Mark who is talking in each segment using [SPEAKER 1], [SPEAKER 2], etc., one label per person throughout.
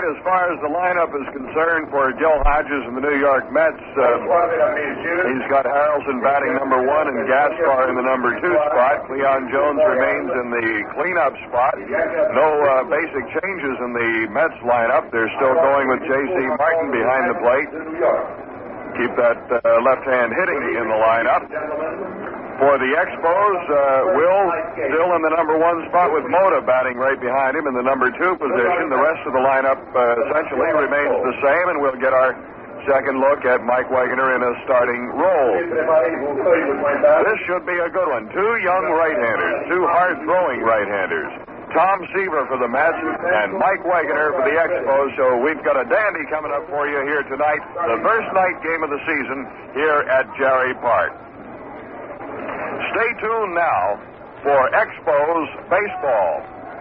[SPEAKER 1] as far as the lineup is concerned for Gil Hodges and the New York Mets, he's got Harrelson batting number 1 and Gaspar in the number 2 spot. Cleon Jones remains in the cleanup spot. No basic changes in the Mets lineup. They're still going with J.C. Martin behind the plate. Keep that left hand hitting in the lineup. For the Expos, Will still in the number 1 spot with Mota batting right behind him in the number 2 position. The rest of the lineup essentially remains the same, and we'll get our second look at Mike Wegener in a starting role. This should be a good one. 2 young right-handers, 2 hard-throwing right-handers. Tom Seaver for the Mets and Mike Wegener for the Expos. So we've got a dandy coming up for you here tonight. The first night game of the season here at Jarry Park. Stay tuned now for Expos baseball.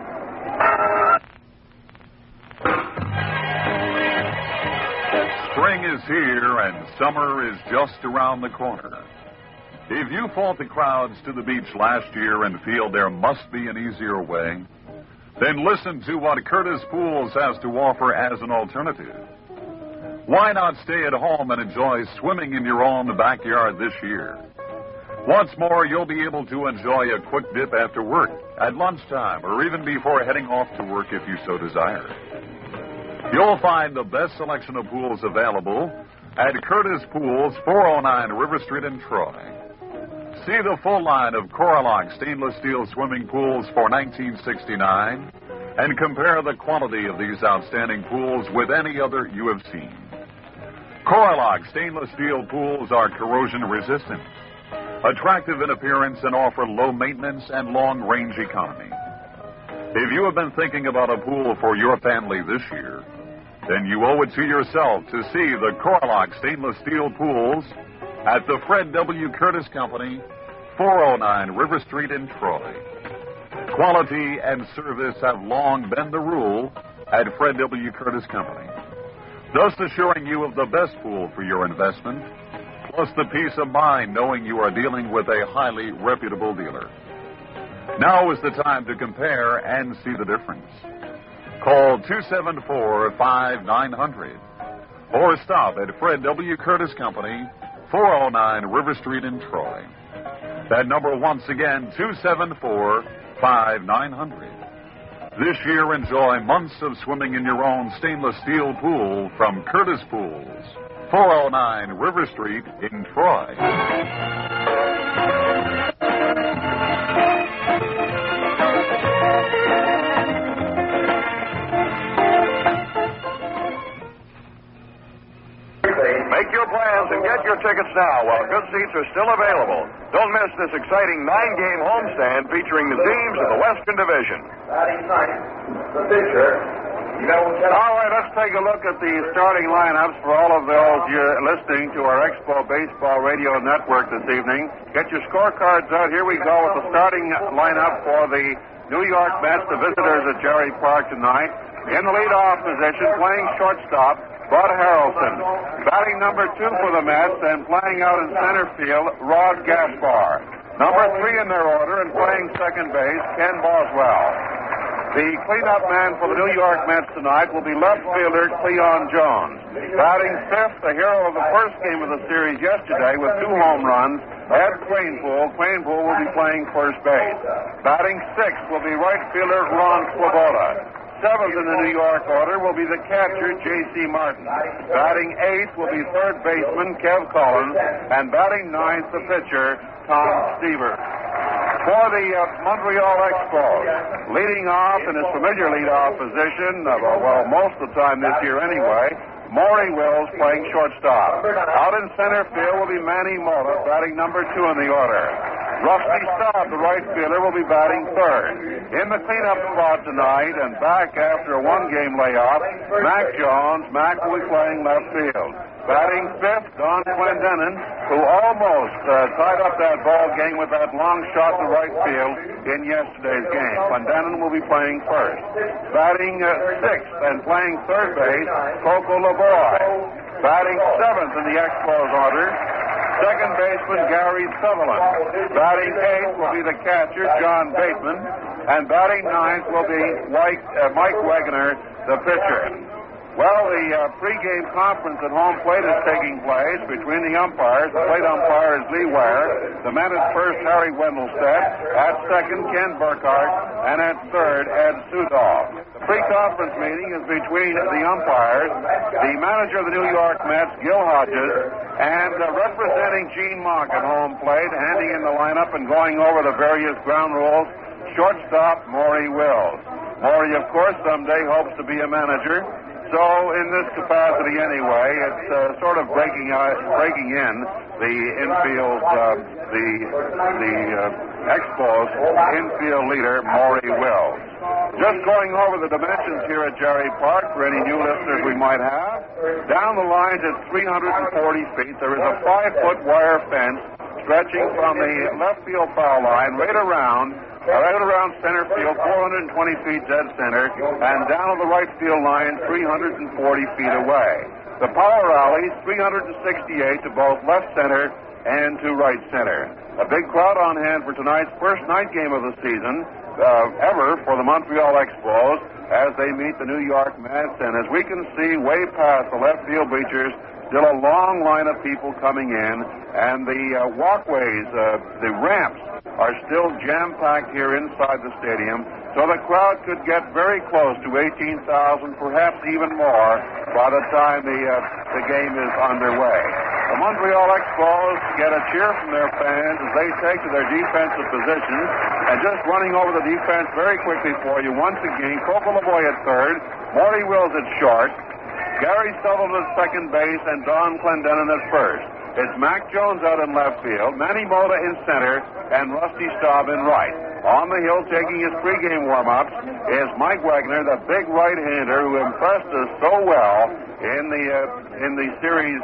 [SPEAKER 2] Spring is here and summer is just around the corner. If you fought the crowds to the beach last year and feel there must be an easier way, then listen to what Curtis Pools has to offer as an alternative. Why not stay at home and enjoy swimming in your own backyard this year? Once more, you'll be able to enjoy a quick dip after work, at lunchtime, or even before heading off to work if you so desire. You'll find the best selection of pools available at Curtis Pools, 409 River Street in Troy. See the full line of Coralock stainless steel swimming pools for $19.69 and compare the quality of these outstanding pools with any other you have seen. Coralock stainless steel pools are corrosion resistant, attractive in appearance, and offer low maintenance and long range economy. If you have been thinking about a pool for your family this year, then you owe it to yourself to see the Coralock stainless steel pools at the Fred W. Curtis Company, 409 River Street in Troy. Quality and service have long been the rule at Fred W. Curtis Company, thus assuring you of the best pool for your investment, plus the peace of mind knowing you are dealing with a highly reputable dealer. Now is the time to compare and see the difference. Call 274-5900 or stop at Fred W. Curtis Company, 409 River Street in Troy. That number once again, 274-5900. This year, enjoy months of swimming in your own stainless steel pool from Curtis Pools, 409 River Street in Troy.
[SPEAKER 1] Make your plans and get your tickets now while good seats are still available. Don't miss this exciting 9-game homestand featuring the teams of the Western Division.
[SPEAKER 3] The pitcher.
[SPEAKER 1] All right, let's take a look at the starting lineups for all of those you're listening to our Expo Baseball Radio Network this evening. Get your scorecards out. Here we go with the starting lineup for the New York Mets, the visitors at Jarry Park tonight. In the leadoff position, playing shortstop, Bud Harrelson. Batting number 2 for the Mets and playing out in center field, Rod Gaspar. Number 3 in their order and playing second base, Ken Boswell. The cleanup man for the New York Mets tonight will be left fielder Cleon Jones. Batting 5th, the hero of the first game of the series yesterday with 2 home runs, Ed Cranepool. Cranepool will be playing first base. Batting 6th will be right fielder Ron Swoboda. 7th in the New York order will be the catcher, J.C. Martin. Batting 8th will be third baseman, Kev Collins. And batting 9th, the pitcher, Tom Seaver. For the Montreal Expos, leading off in his familiar leadoff position, most of the time this year anyway, Maury Wills playing shortstop. Out in center field will be Manny Mota, batting number 2 in the order. Rusty Staub, the right fielder, will be batting third. In the cleanup spot tonight and back after a 1-game layoff, Mac Jones. Mac will be playing left field. Batting 5th, Don Clendenin, who almost tied up that ball game with that long shot to right field in yesterday's game. Clendenin will be playing first. Batting 6th and playing third base, Coco Lavoie. Batting 7th in the Expos order, second baseman Gary Sutherland. Batting 8th will be the catcher, John Bateman. And batting 9th will be Mike Wegener, the pitcher. Well, the pregame conference at home plate is taking place between the umpires. The plate umpire is Lee Ware. The men at first, Harry Wendelstedt. At second, Ken Burkhardt. And at third, Ed Sudol. The pre-conference meeting is between the umpires, the manager of the New York Mets, Gil Hodges, and representing Gene Mock at home plate, handing in the lineup and going over the various ground rules, shortstop Maury Wills. Maury, of course, someday hopes to be a manager. So, in this capacity anyway, it's sort of breaking in the infield, Expos infield leader, Maury Wills. Just going over the dimensions here at Jerry Park for any new listeners we might have. Down the lines at 340 feet, there is a 5-foot wire fence stretching from the left field foul line right around center field, 420 feet dead center, and down to the right field line, 340 feet away. The power alley, 368 to both left center and to right center. A big crowd on hand for tonight's first night game of the season ever for the Montreal Expos as they meet the New York Mets. And as we can see way past the left field bleachers, still a long line of people coming in, and the walkways, the ramps, are still jam-packed here inside the stadium, so the crowd could get very close to 18,000, perhaps even more, by the time the game is underway. The Montreal Expos get a cheer from their fans as they take to their defensive positions, and just running over the defense very quickly for you once again, Coco Lavoie at third, Maury Wills at short, Gary Stubble at second base, and Don Clendenin at first. It's Mac Jones out in left field, Manny Mota in center, and Rusty Staub in right. On the hill taking his pregame warm-ups is Mike Wagner, the big right-hander who impressed us so well in the series,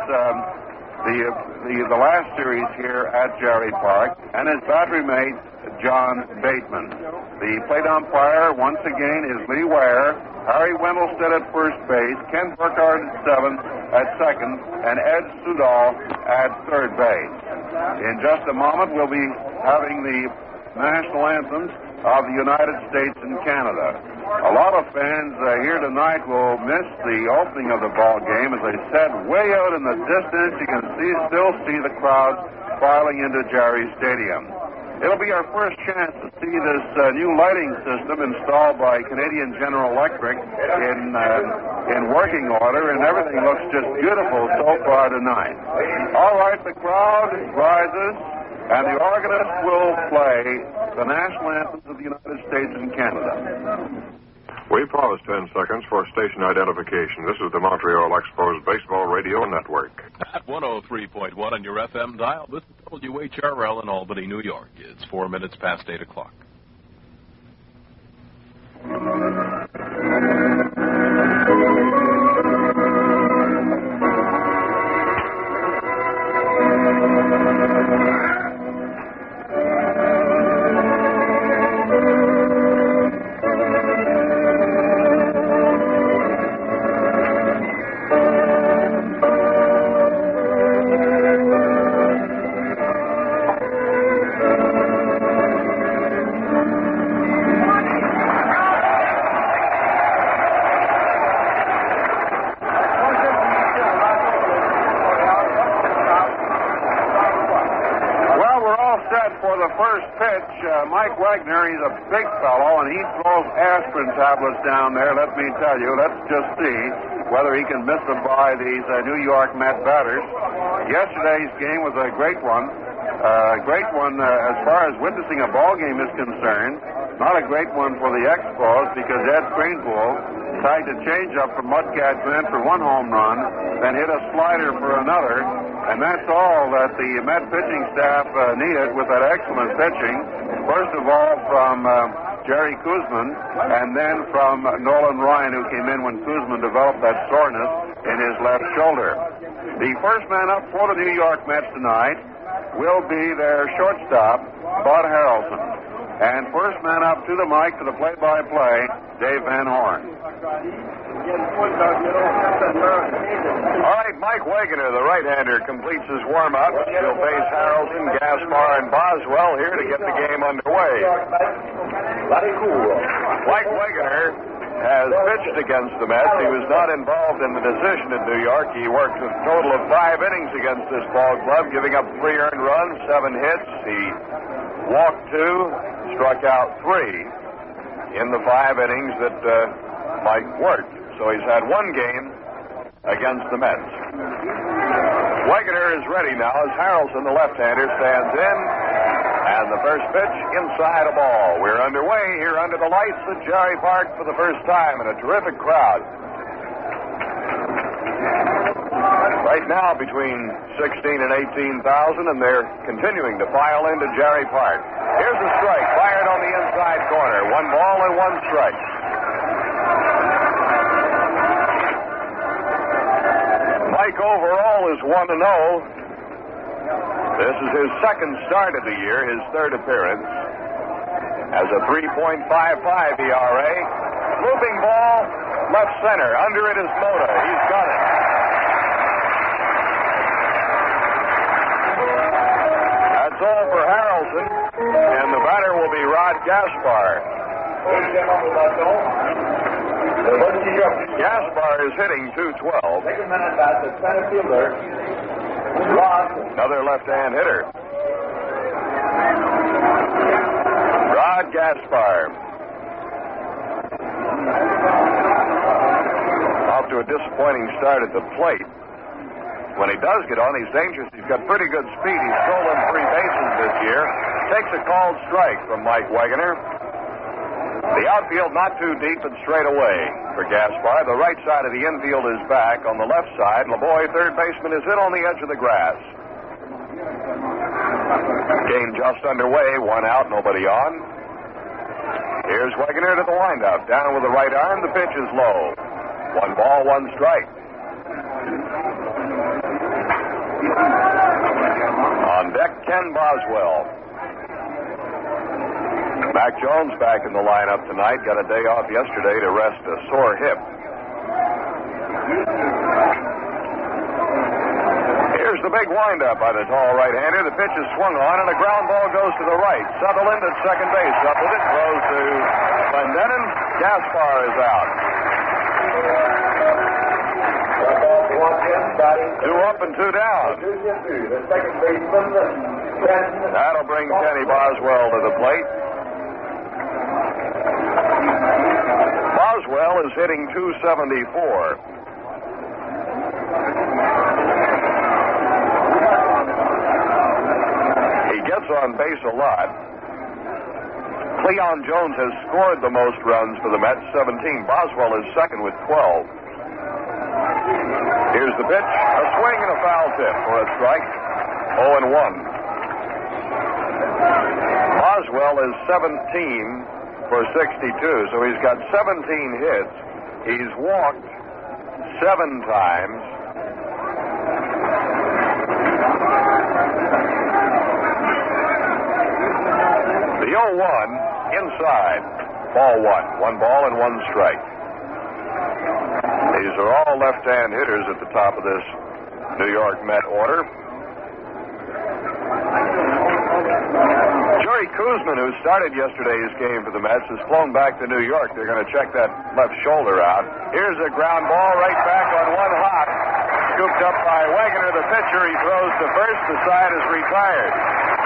[SPEAKER 1] the last series here at Jerry Park, and his battery mate, John Bateman. The plate umpire, once again, is Lee Ware, Harry Wendelstedt at first base, Ken Burkhardt at second, and Ed Sudol at third base. In just a moment, we'll be having the national anthems of the United States and Canada. A lot of fans here tonight will miss the opening of the ball game. As I said, way out in the distance, you can still see the crowd filing into Jerry Stadium. It'll be our first chance to see this new lighting system installed by Canadian General Electric in working order, and everything looks just beautiful so far tonight. All right, the crowd rises, and the organist will play the national anthems of the United States and Canada.
[SPEAKER 4] We pause 10 seconds for station identification. This is the Montreal Expos Baseball Radio Network.
[SPEAKER 5] At 103.1 on your FM dial, this is WHRL in Albany, New York. It's 4 minutes past 8 o'clock.
[SPEAKER 1] Mike Wagner, he's a big fellow, and he throws aspirin tablets down there, let me tell you. Let's just see whether he can miss them by these New York Met batters. Yesterday's game was a great one. As far as witnessing a ball game is concerned. Not a great one for the Expos because Ed Kranepool tried to change up from Mudcat Grant for one home run, then hit a slider for another, and that's all that the Met pitching staff needed with that excellent pitching. First of all from Jerry Koosman, and then from Nolan Ryan, who came in when Koosman developed that soreness in his left shoulder. The first man up for the New York Mets tonight will be their shortstop, Bud Harrelson. And first man up to the mic for the play-by-play, Dave Van Horn.
[SPEAKER 4] All right, Mike Wagner, the right-hander, completes his warm-up. He'll face Harrelson, Gaspar, and Boswell here to get the game underway. Mike Wegener has pitched against the Mets. He was not involved in the decision in New York. He worked a total of 5 innings against this ball club, giving up 3 earned runs, 7 hits. He walked 2, struck out 3 in the 5 innings that Mike worked. So he's had 1 game against the Mets. Wegener is ready now as Harrelson, the left-hander, stands in. And the first pitch inside a ball. We're underway here under the lights at Jerry Park for the first time, and a terrific crowd. Right now between 16 and 18,000, and they're continuing to file into Jerry Park. Here's a strike, fired on the inside corner. 1 ball and 1 strike. Mike overall is 1-0. This is his second start of the year, his 3rd appearance. Has a 3.55 ERA. Looping ball, left center. Under it is Mota. He's got it. That's all for Harrelson. And the batter will be Rod Gaspar. Gaspar is hitting .212.
[SPEAKER 3] Second man at bat, the center fielder.
[SPEAKER 4] Another left-hand hitter. Rod Gaspar. Off to a disappointing start at the plate. When he does get on, he's dangerous. He's got pretty good speed. He's stolen 3 bases this year. Takes a called strike from Mike Wegener. The outfield not too deep and straight away for Gaspar. The right side of the infield is back. On the left side, LeBoy, third baseman, is hit on the edge of the grass. Game just underway. 1 out, nobody on. Here's Wegener to the windup. Down with the right arm. The pitch is low. 1 ball, 1 strike. On deck, Ken Boswell. Mac Jones back in the lineup tonight. Got a day off yesterday to rest a sore hip. Here's the big windup by the tall right-hander. The pitch is swung on, and a ground ball goes to the right. Sutherland at second base. Up with it. Throws to Clendenin. Gaspar is out. 2 up and 2 down. That'll bring Kenny Boswell to the plate. Boswell is hitting .274. He gets on base a lot. Cleon Jones has scored the most runs for the Mets, 17. Boswell is second with 12. Here's the pitch. A swing and a foul tip for a strike. 0-1. Boswell is 17 for 62, so he's got 17 hits. He's walked 7 times. The 0-1 inside. Ball 1. 1 ball and 1 strike. These are all left-hand hitters at the top of this New York Met order. Jerry Koosman, who started yesterday's game for the Mets, has flown back to New York. They're going to check that left shoulder out. Here's a ground ball right back on 1 hop. Scooped up by Wegener, the pitcher. He throws to first. The side is retired.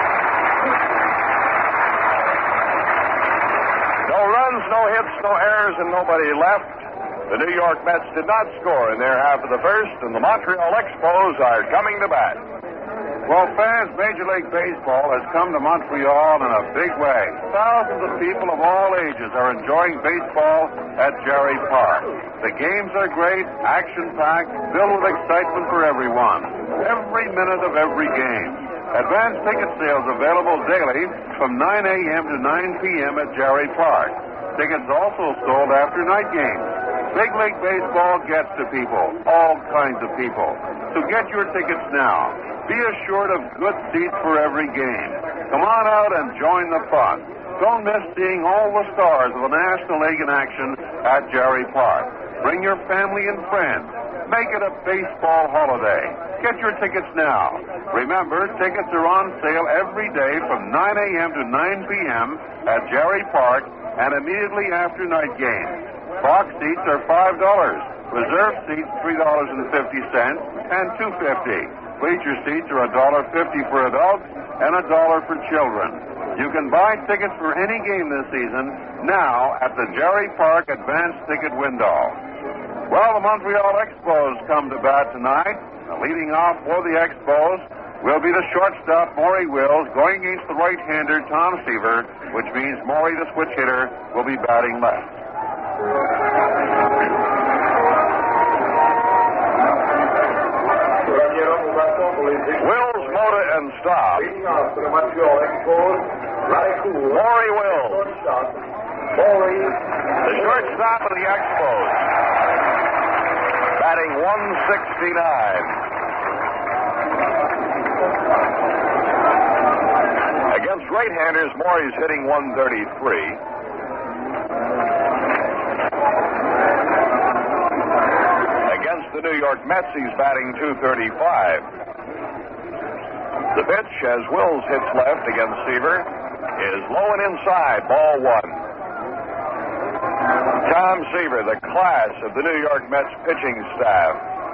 [SPEAKER 4] No runs, no hits, no errors, and nobody left. The New York Mets did not score in their half of the first, and the Montreal Expos are coming to bat.
[SPEAKER 1] Well, fans, Major League Baseball has come to Montreal in a big way. Thousands of people of all ages are enjoying baseball at Jerry Park. The games are great, action-packed, filled with excitement for everyone. Every minute of every game. Advance ticket sales available daily from 9 a.m. to 9 p.m. at Jerry Park. Tickets also sold after night games. Big League Baseball gets to people, all kinds of people. So get your tickets now. Be assured of good seats for every game. Come on out and join the fun. Don't miss seeing all the stars of the National League in action at Jerry Park. Bring your family and friends. Make it a baseball holiday. Get your tickets now. Remember, tickets are on sale every day from 9 a.m. to 9 p.m. at Jerry Park and immediately after night games. Box seats are $5. Reserve seats $3.50 and $2.50. Bleacher seats are $1.50 for adults and $1 for children. You can buy tickets for any game this season now at the Jerry Park Advanced Ticket window. Well, the Montreal Expos come to bat tonight. Leading off for the Expos will be the shortstop, Maury Wills, going against the right-hander, Tom Seaver, which means Maury, the switch hitter, will be batting left.
[SPEAKER 4] Wills, Mota, and Staub. Maury Wills, the shortstop of the Expos, batting 169. Against right-handers, Maury's hitting 133. Against the New York Mets, he's batting 235. The pitch, as Wills hits left against Seaver, is low and inside, ball one. Tom Seaver, the class of the New York Mets pitching staff.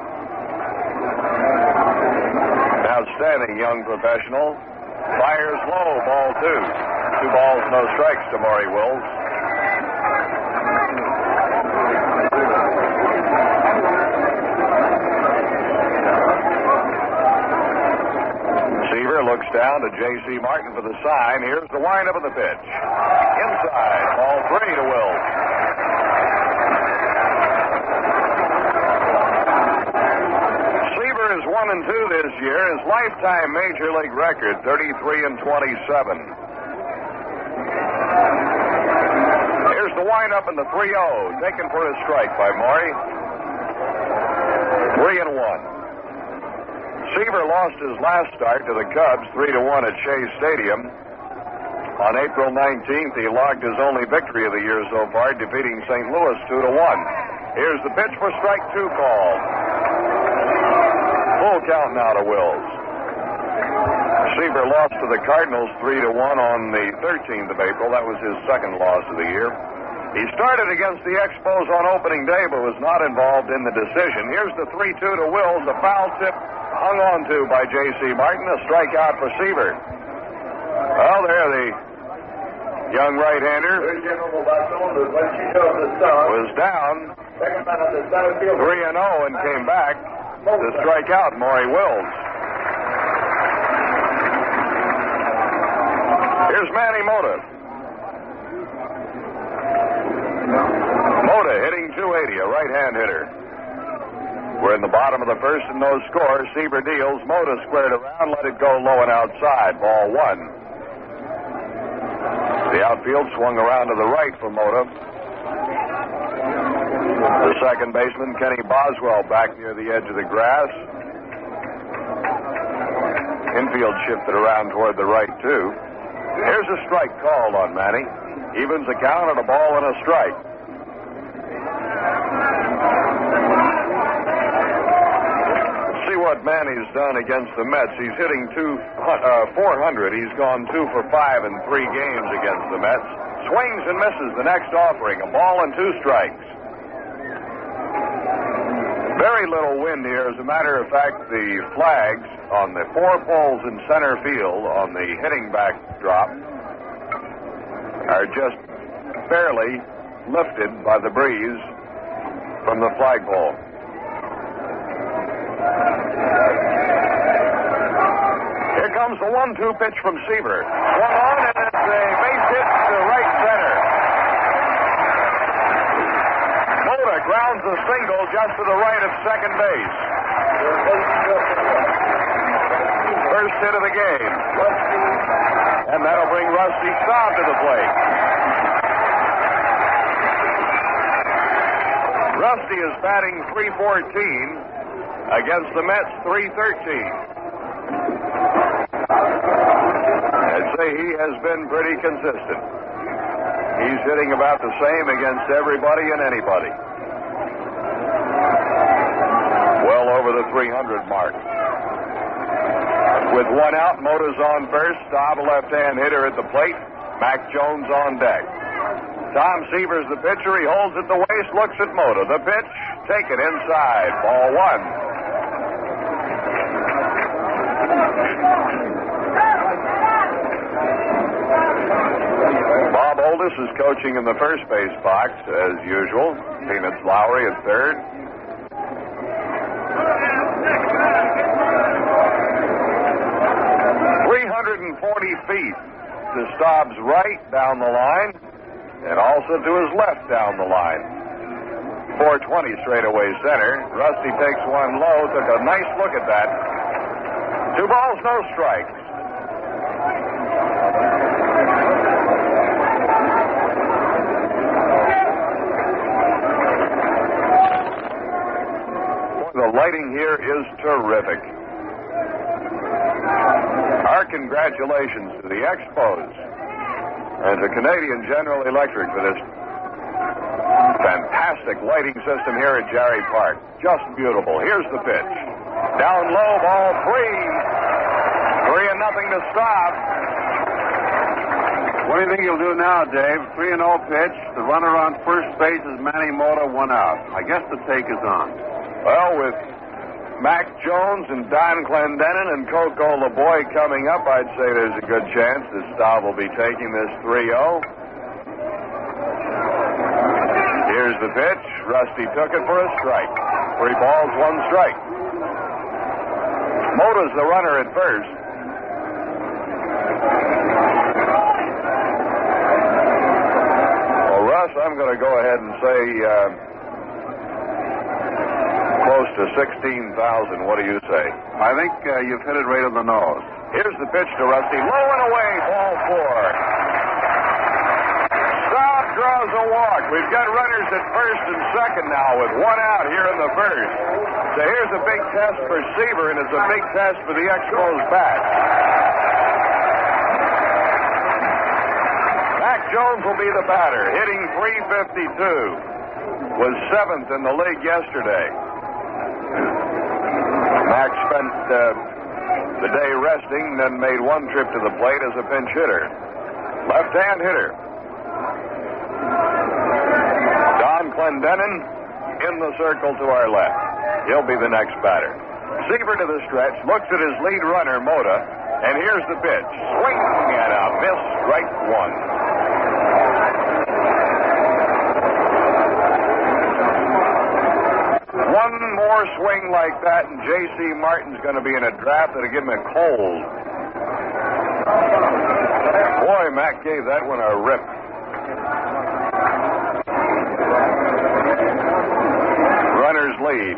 [SPEAKER 4] Outstanding young professional. Fires low, ball two. 2 balls, no strikes to Maury Wills. Seaver looks down to J.C. Martin for the sign. Here's the windup of the pitch. Inside, ball 3 to Wills. Seaver is 1-2 this year. His lifetime major league record, 33-27. Here's the windup in the 3-0, taken for a strike by Maury. 3-1. Seaver lost his last start to the Cubs 3-1 at Shea Stadium. On April 19th, he logged his only victory of the year so far, defeating St. Louis 2-1. Here's the pitch for strike 2 call. Full count now to Wills. Seaver lost to the Cardinals 3-1 on the 13th of April. That was his second loss of the year. He started against the Expos on opening day, but was not involved in the decision. Here's the 3-2 to Wills, a foul tip hung on to by J.C. Martin, a strikeout for Seaver. Well, there the young right-hander was down 3-0 and came back to strike out Maury Wills. Here's Manny Mota. Mota hitting 280, a right-hand hitter. We're in the bottom of the first and no score. Seaver deals. Mota squared around, let it go low and outside. Ball 1. The outfield swung around to the right for Mota. The second baseman, Kenny Boswell, back near the edge of the grass. Infield shifted around toward the right, too. Here's a strike called on Manny. Evens the count at a ball and a strike. See what Manny's done against the Mets. He's hitting 400. He's gone 2 for 5 in 3 games against the Mets. Swings and misses the next offering. A ball and 2 strikes. Very little wind here. As a matter of fact, the flags on the 4 poles in center field on the hitting backdrop are just barely lifted by the breeze from the flagpole. Here comes the 1-2 pitch from Seaver. Swung on, and it's a base hit to right center. Mota grounds a single just to the right of second base. First hit of the game. And that'll bring Rusty Staub to the plate. Rusty is batting .314 against the Mets .313. I'd say he has been pretty consistent. He's hitting about the same against everybody and anybody. Well over the 300 mark. With 1 out, Mota's on first. Staub, a left-hand hitter at the plate. Mac Jones on deck. Tom Seaver's the pitcher. He holds at the waist, looks at Mota. The pitch, taken inside. Ball one. Bob Oldus is coaching in the first base box, as usual. Peanuts Lowry at third. Feet to Staub's right down the line, and also to his left down the line. 420 straightaway center. Rusty takes one low, took a nice look at that. 2 balls, no strikes. The lighting here is terrific. Our congratulations to the Expos and to Canadian General Electric for this fantastic lighting system here at Jarry Park. Just beautiful. Here's the pitch. Down low, ball 3. 3-0 to stop.
[SPEAKER 1] What do you think he'll do now, Dave? 3-0 pitch. The runner on first base is Manny Mota, 1 out. I guess the take is on.
[SPEAKER 4] Well, with Mac Jones and Don Clendenin and Coco LeBoy coming up, I'd say there's a good chance that Staub will be taking this 3-0. Here's the pitch. Rusty took it for a strike. 3 balls, 1 strike. Mota's the runner at first. Well, Russ, I'm going to go ahead and say close to 16,000. What do you say?
[SPEAKER 1] I think you've hit it right on the nose.
[SPEAKER 4] Here's the pitch to Rusty. Low and away, ball 4. Staub draws a walk. We've got runners at first and second now with 1 out here in the first. So here's a big test for Seaver, and it's a big test for the Expos bat. Mac Jones will be the batter, hitting .352. Was 7th in the league yesterday. Mac spent the day resting, then made 1 trip to the plate as a pinch hitter. Left-hand hitter. Don Clendenin in the circle to our left. He'll be the next batter. Seaver to the stretch, looks at his lead runner, Mota, and here's the pitch. Swing and a miss, strike 1. One more swing like that, and J.C. Martin's going to be in a draft that'll give him a cold. Boy, Mac gave that one a rip. Runners lead.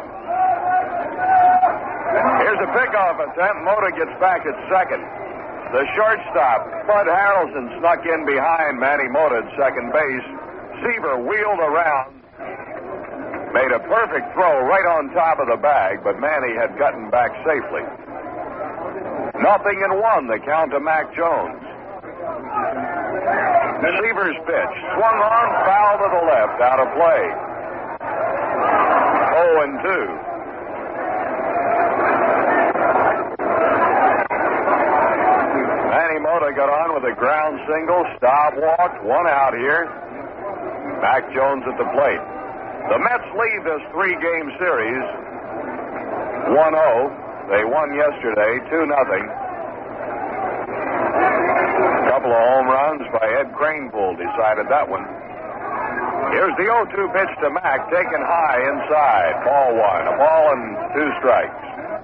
[SPEAKER 4] Here's a pickoff attempt. Mota gets back at second. The shortstop, Bud Harrelson, snuck in behind Manny Mota at second base. Seaver wheeled around. Made a perfect throw right on top of the bag, but Manny had gotten back safely. 0-1, the count to Mac Jones. Seaver's pitch. Swung on, foul to the left, out of play. 0-2. Manny Mota got on with a ground single. Staub walked, 1 out here. Mac Jones at the plate. The Mets lead this 3-game series 1-0. They won yesterday 2-0. A couple of home runs by Ed Kranepool decided that one. Here's the 0-2 pitch to Mac, taken high inside. Ball 1. A ball and 2 strikes.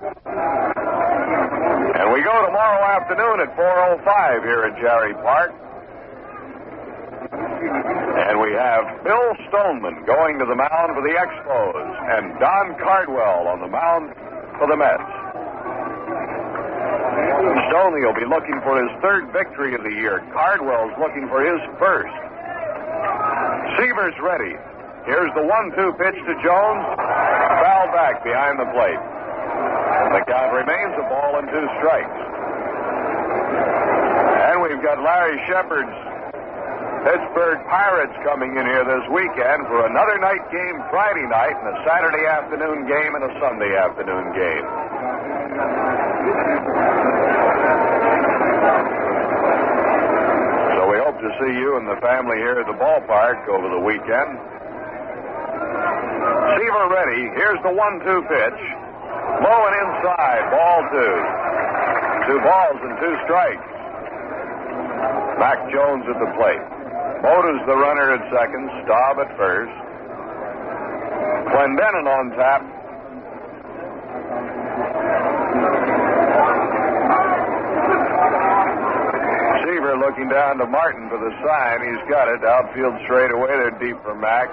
[SPEAKER 4] And we go tomorrow afternoon at 4:05 here at Jarry Park. And we have Bill Stoneman going to the mound for the Expos and Don Cardwell on the mound for the Mets. Stoney will be looking for his 3rd victory of the year. Cardwell's looking for his 1st. Seaver's ready. Here's the 1-2 pitch to Jones. Foul back behind the plate. The count remains a ball and 2 strikes. And we've got Larry Shepard's Pittsburgh Pirates coming in here this weekend for another night game Friday night and a Saturday afternoon game and a Sunday afternoon game. So we hope to see you and the family here at the ballpark over the weekend. Seaver ready. Here's the 1-2 pitch. Low and inside. Ball 2. 2 balls and 2 strikes. Mac Jones at the plate. Mota's the runner at second. Staub at first. Clendenon on tap. Seaver looking down to Martin for the sign. He's got it. Outfield straight away. They're deep for Mac.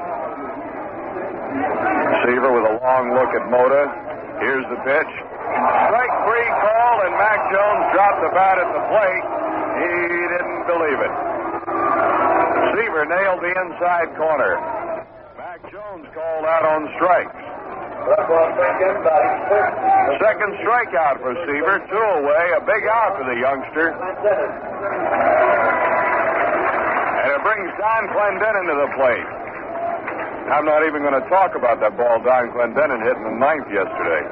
[SPEAKER 4] Seaver with a long look at Mota. Here's the pitch. Strike 3 call, and Mac Jones dropped the bat at the plate. He didn't believe it. Seaver nailed the inside corner. Mac Jones called out on strikes. Second strikeout for Seaver. 2 away. A big out for the youngster. And it brings Don Clendenon to the plate. I'm not even going to talk about that ball Don Clendenon hit in the 9th yesterday.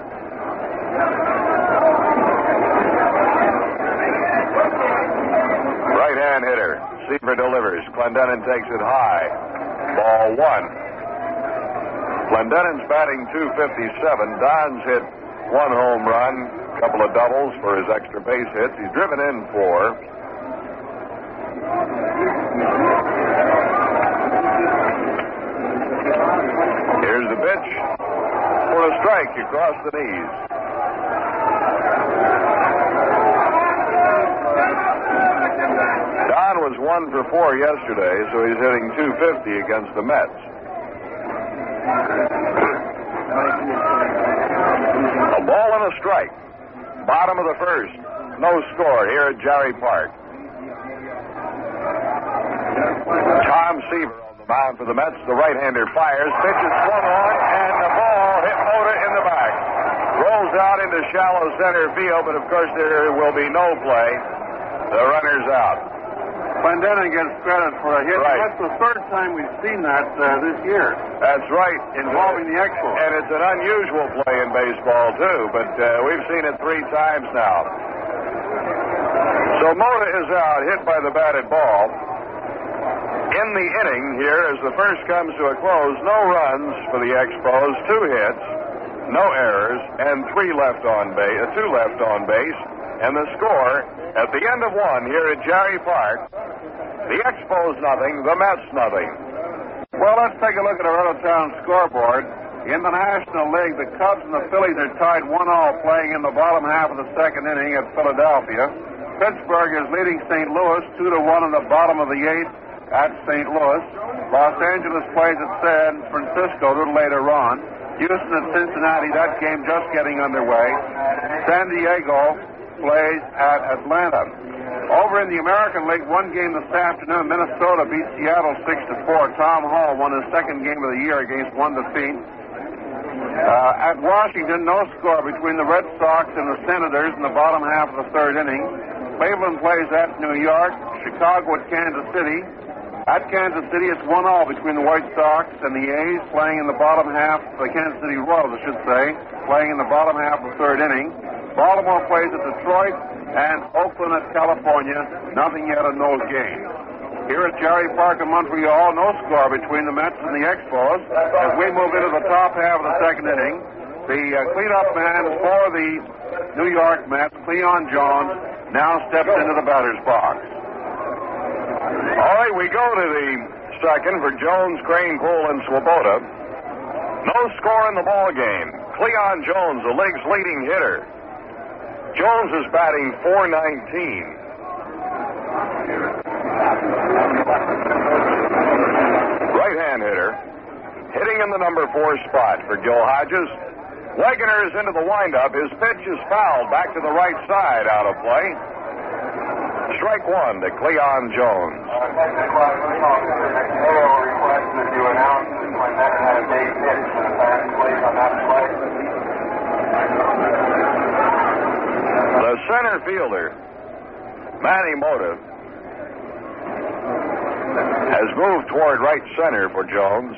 [SPEAKER 4] Right-hand hitter. Seaver delivers. Clendenon takes it high. Ball 1. Clendenon's batting .257. Don's hit 1 home run, a couple of doubles for his extra base hits. He's driven in 4. Here's the pitch for a strike across the knees. Don was 1 for 4 yesterday, so he's hitting .250 against the Mets. A ball and a strike. Bottom of the first. No score here at Jarry Park. Tom Seaver on the mound for the Mets. The right-hander fires. Pitch is swung on, and the ball hit Mota in the back. Rolls out into shallow center field, but of course there will be no play. The runner's out.
[SPEAKER 1] Clendenon gets credit for a hit.
[SPEAKER 4] Right.
[SPEAKER 1] That's the 3rd time we've seen that this year.
[SPEAKER 4] That's right.
[SPEAKER 1] Involving the Expos.
[SPEAKER 4] And it's an unusual play in baseball, too, but we've seen it 3 times now. So Mota is out, hit by the batted ball. In the inning here, as the first comes to a close, no runs for the Expos, 2 hits, no errors, and 2 left on base. And the score at the end of 1 here at Jarry Park, the Expos nothing, the Mets nothing.
[SPEAKER 1] Well, let's take a look at our out-of-town scoreboard. In the National League, the Cubs and the Phillies are tied 1-1 playing in the bottom half of the 2nd inning at Philadelphia. Pittsburgh is leading St. Louis 2-1 in the bottom of the 8th at St. Louis. Los Angeles plays at San Francisco a little later on. Houston at Cincinnati, that game just getting underway. San Diego plays at Atlanta. Over in the American League, 1 game this afternoon, Minnesota beat Seattle 6-4. Tom Hall won his 2nd game of the year against 1 defeat. At Washington, no score between the Red Sox and the Senators in the bottom half of the 3rd inning. Cleveland plays at New York. Chicago at Kansas City. At Kansas City, it's 1-1 between the White Sox and the A's playing in the bottom half, the Kansas City Royals, I should say, playing in the bottom half of the 3rd inning. Baltimore plays at Detroit, and Oakland at California. Nothing yet in those games. Here at Jarry Park in Montreal, no score between the Mets and the Expos. As we move into the top half of the 2nd inning, the cleanup man for the New York Mets, Cleon Jones, now steps into the batter's box.
[SPEAKER 4] All right, we go to the 2nd for Jones, Crane, Poole, and Swoboda. No score in the ball game. Cleon Jones, the league's leading hitter. Jones is batting .419. Right-hand hitter, hitting in the number 4 spot for Gil Hodges. Wegener is into the windup. His pitch is fouled back to the right side, out of play. Strike 1 to Cleon Jones.
[SPEAKER 3] You announced that Clendenon had a base hit for the fast plays on that play.
[SPEAKER 4] The center fielder, Manny Mota, has moved toward right center for Jones.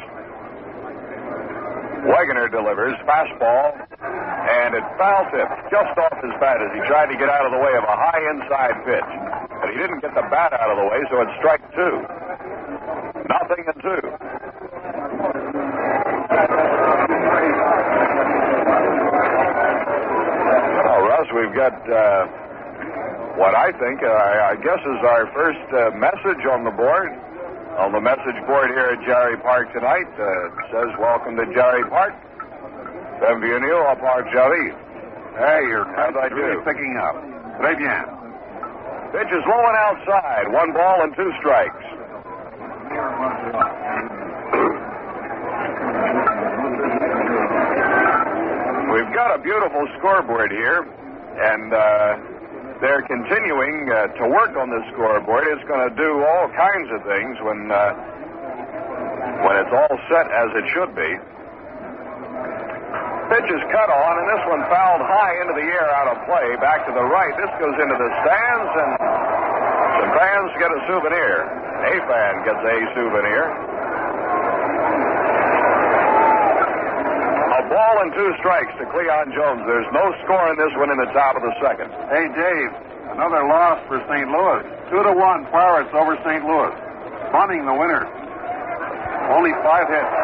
[SPEAKER 4] Wegener delivers fastball, and it foul tipped just off his bat as he tried to get out of the way of a high inside pitch. But He didn't get the bat out of the way, so it's strike 2. 0-2. Well, Russ, we've got what I think, I guess, is our first message on the board. On the message board here at Jarry Park tonight, it says, "Welcome to Jarry Park. Bienvenue au Parc Jarry."
[SPEAKER 1] Hey, you're
[SPEAKER 4] really
[SPEAKER 1] picking up. Très bien.
[SPEAKER 4] Pitch is low and outside. 1 ball and 2 strikes. We've got a beautiful scoreboard here, and they're continuing to work on the scoreboard. It's going to do all kinds of things when it's all set as it should be. Pitch is cut on, and this one fouled high into the air out of play, back to the right. This goes into the stands, and some fans get a souvenir. A fan gets a souvenir. A ball and 2 strikes to Cleon Jones. There's no score in this one in the top of the second.
[SPEAKER 1] Hey, Dave, another loss for St. Louis. 2-1 Pirates over St. Louis. Bunting the winner. Only 5 hits.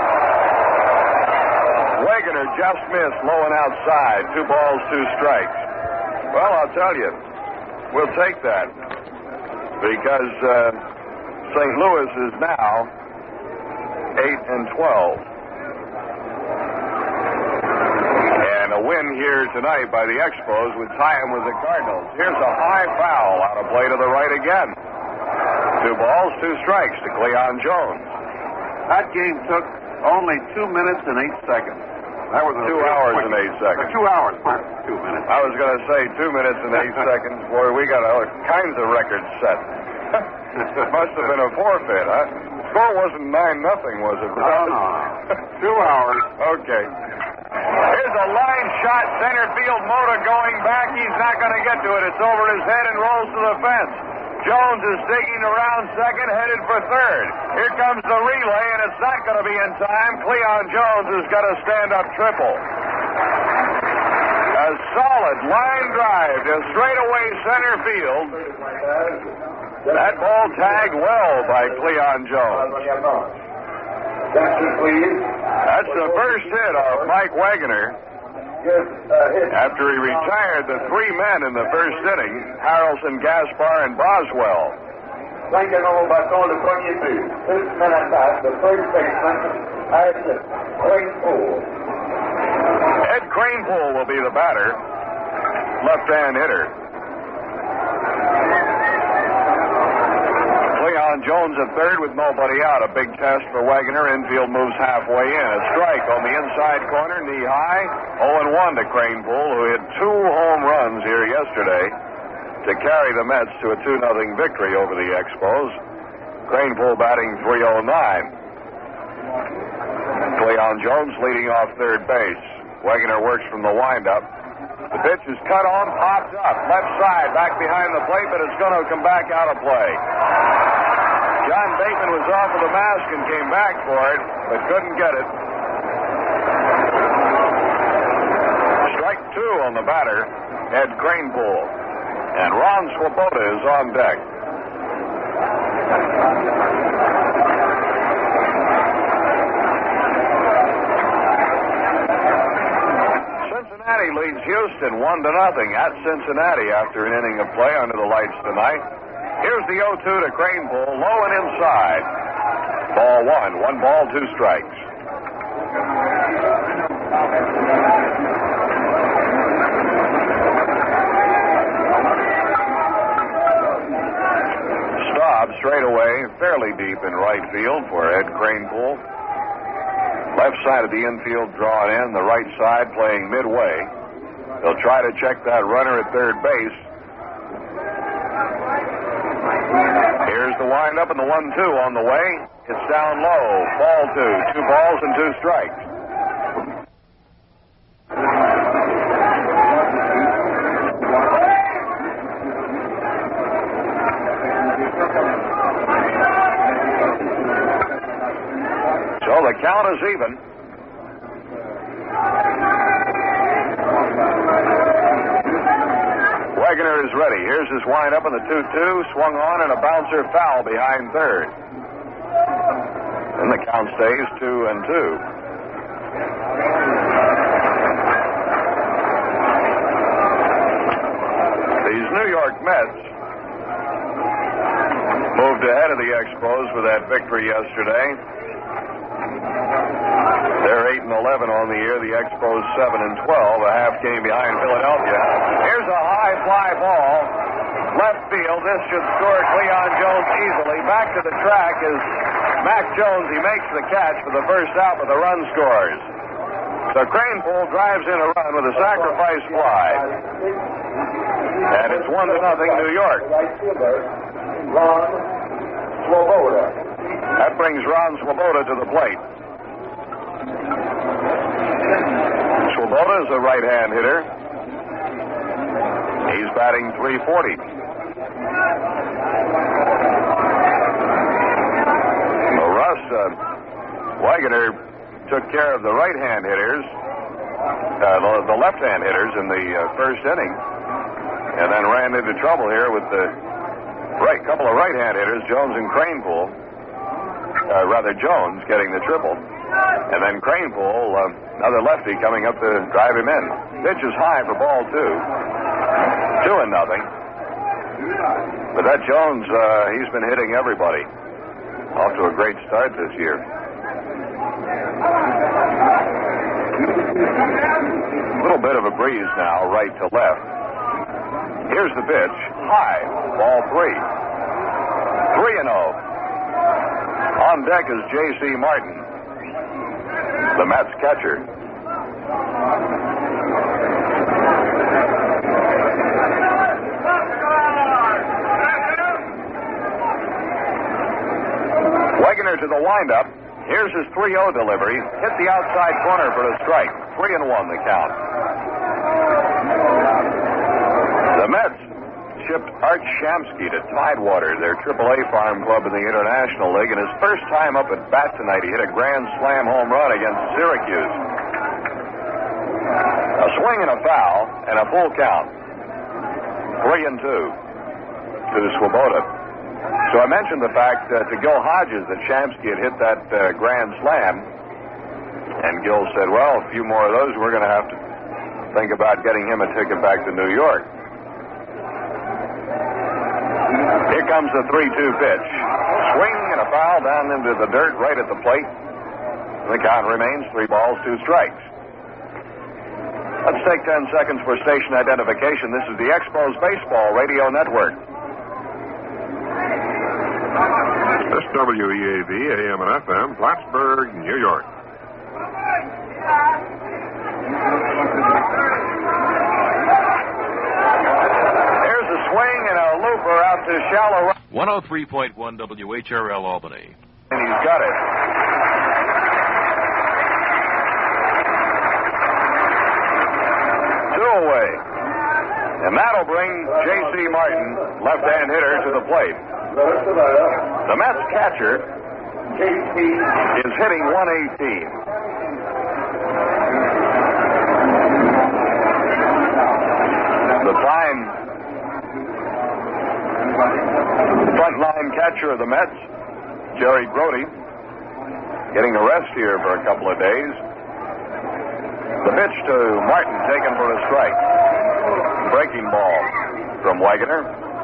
[SPEAKER 4] Wegener just missed low and outside. 2 balls, 2 strikes. Well, I'll tell you, we'll take that because St. Louis is now 8-12. And a win here tonight by the Expos would tie them with the Cardinals. Here's a high foul out of play to the right again. 2 balls, 2 strikes to Cleon Jones.
[SPEAKER 1] That game took only 2 minutes and 8 seconds. That was
[SPEAKER 4] 2 hours and 8 seconds.
[SPEAKER 1] 2 hours, Mark. 2 minutes.
[SPEAKER 4] I was going to say 2 minutes and 8 seconds. Boy, we got all kinds of records set. It must have been a forfeit, huh? Score wasn't 9-0, was it?
[SPEAKER 1] No. 2 hours.
[SPEAKER 4] Okay. Here's a line shot, center field. Mota going back. He's not going to get to it. It's over his head and rolls to the fence. Jones is digging around second, headed for third. Here comes the relay, and it's not going to be in time. Cleon Jones has got a stand-up triple. A solid line drive to straightaway center field. That ball tagged well by Cleon Jones. That's the first hit of Mike Wegener. After he retired the 3 men in the first inning, Harrelson, Gaspar, and Boswell. Ed Kranepool will be the batter, left-hand hitter. Cleon Jones at third with nobody out. A big test for Wegener. Infield moves halfway in. A strike on the inside corner, knee high. 0-1 to Kranepool, who hit 2 home runs here yesterday to carry the Mets to a 2-0 victory over the Expos. Kranepool batting .309. Cleon Jones leading off third base. Wegener works from the windup. The pitch is cut on, popped up. Left side, back behind the plate, but it's going to come back out of play. John Bateman was off of the mask and came back for it, but couldn't get it. Strike 2 on the batter, Ed Kranepool. And Ron Swoboda is on deck. Cincinnati leads Houston 1-0 at Cincinnati after an inning of play under the lights tonight. Here's the 0-2 to Kranepool, low and inside. Ball 1, 1 ball, 2 strikes. Staub straight away, fairly deep in right field for Ed Kranepool. Left side of the infield drawn in, the right side playing midway. They'll try to check that runner at third base. Here's the windup and the 1-2 on the way. It's down low. Ball 2. 2 balls and 2 strikes. So the count is even. Wegener is ready. Here's his windup in the 2-2. Swung on and a bouncer foul behind third. And the count stays 2-2. These New York Mets moved ahead of the Expos with that victory yesterday. They're 8-11 on the year. The Expos 7-12, a half game behind Philadelphia. Here's a high fly ball, left field. This should score Cleon Jones easily. Back to the track is Mac Jones. He makes the catch for the first out, but the run scores. So Cranepool drives in a run with a sacrifice fly, and it's 1-0 New York.
[SPEAKER 3] Ron Swoboda.
[SPEAKER 4] That brings Ron Swoboda to the plate. Swoboda is a right-hand hitter. He's batting .340. Well, Russ Wegener took care of the right-hand hitters, the left-hand hitters in the first inning, and then ran into trouble here with the couple of right-hand hitters, Jones and Cranepool. Jones getting the triple. And then Cranepool, another lefty, coming up to drive him in. Pitch is high for ball 2. 2-0. But that Jones, he's been hitting everybody. Off to a great start this year. A little bit of a breeze now, right to left. Here's the pitch. High. Ball 3. 3-0. On deck is J.C. Martin, the Mets catcher. Wegener to the windup. Here's his 3-0 delivery. Hit the outside corner for a strike. 3-1 the count. The Mets shipped Art Shamsky to Tidewater, their AAA farm club in the International League, and his first time up at bat tonight, he hit a grand slam home run against Syracuse. A swing and a foul, and a full count. 3-2 to Swoboda. So I mentioned the fact to Gil Hodges that Shamsky had hit that grand slam, and Gil said, well, a few more of those, we're going to have to think about getting him a ticket back to New York. Here comes the 3-2 pitch. Swing and a foul down into the dirt right at the plate. The count remains 3 balls, 2 strikes. Let's take 10 seconds for station identification. This is the Expos Baseball Radio Network.
[SPEAKER 1] This WEAV, AM and FM, Plattsburgh, New York.
[SPEAKER 4] Swing and a looper out to shallow right.
[SPEAKER 5] 103.1 WHRL Albany.
[SPEAKER 4] And he's got it. Two away. And that'll bring J.C. Martin, left-hand hitter, to the plate. The Mets catcher is hitting .118. The fine frontline catcher of the Mets, Jerry Grody, getting a rest here for a couple of days. The pitch to Martin taken for a strike. Breaking ball from Wegener.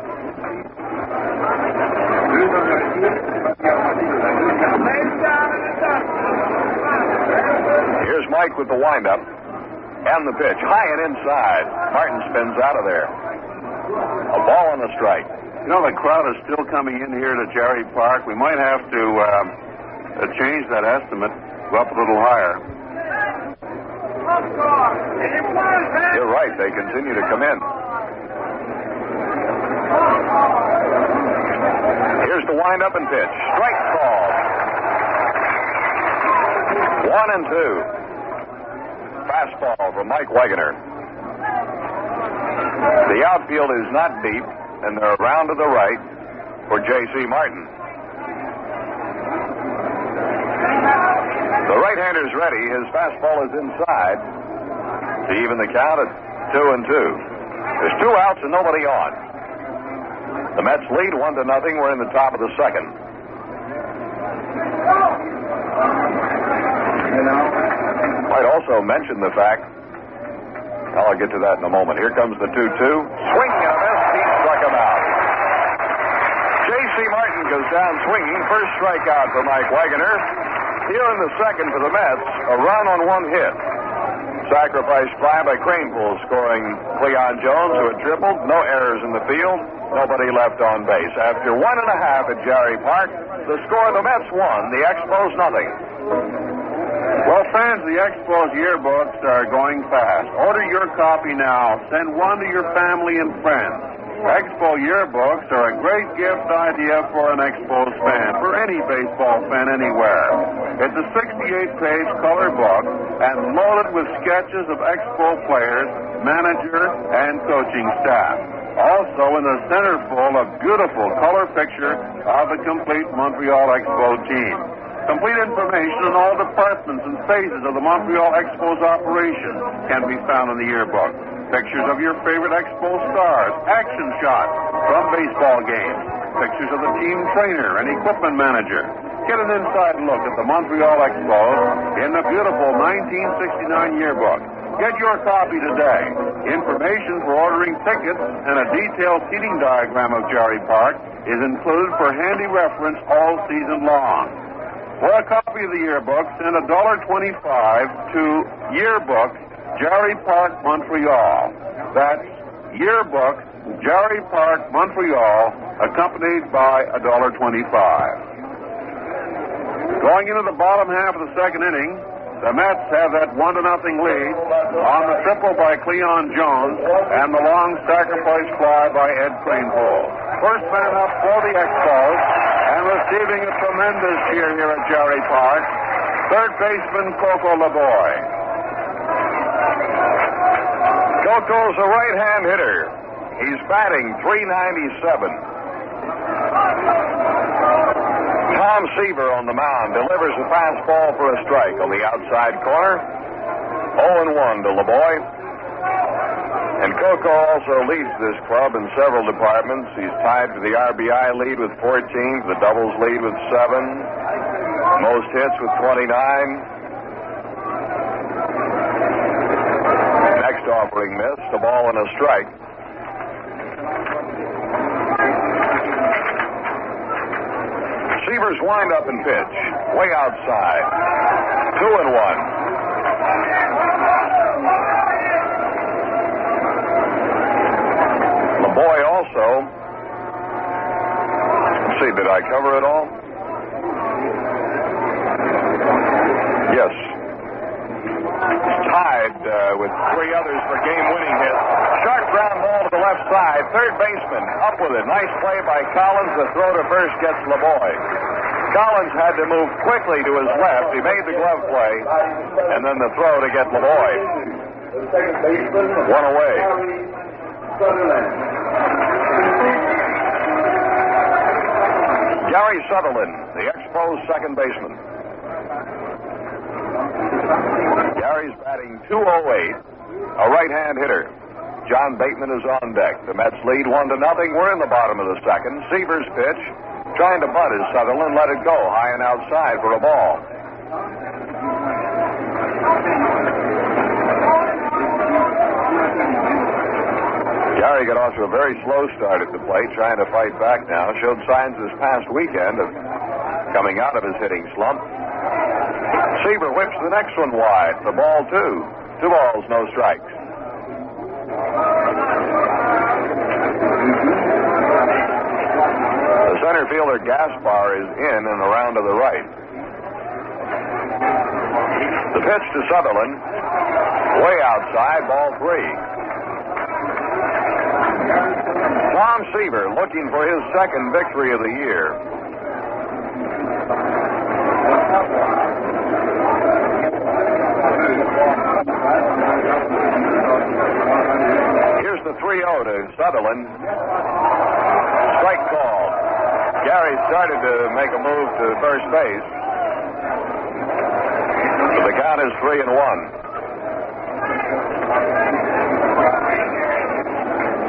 [SPEAKER 4] Here's Mike with the windup and the pitch. High and inside. Martin spins out of there. A ball and a strike.
[SPEAKER 1] You know, the crowd is still coming in here to Jerry Park. We might have to change that estimate, go up a little higher.
[SPEAKER 4] You're right. They continue to come in. Here's the wind-up and pitch. Strike call. 1-2. Fastball from Mike Wegener. The outfield is not deep, and they're around to the right for J.C. Martin. The right-hander's ready. His fastball is inside to even the count at 2-2. There's 2 outs and nobody on. The Mets lead 1-0. We're in the top of the second. Might also mention the fact, I'll get to that in a moment. Here comes the 2-2. Swing and a miss. He struck him out. J.C. Martin goes down swinging. First strikeout for Mike Wagoner. Here in the second for the Mets, a run on 1 hit. Sacrifice fly by Cranepool, scoring Cleon Jones, who had tripled. No errors in the field. Nobody left on base. After 1.5 at Jarry Park, the score, the Mets won. The Expos nothing.
[SPEAKER 1] Well, fans, the Expos yearbooks are going fast. Order your copy now. Send one to your family and friends. Expo yearbooks are a great gift idea for an Expos fan, for any baseball fan anywhere. It's a 68-page color book and loaded with sketches of Expo players, manager, and coaching staff. Also in the centerfold, a beautiful color picture of the complete Montreal Expo team. Complete information on all departments and phases of the Montreal Expos operation can be found in the yearbook. Pictures of your favorite Expo stars, action shots from baseball games, pictures of the team trainer and equipment manager. Get an inside look at the Montreal Expos in the beautiful 1969 yearbook. Get your copy today. Information for ordering tickets and a detailed seating diagram of Jarry Park is included for handy reference all season long. For a copy of the yearbook, send $1.25 to Yearbook, Jarry Park, Montreal. That's Yearbook, Jarry Park, Montreal, accompanied by $1.25. Going into the bottom half of the second inning, the Mets have that 1-0 lead on the triple by Cleon Jones and the long sacrifice fly by Ed Cranepool. First man up for the Expos and receiving a tremendous cheer here at Jarry Park, third baseman Coco Laboy.
[SPEAKER 4] Coco's a right-hand hitter. He's batting .397. Tom Seaver on the mound delivers a fastball for a strike on the outside corner. 0-1 to Laboy. And Coco also leads this club in several departments. He's tied for the RBI lead with 14, the doubles lead with 7, most hits with 29. Next offering missed, a ball and a strike. Seaver's wind up and pitch, way outside. 2-1. Laboy also. Let's see, did I cover it all? Yes. Tied with 3 others for game-winning hit. Sharp ground ball to the left side. Third baseman up with it. Nice play by Collins. The throw to first gets Laboy. Collins had to move quickly to his left. He made the glove play, and then the throw to get Laboy. One away. Gary Sutherland, the Expos second baseman. Gary's batting .208, a right-hand hitter. John Bateman is on deck. The Mets lead 1-0. We're in the bottom of the second. Seaver's pitch, trying to bunt as Sutherland let it go high and outside for a ball. Gary got off to a very slow start at the plate, trying to fight back now. Showed signs this past weekend of coming out of his hitting slump. Seaver whips the next one wide for ball 2. 2 balls, no strikes. The center fielder Gaspar is in and around to the right. The pitch to Sutherland, way outside, ball 3. Tom Seaver looking for his second victory of the year. Here's the 3-0 to Sutherland. Strike call. Gary started to make a move to first base. So the count is 3-1.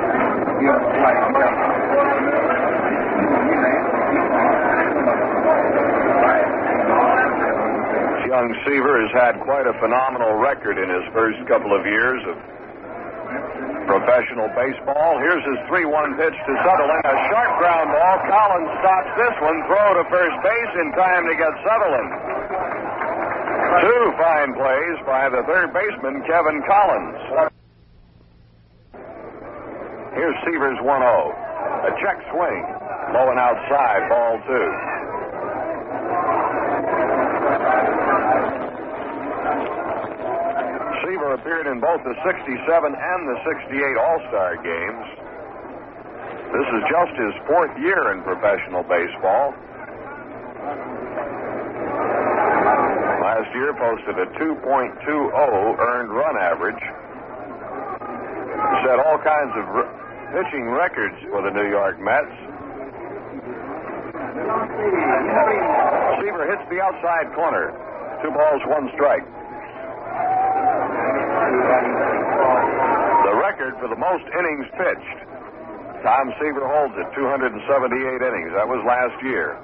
[SPEAKER 4] young Seaver has had quite a phenomenal record in his first couple of years of professional baseball. Here's his 3-1 pitch to Sutherland. A sharp ground ball. Collins stops this one. Throw to first base in time to get Sutherland. Two fine plays by the third baseman, Kevin Collins. Here's Seaver's 1-0. A check swing. Low and outside. Ball 2. Seaver appeared in both the 67 and the 68 All-Star games. This is just his fourth year in professional baseball. Last year posted a 2.20 earned run average. Set all kinds of pitching records for the New York Mets. Seaver hits the outside corner. 2 balls, 1 strike. The record for the most innings pitched. Tom Seaver holds it, 278 innings. That was last year.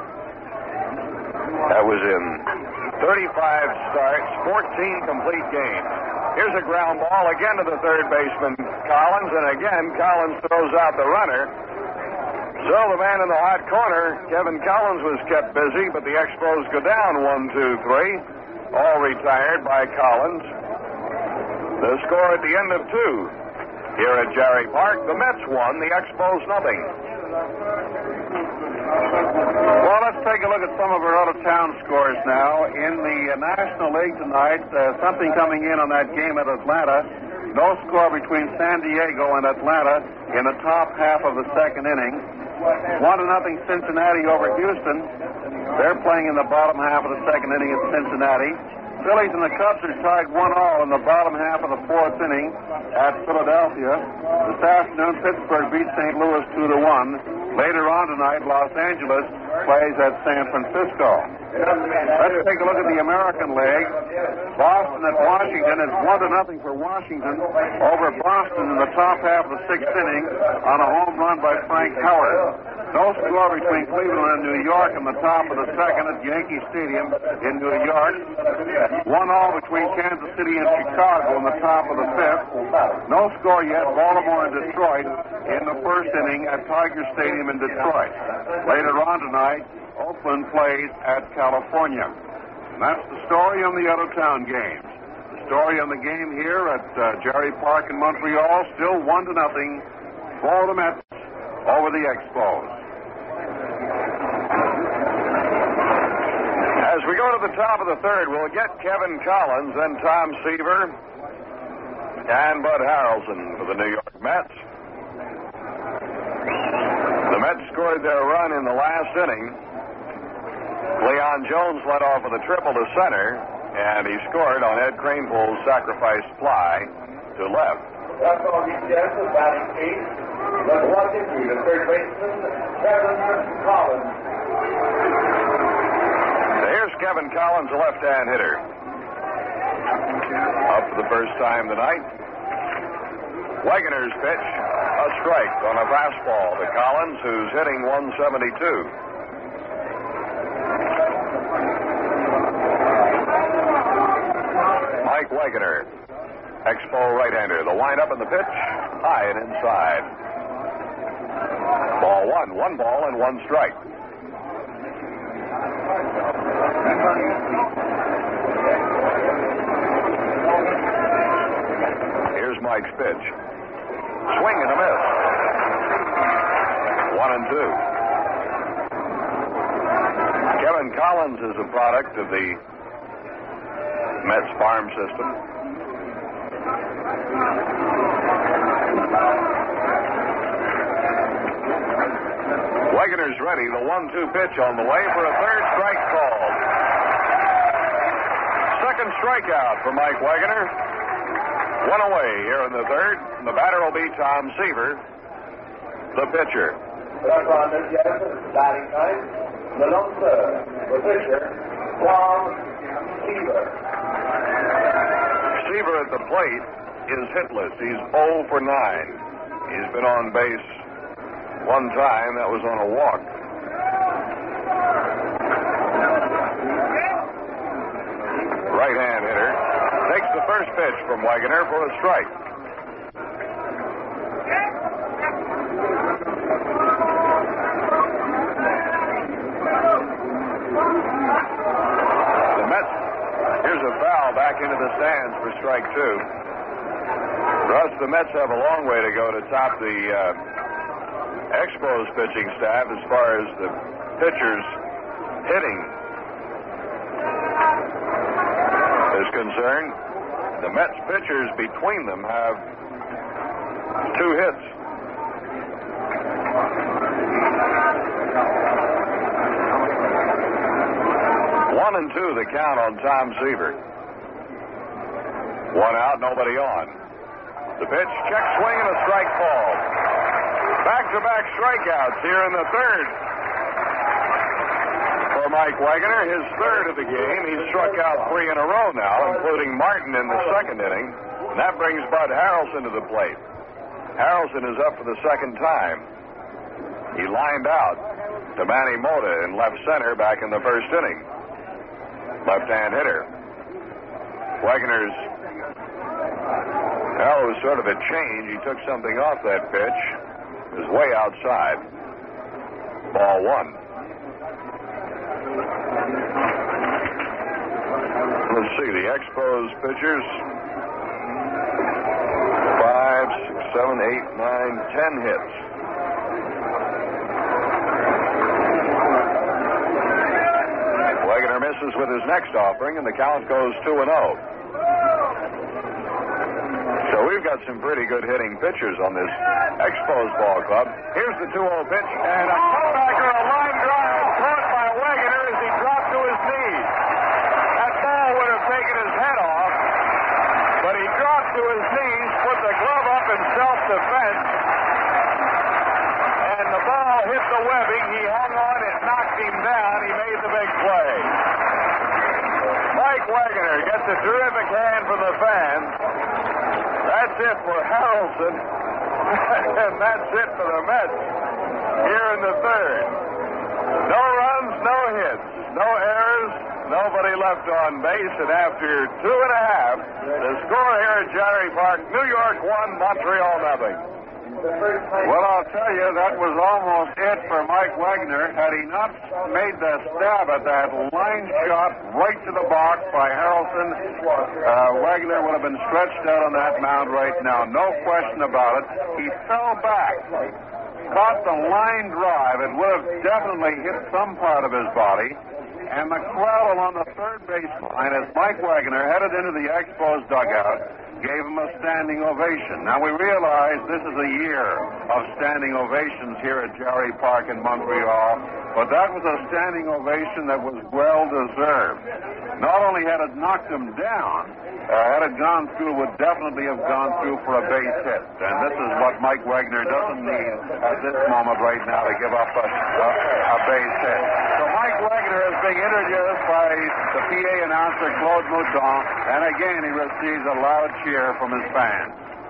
[SPEAKER 4] That was in 35 starts, 14 complete games. Here's a ground ball again to the third baseman, Collins, and again Collins throws out the runner. So the man in the hot corner, Kevin Collins, was kept busy, but the Expos go down 1, 2, 3. All retired by Collins. The score at the end of 2. Here at Jerry Park, the Mets won, the Expos nothing.
[SPEAKER 1] Well, let's take a look at some of our out-of-town scores now. In the National League tonight, something coming in on that game at Atlanta. No score between San Diego and Atlanta in the top half of the second inning. 1-0 Cincinnati over Houston. They're playing in the bottom half of the second inning at Cincinnati. Phillies and the Cubs are tied 1-1 in the bottom half of the fourth inning at Philadelphia. This afternoon, Pittsburgh beat St. Louis 2-1. Later on tonight, Los Angeles plays at San Francisco. Let's take a look at the American League. Boston at Washington. It's 1-0 for Washington over Boston in the top half of the sixth inning on a home run by Frank Howard. No score between Cleveland and New York in the top of the second at Yankee Stadium in New York. 1-1 between Kansas City and Chicago in the top of the fifth. No score yet, Baltimore and Detroit in the first inning at Tiger Stadium in Detroit. Later on tonight, Oakland plays at California. And that's the story on the out-of-town games. The story on the game here at Jerry Park in Montreal, still 1-0 for the Mets over the Expos.
[SPEAKER 4] As we go to the top of the third, we'll get Kevin Collins, then Tom Seaver, and Bud Harrelson for the New York Mets. The Mets scored their run in the last inning. Leon Jones led off with a triple to center, and he scored on Ed Kranepool's sacrifice fly to left.
[SPEAKER 3] That's all he gets is batting eighth. Let's watch him do the third baseman, Kevin Collins.
[SPEAKER 4] So here's Kevin Collins, a left-hand hitter. Up for the first time tonight. Wegener's pitch, a strike on a fastball to Collins, who's hitting 172. Mike Wegener, Expo right-hander. The windup and the pitch, high and inside. Ball 1, 1 ball and 1 strike. Here's Mike's pitch. Swing and a miss. 1-2. Kevin Collins is a product of the Mets farm system. Wegener's ready. The 1-2 pitch on the way for a third strike called. Second strikeout for Mike Wegener. One away here in the third. The batter will be Tom Seaver, the pitcher.
[SPEAKER 3] Batting ninth, the number, the pitcher, Tom Seaver.
[SPEAKER 4] Seaver at the plate is hitless. He's 0 for 9. He's been on base one time. That was on a walk. the first pitch from Wagoner for a strike. The Mets, here's a foul back into the stands for strike two. Russ, the Mets have a long way to go to top the Expos pitching staff as far as the pitchers hitting is concerned. The Mets pitchers between them have 2 hits. One and two, the count on Tom Seaver. 1 out, nobody on. The pitch, check swing, and a strike ball. Back-to-back strikeouts here in the third for Mike Wagoner, his third of the game. He's struck out 3 in a row now, including Martin in the second inning. And that brings Bud Harrelson to the plate. Harrelson is up for the second time. He lined out to Manny Mota in left center back in the first inning. Left-hand hitter. Wagoner's, well, it was sort of a change. He took something off that pitch. It was way outside. Ball 1. Let's see, the Expos pitchers. 5, 6, 7, 8, 9, 10 hits. Wagoner misses with his next offering, and the count goes 2-0. So we've got some pretty good hitting pitchers on this Expos ball club. Here's the 2-0 pitch, and a Kodaker, a line drive caught by Wagoner as he dropped to his knees. That ball would have taken his head off, but he dropped to his knees, put the glove up in self-defense, and the ball hit the webbing. He hung on, it knocked him down. He made the big play. Mike Wagoner gets a terrific hand from the fans. That's it for Harrelson, and that's it for the Mets here in the third. No runs, no hits, no errors, nobody left on base, and after 2 1/2, the score here at Jerry Park, New York 1, Montreal 0.
[SPEAKER 1] Well, I'll tell you, that was almost it for Mike Wagoner. Had he not made the stab at that line shot right to the box by Harrelson, Wagoner would have been stretched out on that mound right now. No question about it. He fell back, caught the line drive. It would have definitely hit some part of his body. And the crowd along the third baseline, as Mike Wagoner headed into the Expos dugout, gave him a standing ovation. Now, we realize this is a year of standing ovations here at Jerry Park in Montreal, but that was a standing ovation that was well-deserved. Not only had it knocked him down, had it gone through, would definitely have gone through for a base hit. And this is what Mike Wagoner doesn't need at this moment right now, to give up a base hit. So Mike Wagoner is being introduced by the PA announcer, Claude Mouton, and again he receives a loud cheer from his fans.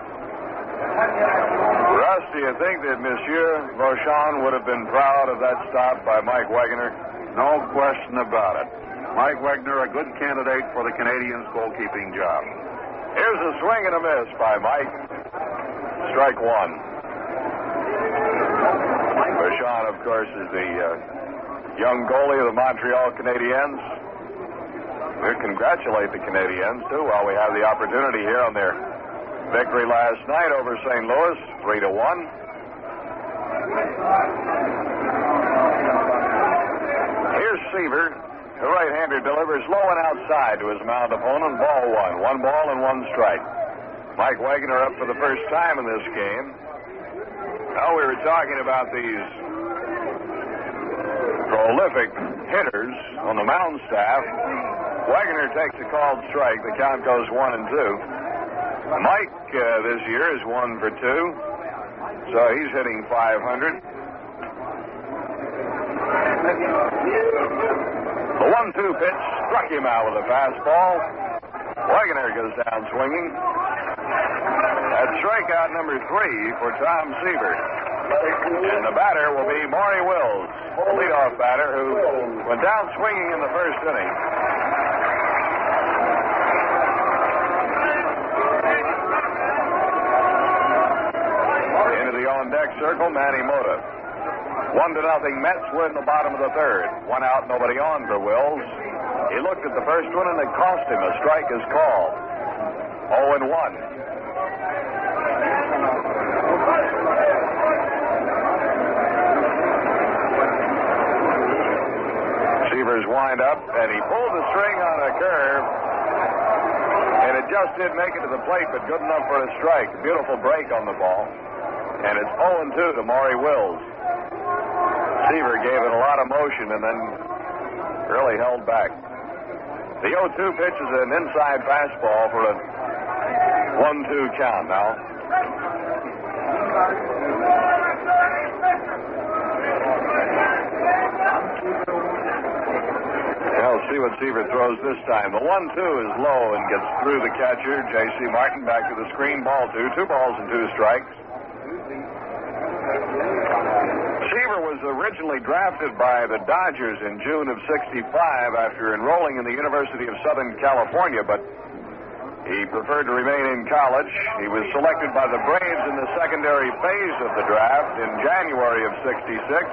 [SPEAKER 4] Russ, do you think that Monsieur Beauchamp would have been proud of that stop by Mike Wagoner?
[SPEAKER 1] No question about it. Mike Wagoner, a good candidate for the Canadiens' goalkeeping job.
[SPEAKER 4] Here's a swing and a miss by Mike. Strike 1. Beauchamp, of course, is the young goalie of the Montreal Canadiens. We congratulate the Canadiens, too, while we have the opportunity here on their victory last night over St. Louis, 3-1. Here's Seaver. The right-hander delivers low and outside to his mound opponent. Ball 1. 1 ball and 1 strike. Mike Wagoner up for the first time in this game. Now, we were talking about these prolific hitters on the mound staff. Wagoner takes a called strike. The count goes 1-2. Mike this year is 1 for 2, so he's hitting .500. The 1-2 pitch struck him out with a fastball. Wagoner goes down swinging. That's strikeout number 3 for Tom Seaver. And the batter will be Maury Wills, the leadoff batter, who went down swinging in the first inning. circle, Manny Mota. 1-0 Mets win the bottom of the third. 1 out, nobody on for Wills. He looked at the first one, and it cost him. A strike is called. 0-1. Seaver's wind up, and he pulled the string on a curve, and it just did make it to the plate, but good enough for a strike. Beautiful break on the ball, and it's 0-2 to Maury Wills. Seaver gave it a lot of motion and then really held back. The 0-2 pitch is an inside fastball for a 1-2 count now. We'll see what Seaver throws this time. The 1-2 is low and gets through the catcher. J.C. Martin back to the screen. Ball 2. 2 balls and 2 strikes. Seaver was originally drafted by the Dodgers in June of '65 after enrolling in the University of Southern California, but he preferred to remain in college. He was selected by the Braves in the secondary phase of the draft in January of '66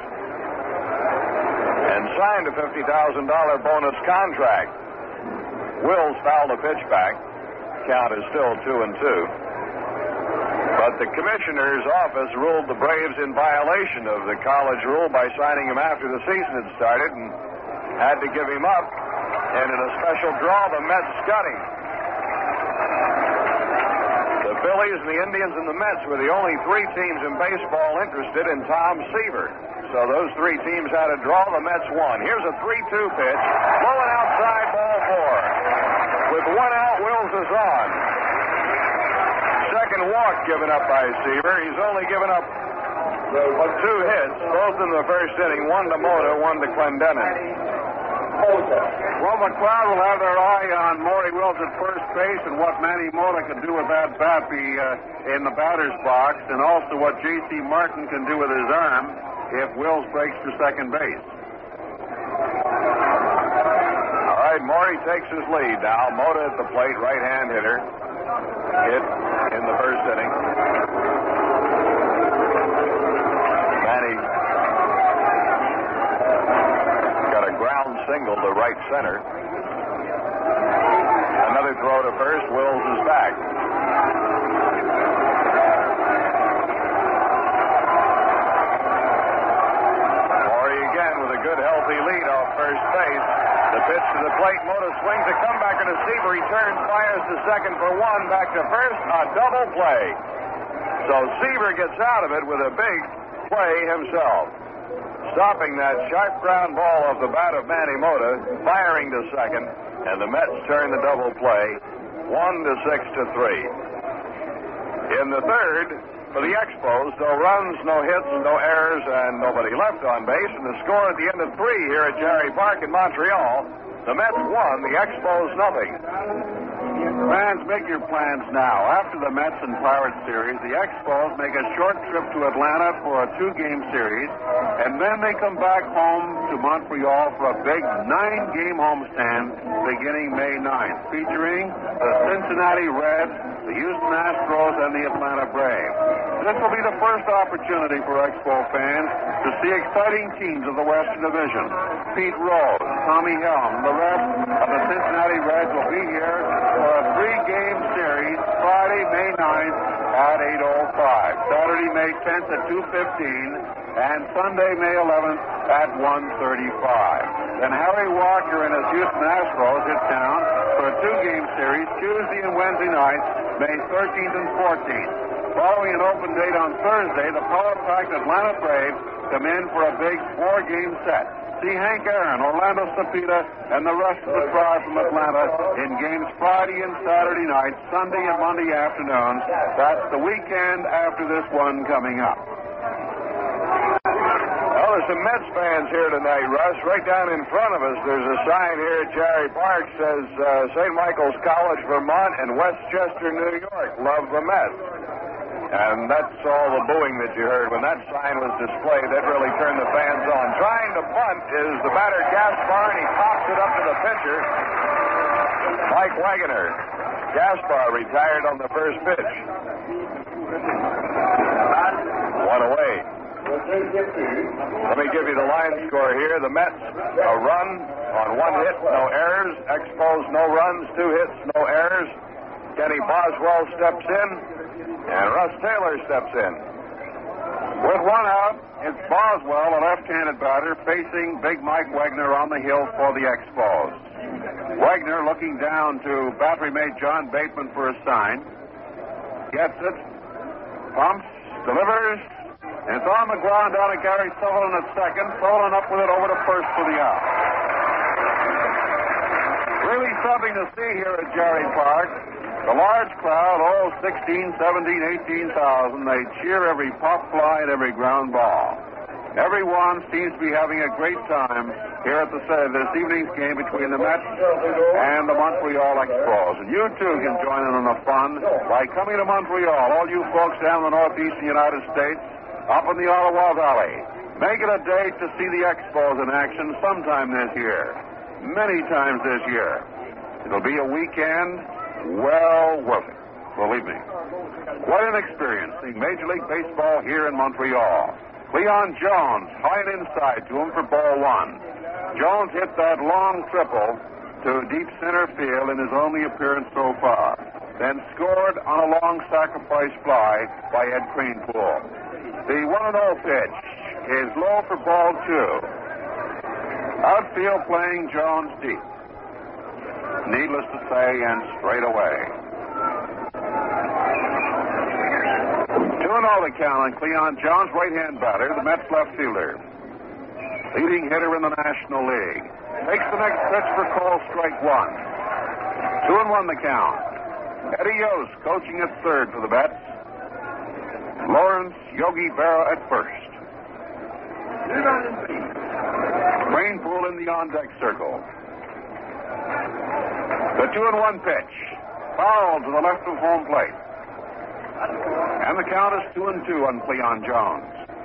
[SPEAKER 4] and signed a $50,000 bonus contract. Wills fouled a pitch back. Count is still 2-2. But the commissioner's office ruled the Braves in violation of the college rule by signing him after the season had started and had to give him up. And in a special draw, the Mets got him. The Phillies and the Indians and the Mets were the only 3 teams in baseball interested in Tom Seaver. So those 3 teams had a draw. The Mets won. Here's a 3-2 pitch. Blowing outside, ball 4. With 1 out, Wills is on. Second walk given up by Seaver. He's only given up 2 hits, both in the first inning. 1 to Mota, 1 to Clendenin.
[SPEAKER 1] Well, the crowd will have their eye on Maury Wills at first base and what Manny Mota can do with that bat in the batter's box, and also what J.C. Martin can do with his arm if Wills breaks to second base.
[SPEAKER 4] All right, Maury takes his lead now. Mota at the plate, right-hand hitter. Hit in the first inning. Manny got a ground single to right center. Another throw to first. Wills is back. Maury again with a good healthy lead off first base. The pitch to the plate. Mota swings a comeback and a Seaver. He turns, fires to second for 1. Back to first. A double play. So Seaver gets out of it with a big play himself. Stopping that sharp ground ball off the bat of Manny Mota. Firing to second. And the Mets turn the double play. 1-6-3. In the third, for the Expos, no runs, no hits, no errors, and nobody left on base. And the score at the end of 3 here at Jerry Park in Montreal, the Mets won, the Expos nothing.
[SPEAKER 1] Fans, make your plans now. After the Mets and Pirates series, the Expos make a short trip to Atlanta for a 2-game series, and then they come back home to Montreal for a big 9-game homestand beginning May 9th, featuring the Cincinnati Reds, the Houston Astros, and the Atlanta Braves. This will be the first opportunity for Expo fans to see exciting teams of the Western Division. Pete Rose, Tommy Helm, the rest of the Cincinnati Reds will be here for a 3-game series Friday, May 9th at 8:05, Saturday, May 10th at 2:15, and Sunday, May 11th at 1:35. Then Harry Walker and his Houston Astros hit town for a 2-game series Tuesday and Wednesday nights, May 13th and 14th. Following an open date on Thursday, the power-packed Atlanta Braves come in for a big 4-game set. See Hank Aaron, Orlando Cepeda, and the rest of the crowd from Atlanta in games Friday and Saturday night, Sunday and Monday afternoons. That's the weekend after this one coming up.
[SPEAKER 4] Well, there's some Mets fans here tonight, Russ. Right down in front of us, there's a sign here at Jerry Park says St. Michael's College, Vermont, and Westchester, New York. Love the Mets. And that's all the booing that you heard. When that sign was displayed, that really turned the fans on. Trying to bunt is the batter Gaspar, and he pops it up to the pitcher, Mike Wagoner. Gaspar retired on the first pitch. 1 away. Let me give you the line score here. The Mets, a run on 1 hit, no errors. Expos, no runs, 2 hits, no errors. Kenny Boswell steps in, and Russ Taylor steps in.
[SPEAKER 1] With 1 out, it's Boswell, a left-handed batter, facing Big Mike Wegner on the hill for the Expos. Wegner looking down to battery mate John Bateman for a sign. Gets it, pumps, delivers, and it's on the ground down to Gary Sullivan at second. Sullivan up with it over to first for the out. Really something to see here at Jarry Park. The large crowd, 16, 17, 18,000, they cheer every pop fly and every ground ball. Everyone seems to be having a great time here at this evening's game between the Mets and the Montreal Expos. And you, too, can join in on the fun by coming to Montreal. All you folks down in the northeastern United States, up in the Ottawa Valley, make it a date to see the Expos in action sometime this year. Many times this year. It'll be a weekend well worth it. Believe me. What an experience, seeing Major League Baseball here in Montreal. Cleon Jones, high and inside to him for ball 1. Jones hit that long triple to deep center field in his only appearance so far. Then scored on a long sacrifice fly by Ed Kranepool. The 1-0 pitch is low for ball 2. Outfield playing Jones deep. Needless to say, and straight away. 2-0 the count on Cleon Jones, right-hand batter, the Mets left fielder. Leading hitter in the National League. Takes the next pitch for call, strike 1. 2-1 the count. Eddie Yost coaching at third for the Mets. Lawrence Yogi Berra at first. Kranepool in the on-deck circle. The 2-1 pitch. Foul to the left of home plate. And the count is 2-2 on Cleon Jones.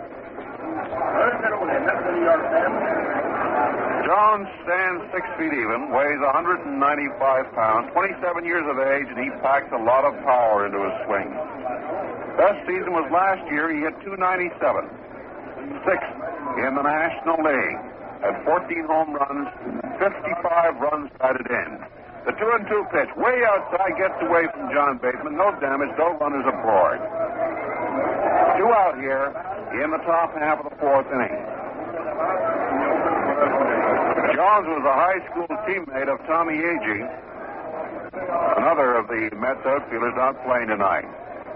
[SPEAKER 1] Jones stands 6 feet even, weighs 195 pounds, 27 years of age, and he packs a lot of power into his swing. Best season was last year. He hit .297, 6th in the National League, had 14 home runs, 55 runs batted in. The 2-2 pitch, way outside, gets away from John Bateman. No damage, no runners aboard. 2 out here in the top half of the 4th inning. Jones was a high school teammate of Tommy Agee, another of the Mets outfielders not playing tonight.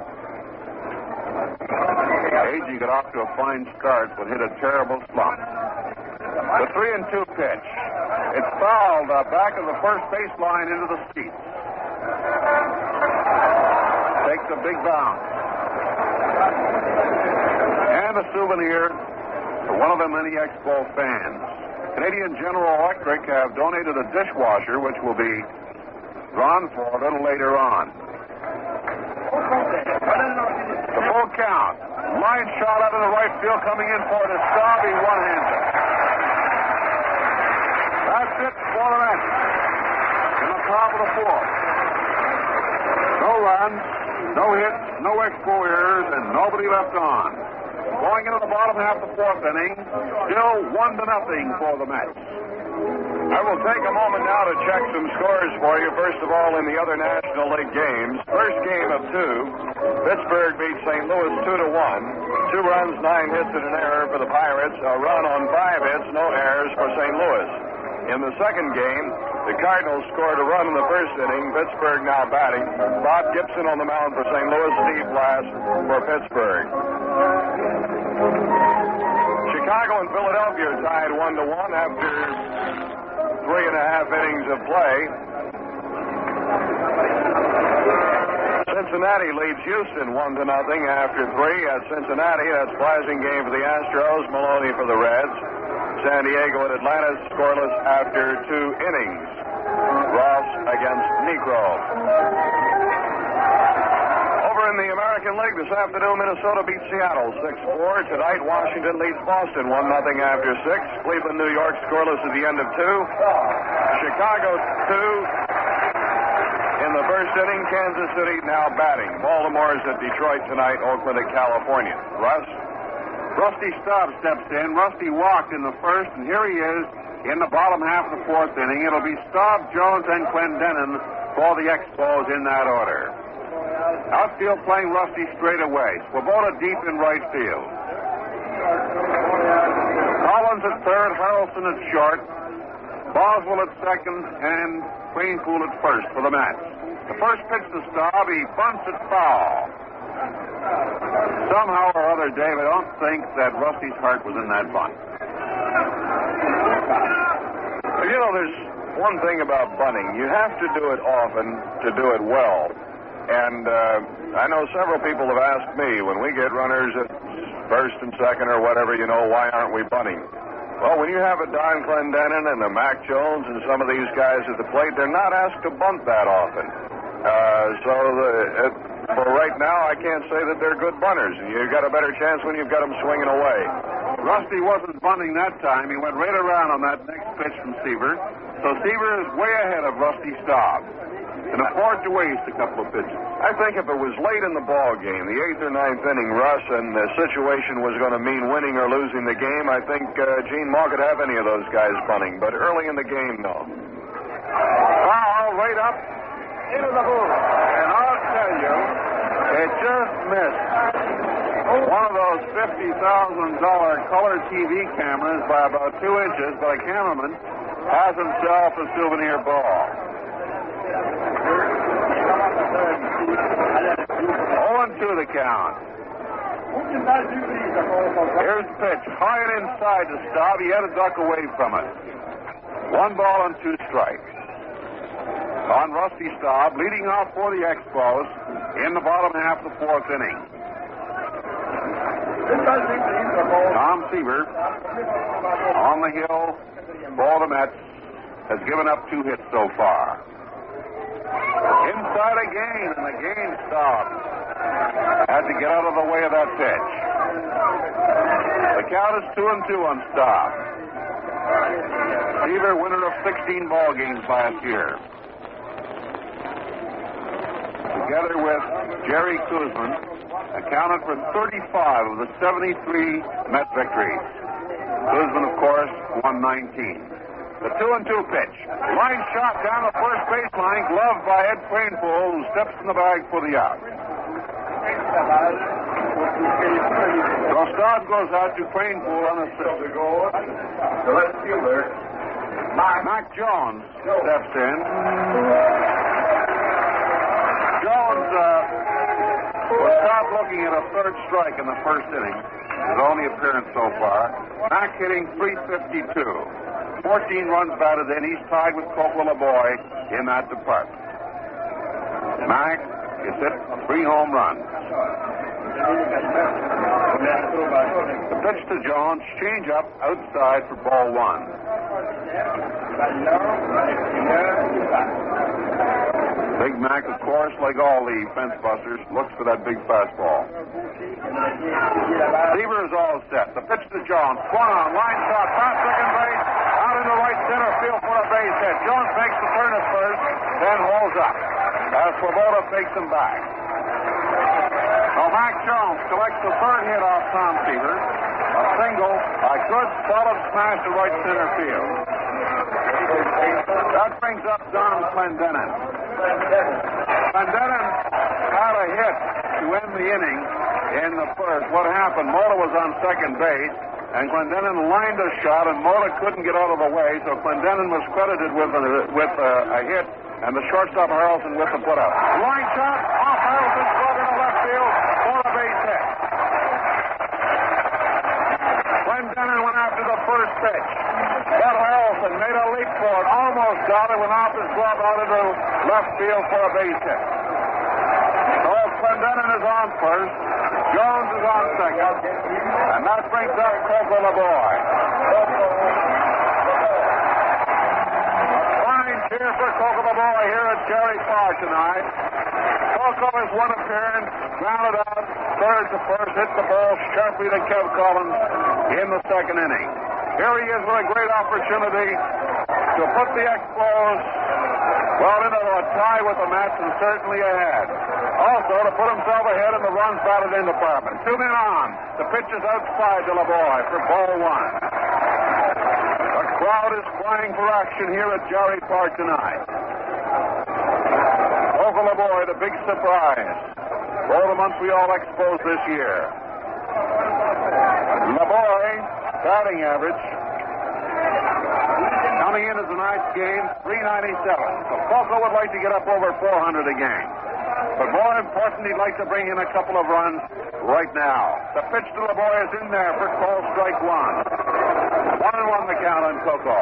[SPEAKER 1] Agee got off to a fine start, but hit a terrible slump. The 3-2 pitch. It's fouled back of the first baseline into the seats. Takes a big bounce. And a souvenir for one of the many Expo fans. Canadian General Electric have donated a dishwasher, which will be drawn for a little later on. The full count. Line shot out of the right field, coming in for the Staubby one-hander. That's it for the Mets. In the top of the 4th. No runs, no hits, no Expo errors, and nobody left on. Going into the bottom half of the 4th inning, still 1-0 for the Mets.
[SPEAKER 4] I will take a moment now to check some scores for you. First of all, in the other National League games. First game of 2, Pittsburgh beat St. Louis 2-1. 2 runs, 9 hits, and an error for the Pirates. A run on 5 hits, no errors for St. Louis. In the second game, the Cardinals scored a run in the first inning. Pittsburgh now batting. Bob Gibson on the mound for St. Louis. Steve Blass for Pittsburgh. Chicago and Philadelphia are tied 1-1 after 3.5 innings of play. Cincinnati leads Houston 1-0 after 3 at Cincinnati. That's Pleasing game for the Astros, Maloney for the Reds. San Diego and Atlanta scoreless after 2 innings. Ross against Negro. Over in the American League this afternoon, Minnesota beats Seattle 6-4. Tonight, Washington leads Boston 1-0 after 6. Cleveland, New York scoreless at the end of 2. Chicago 2 in the first inning. Kansas City now batting. Baltimore's at Detroit tonight. Oakland at California. Russ?
[SPEAKER 1] Rusty Staub steps in. Rusty walked in the first, and here he is in the bottom half of the fourth inning. It'll be Staub, Jones, and Clendenin for the Expos in that order. Outfield playing Rusty straight away. Swoboda deep in right field. Collins at third, Harrelson at short, Boswell at second, and Cranepool at first for the Mets. The first pitch to Staub, he bunts it foul. Somehow or other, Dave, I don't think that Rusty's heart was in that bunt.
[SPEAKER 4] You know, there's one thing about bunting. You have to do it often to do it well. And I know several people have asked me, when we get runners at first and second or whatever, why aren't we bunting? Well, when you have a Don Clendenin and a Mac Jones and some of these guys at the plate, they're not asked to bunt that often. For right now, I can't say that they're good bunters. You've got a better chance when you've got them swinging away.
[SPEAKER 1] Rusty wasn't bunting that time. He went right around on that next pitch from Seaver. So Seaver is way ahead of Rusty Staub and afford to waste a couple of pitches.
[SPEAKER 4] I think if it was late in the ball game, the 8th or 9th inning, Russ, and the situation was going to mean winning or losing the game, I think Gene Maw could have any of those guys bunting. But early in the game, no.
[SPEAKER 1] Foul right up into the booth. And I'll tell you, it just missed one of those $50,000 color TV cameras by about 2 inches, but a cameraman has himself a souvenir ball. 0-2 the count. Here's the pitch. High and inside to Staub. He had to duck away from it. 1 ball and 2 strikes. On Rusty Staub, leading off for the Expos in the bottom half of the fourth inning. Tom Seaver on the hill for the Mets has given up 2 hits so far. Inside again, and the game stopped. Had to get out of the way of that pitch. The count is 2-2 on Staub. Seaver, winner of 16 ball games last year. Together with Jerry Koosman, accounted for 35 of the 73 Met victories. Koosman, of course, won 19. The 2-2 pitch. Line shot down the first baseline, gloved by Ed Cranepool, who steps in the bag for the out. So Staub goes out to Cranepool on a assist.
[SPEAKER 3] The left fielder,
[SPEAKER 1] Mac Jones steps in. Jones was stopped looking at a third strike in the first inning. His only appearance so far. Mac hitting .352. 14 runs batted in. He's tied with Coco LaBoy in that department. Mac has hit 3 home runs. The pitch to Jones, change up outside for ball 1. Big Mac, of course, like all the fence busters, looks for that big fastball. Seaver is all set. The pitch to Jones. Swung on. Line shot. Past second base. Out into right center field for a base hit. Jones makes the turn at first, then holds up. As Swoboda takes him back. Now Mac Jones collects the third hit off Tom Seaver. A single. A good solid smash to right center field. That brings up Don Clendenin. Clendenin had a hit to end the inning in the first. What happened? Mola was on second base, and Clendenin lined a shot, and Mola couldn't get out of the way, so Clendenin was credited with a hit, and the shortstop Harrelson with the putout. Line shot off Harrelson's glove in the left field for a base hit. Clendenin went after the first pitch. But Harrelson made a leap for it, almost got it, went off his glove out into left field for a base hit. So Clendenin is on first, Jones is on second, and that brings up Coco LaBoy. Fine cheer for Coco LaBoy here at Cherry Park tonight. Coco has one appearance, grounded out, third to first, hit the ball sharply to Kev Collins in the second inning. Here he is with a great opportunity to put the Expos Well, into a tie with the Mets and certainly ahead. Also, to put himself ahead in the runs batted in department. 2 men on. The pitch is outside to LeBoy for ball 1. The crowd is crying for action here at Jarry Park tonight. Over LeBoy, the big surprise for the Montreal Expos this year. LeBoy, batting average, coming into tonight's game, .397. So Poco would like to get up over 400 a game. But more important, he'd like to bring in a couple of runs right now. The pitch to LeBoy is in there for call strike 1. 1-1 the count on Coco.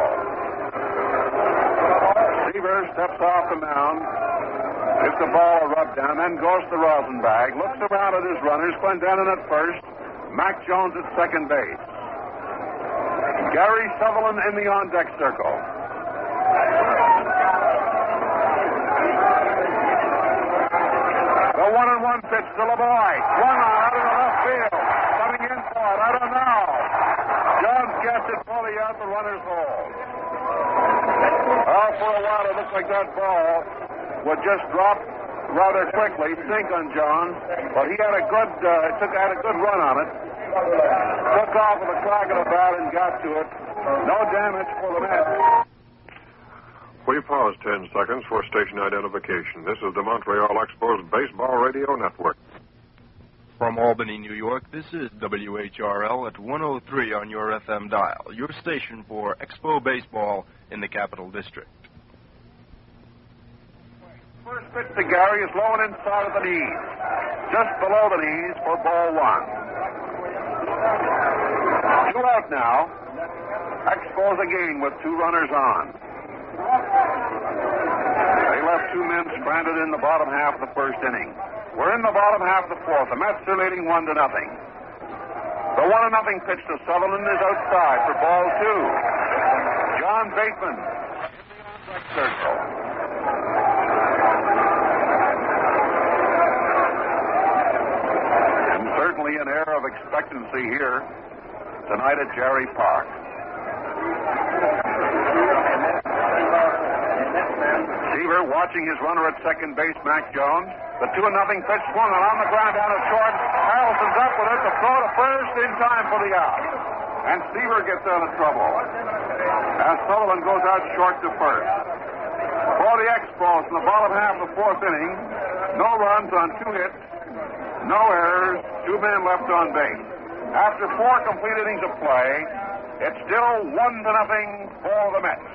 [SPEAKER 1] Seaver steps off the mound. Gives the ball a rub down, then goes to Rosenbach. Looks around at his runners. Clendenin at first. Mac Jones at second base. Gary Sutherland in the on-deck circle. The 1-1 pitch to LeBoy. Swung on out of the left field. Coming in for it. I don't know. Jones gets it fully out the runner's hole. Oh, for a while it looked like that ball would just drop rather quickly, sink on Jones. But he had a good run on it. Took off with a crack of the bat and got to it. No damage for the Mets.
[SPEAKER 6] We pause 10 seconds for station identification. This is the Montreal Expos Baseball Radio Network.
[SPEAKER 7] From Albany, New York, this is WHRL at 103 on your FM dial, your station for Expo Baseball in the Capital District.
[SPEAKER 1] First pitch to Gary is low and inside of the knees. Just below the knees for ball 1. 2 out now. Expos again with 2 runners on. They left 2 men stranded in the bottom half of the first inning. We're in the bottom half of the fourth. The Mets are leading 1-0. The 1-0 pitch to Sutherland is outside for ball 2. John Bateman in the on-deck circle. And certainly an air of expectancy here tonight at Jarry Park. Seaver watching his runner at second base, Mac Jones. The 2-0 pitch swung on the ground down at short. Harrelson's up with it to throw to first in time for the out. And Seaver gets out of trouble. As Sutherland goes out short to first. For the Expos in the bottom half of the fourth inning, no runs on 2 hits, no errors, 2 men left on base. After 4 complete innings of play, it's still 1-0 for the Mets.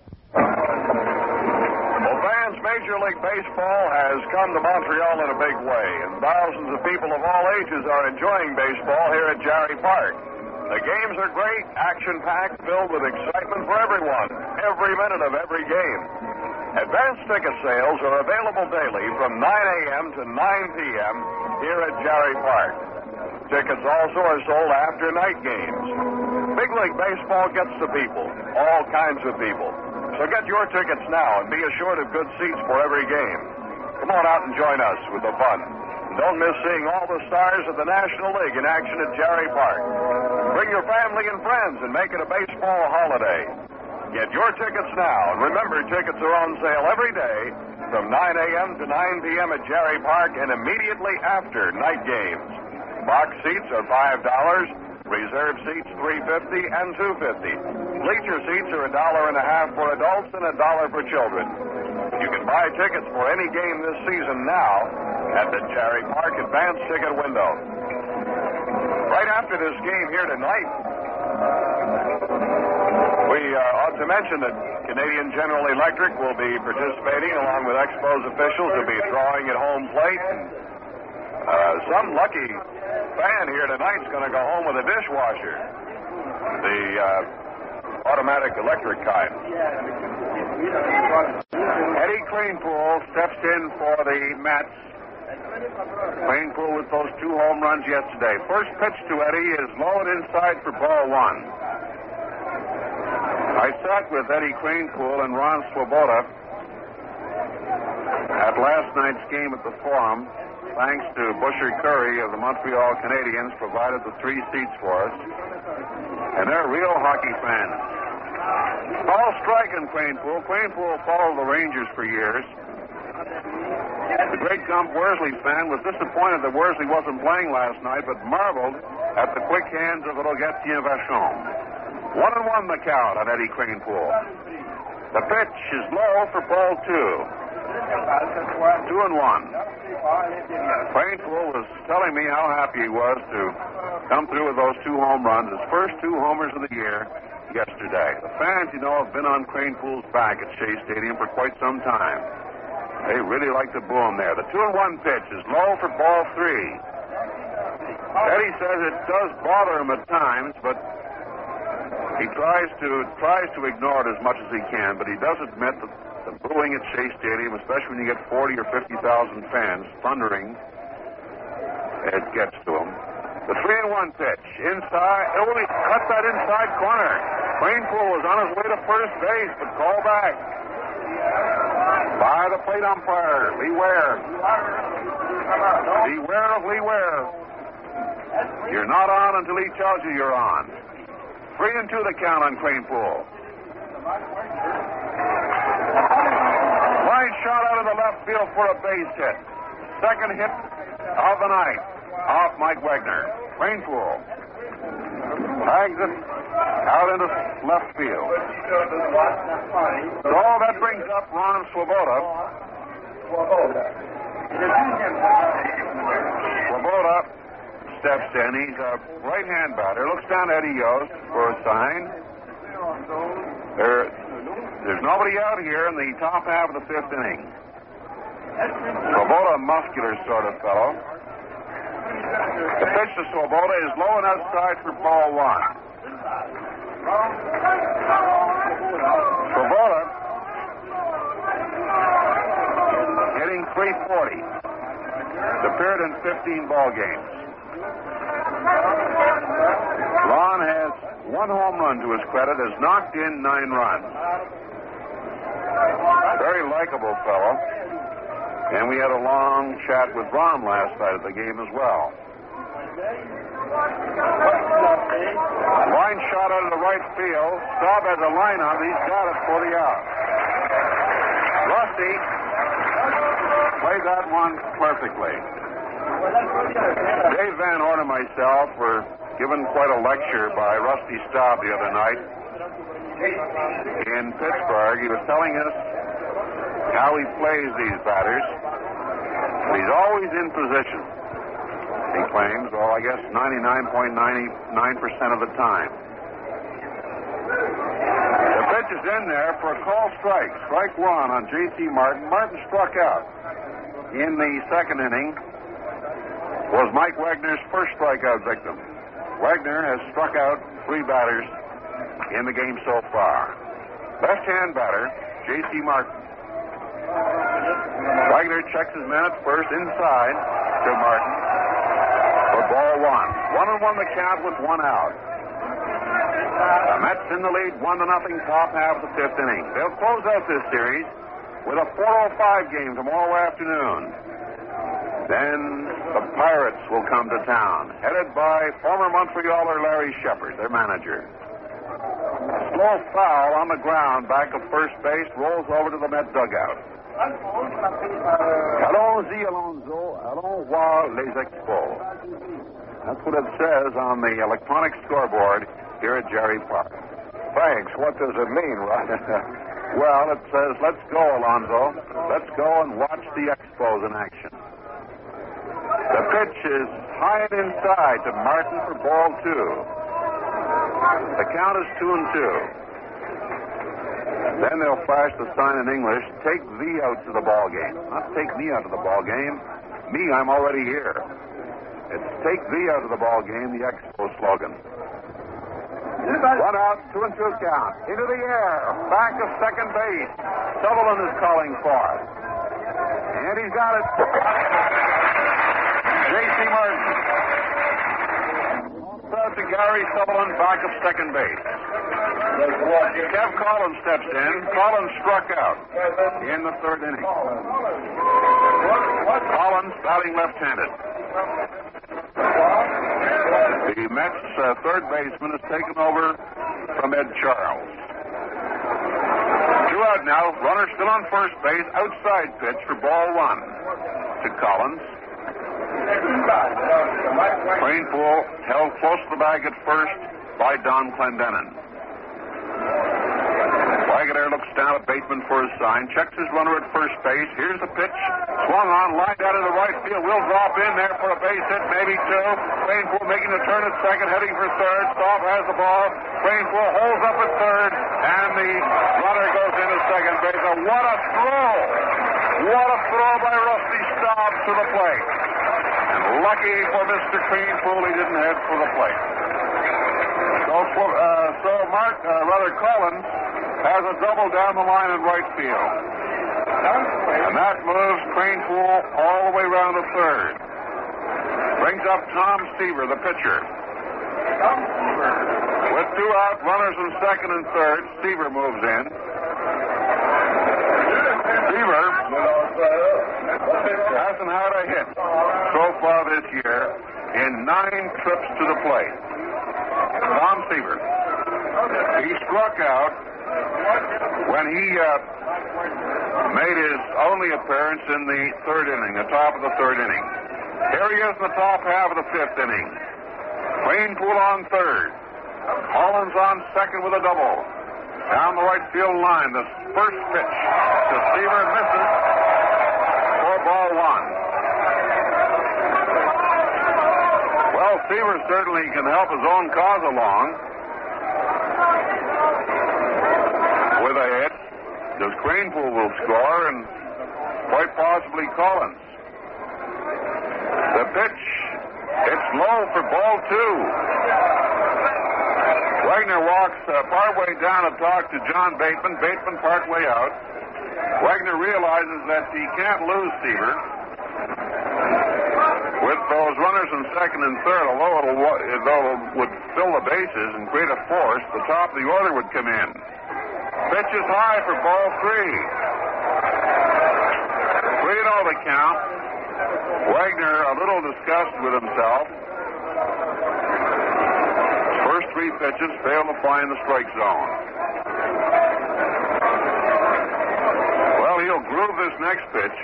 [SPEAKER 4] Well, fans, Major League Baseball has come to Montreal in a big way, and thousands of people of all ages are enjoying baseball here at Jarry Park. The games are great, action-packed, filled with excitement for everyone, every minute of every game. Advanced ticket sales are available daily from 9 a.m. to 9 p.m. here at Jarry Park. Tickets also are sold after night games. Big League Baseball gets to people, all kinds of people. So get your tickets now and be assured of good seats for every game. Come on out and join us with the fun. And don't miss seeing all the stars of the National League in action at Jarry Park. Bring your family and friends and make it a baseball holiday. Get your tickets now. And remember, tickets are on sale every day from 9 a.m. to 9 p.m. at Jarry Park and immediately after night games. Box seats are $5. Reserve seats $3.50 and $2.50. Bleacher seats are $1.50 for adults and $1 for children. You can buy tickets for any game this season now at the Jarry Park Advance Ticket window. Right after this game here tonight, we ought to mention that Canadian General Electric will be participating along with Expos officials. They'll be drawing at home plate. Some lucky fan here tonight's going to go home with a dishwasher. The automatic electric kind.
[SPEAKER 1] Eddie Kranepool steps in for the Mets. Kranepool with those 2 home runs yesterday. First pitch to Eddie is low and inside for ball 1. I sat with Eddie Kranepool and Ron Swoboda at last night's game at the Forum. Thanks to Busher Curry of the Montreal Canadiens, provided the 3 seats for us. And they're real hockey fans. Ball strike in Cranepool. Cranepool followed the Rangers for years. The great Gump Worsley fan was disappointed that Worsley wasn't playing last night, but marveled at the quick hands of little Gatien Vachon. 1-1 the count on Eddie Cranepool. The pitch is low for ball 2. 2-1. Cranepool was telling me how happy he was to come through with those 2 home runs, his first 2 homers of the year yesterday. The fans, you know, have been on Cranepool's back at Shea Stadium for quite some time. They really like to boo him there. The 2-1 pitch is low for ball 3. Eddie says it does bother him at times, but he tries to ignore it as much as he can. But he does admit that the booing at Shea Stadium, especially when you get 40 or 50,000 fans thundering, it gets to him. The 3-1 pitch inside. Oh, he cut that inside corner. Cranepool was on his way to first base, but called back by the plate umpire, Lee Ware. Beware of Lee Ware. You're not on until he tells you you're on. 3-2 the count on Cranepool. Line shot out of the left field for a base hit. Second hit of the night off Mike Wegner. Cranepool tags it out into left field. So that brings up Ron Swoboda. Swoboda steps in. He's a right-hand batter. Looks down at Eddie Yost for a sign. There's nobody out here in the top half of the 5th inning. Swoboda, a muscular sort of fellow. The pitch to Swoboda is low and outside for ball 1. Swoboda hitting .340. Appeared in 15 ball games. Ron has 1 home run to his credit, has knocked in 9 runs. Very likable fellow. And we had a long chat with Ron last night at the game as well. Line shot out of the right field. Staub has a line on it. He's got it for the out. Rusty played that one perfectly. Dave Van Horn and myself were given quite a lecture by Rusty Staub the other night in Pittsburgh. He was telling us how he plays these batters. He's always in position, he claims, well, I guess 99.99% of the time. The pitch is in there for a call strike. Strike 1 on J.C. Martin. Martin struck out. In the 2nd inning was Mike Wegner's first strikeout victim. Wegner has struck out 3 batters in the game so far. Left-hand batter, J.C. Martin. Wagner checks his man at first inside to Martin for ball 1. 1-1 the count with 1 out. The Mets in the lead, 1-0 top half of the 5th inning. They'll close out this series with a 4:05 game tomorrow afternoon. Then the Pirates will come to town, headed by former Montrealer Larry Shepard, their manager. A slow foul on the ground back of first base rolls over to the Met dugout. Allons-y, Alonso. Allons voir les Expos. That's what it says on the electronic scoreboard here at Jerry Park.
[SPEAKER 6] Thanks. What does it mean, Ron?
[SPEAKER 1] Well, it says, let's go, Alonso. Let's go and watch the Expos in action. The pitch is high and inside to Martin for ball 2. The count is 2-2. Then they'll flash the sign in English, take thee out to the ball game. Not take me out of the ball game. Me, I'm already here. It's take thee out of the ball game, the Expo slogan. 1 out, 2-2 count. Into the air, back of second base. Sutherland is calling for it. And he's got it. J.C. Martin. Out to Gary Sutherland, back of second base. Kev Collins steps in. Collins struck out in the 3rd inning. Collins batting left-handed. The Mets' 3rd baseman is taken over from Ed Charles. Two out now. Runner still on first base. Outside pitch for ball one to Collins. Cranepool held close to the bag at first by Don Clendenin. Wagner looks down at Bateman for his sign, checks his runner at first base. Here's the pitch. Swung on, lined out into right field. Will drop in there for a base hit, maybe two. Cranepool making the turn at second, heading for third. Staub has the ball. Cranepool holds up at third, and the runner goes into second base. What a throw! What a throw by Rusty Staub to the plate. And lucky for Mr. Cranepool, he didn't head for the plate. Collins has a double down the line in right field. And that moves Cranepool all the way around to third. Brings up Tom Seaver, the pitcher. With two out, runners in second and third, Seaver moves in. Seaver hasn't had a hit so far this year in 9 trips to the plate. Tom Seaver. He struck out when he made his only appearance in the third inning, the top of the third inning. Here he is in the top half of the fifth inning. Cranepool on third. Collins on second with a double. Down the right field line, the first pitch to Seaver misses for ball one. Well, Seaver certainly can help his own cause along with a hit. Because Cranepool will score, and quite possibly Collins. The pitch, it's low for ball two. Wagner walks partway down to talk to John Bateman. Bateman partway out. Wagner realizes that he can't lose Seaver. With those runners in second and third, although it would fill the bases and create a force, the top of the order would come in. Pitch is high for ball three. 3-0 the count. Wagner a little disgusted with himself. First 3 pitches failed to find the strike zone. Well, he'll groove this next pitch.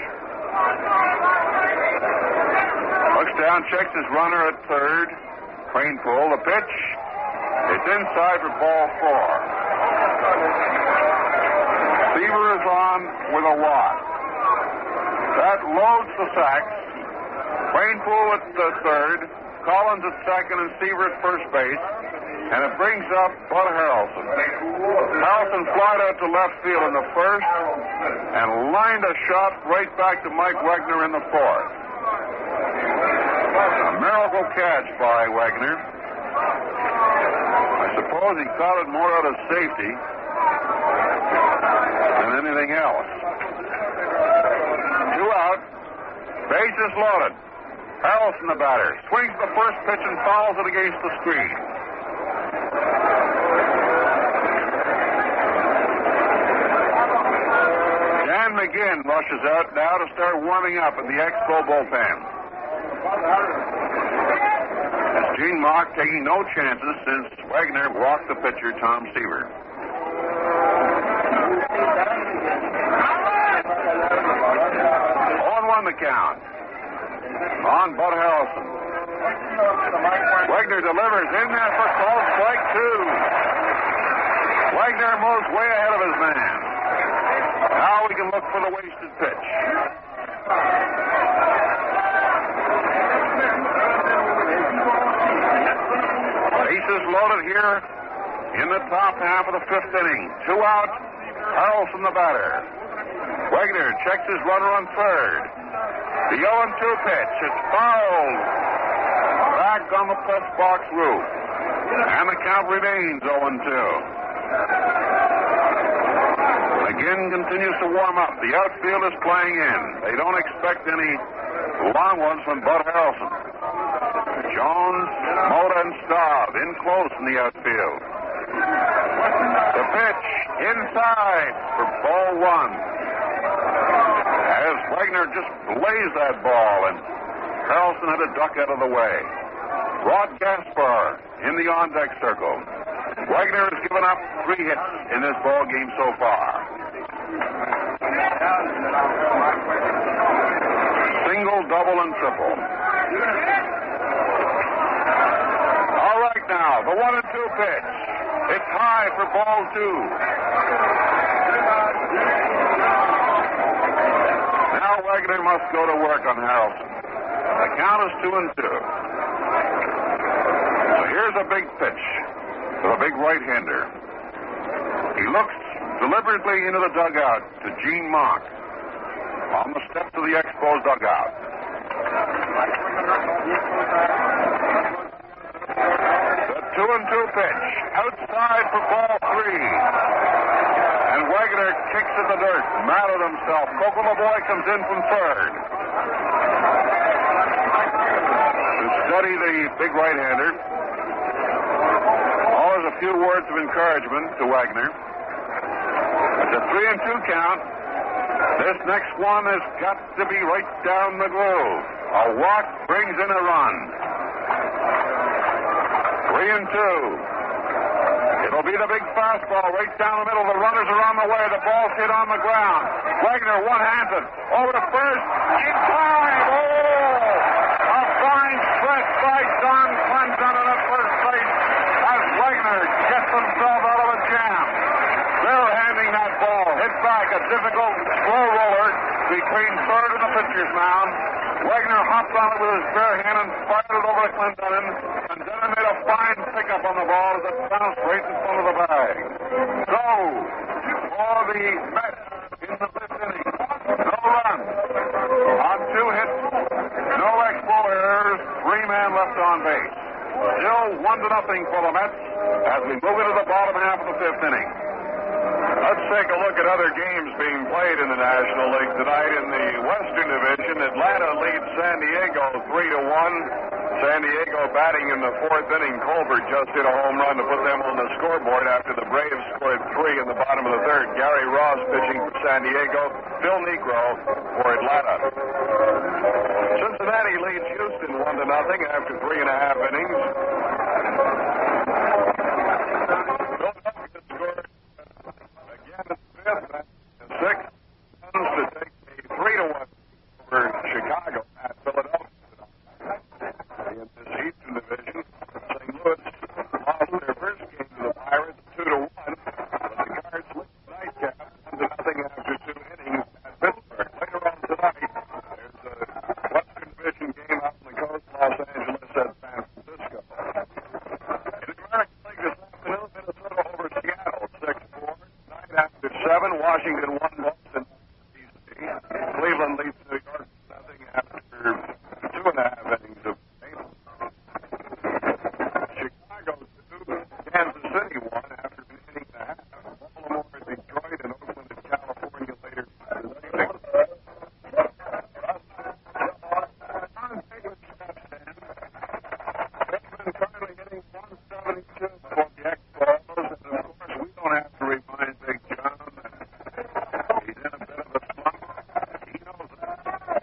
[SPEAKER 1] Looks down, checks his runner at third. Cranepool, the pitch. It's inside for ball 4. Seaver is on with a walk. That loads the sacks. Cranepool at the third, Collins at second, and Seaver at first base. And it brings up Bud Harrelson. Harrelson flied out to left field in the first and lined a shot right back to Mike Wagner in the fourth. A miracle catch by Wagner. I suppose he caught it more out of safety than anything else. 2 out. Bases loaded. Harrelson the batter. Swings the first pitch and fouls it against the screen. Dan McGinn rushes out now to start warming up in the Expo bullpen. As Gene Mock taking no chances since Wagner walked the pitcher, Tom Seaver. 0-1 the count. On Bud Harrelson. Wagner delivers in there for called strike 2. Wagner moves way ahead of his man. Now we can look for the wasted pitch. Bases loaded here in the top half of the fifth inning. 2 out. Harrelson the batter. Wagner checks his runner on third. The 0-2 pitch. It's fouled back on the press box roof. And the count remains 0-2. McGinn continues to warm up. The outfield is playing in. They don't expect any long ones from Bud Harrelson. Jones, Mota, and Staub in close in the outfield. The pitch inside for ball 1. As Wagner just blazed that ball, and Harrelson had to duck out of the way. Rod Gaspar in the on-deck circle. Wagner has given up 3 hits in this ball game so far. Single, double, and triple. All right now, the 1-2 pitch. It's high for ball 2. Now Wagner must go to work on Harrelson. The count is 2-2. So here's a big pitch for the big right-hander. He looks deliberately into the dugout to Gene Mock on the steps of the Expos dugout. The 2-2 pitch outside for ball 3. And Wagner kicks at the dirt, mad at himself. Coco LeBoy comes in from third to steady the big right-hander. Always a few words of encouragement to Wagner. It's a 3-2 count. This next one has got to be right down the groove. A walk brings in a run. 3-2. It'll be the big fastball right down the middle. The runners are on the way. The ball's hit on the ground. Wagner one-handed over to first. In time. Oh! A fine stretch by Don Clinton at first base as Wagner gets himself out of a jam. They're handing that ball. Hit back. A difficult, slow roller between third and the pitcher's mound. Wagner hopped on it with his bare hand and fired it over to Clinton. And then made a fine pickup on the ball as it bounced right in front of the bag. So, for the Mets in the 5th inning, no runs on 2 hits, no Expo errors, 3 men left on base. Still 1-0 for the Mets as we move into the bottom half of the 5th inning.
[SPEAKER 4] Let's take a look at other games being played in the National League tonight. In the Western Division, Atlanta leads San Diego 3-1. San Diego batting in the 4th inning. Colbert just hit a home run to put them on the scoreboard after the Braves scored 3 in the bottom of the 3rd. Gary Ross pitching for San Diego. Phil Negro for Atlanta. Cincinnati leads Houston 1-0 after 3.5 innings. Philadelphia scored again in the 5th and 6th runs to take a 3-1 over Chicago at Philadelphia. In this Eastern Division, St. Louis lost their first game to the Pirates 2-1, but the Cards lead the nightcap 1-0 after 2 innings at Pittsburgh. Later on tonight, there's a Western Division game out on the coast, Los Angeles at San Francisco. In the American League this afternoon, Minnesota over Seattle 6-4. Night after 7, Washington 1, Boston D.C. Cleveland leads New York 0 after 2.5 innings of Kansas City won after an inning and a half. Baltimore, Detroit, and Oakland in California later this evening. Bateman currently hitting 172 for the Expos, and of course we don't have to remind Big John that he's in a bit of a slump. He knows that.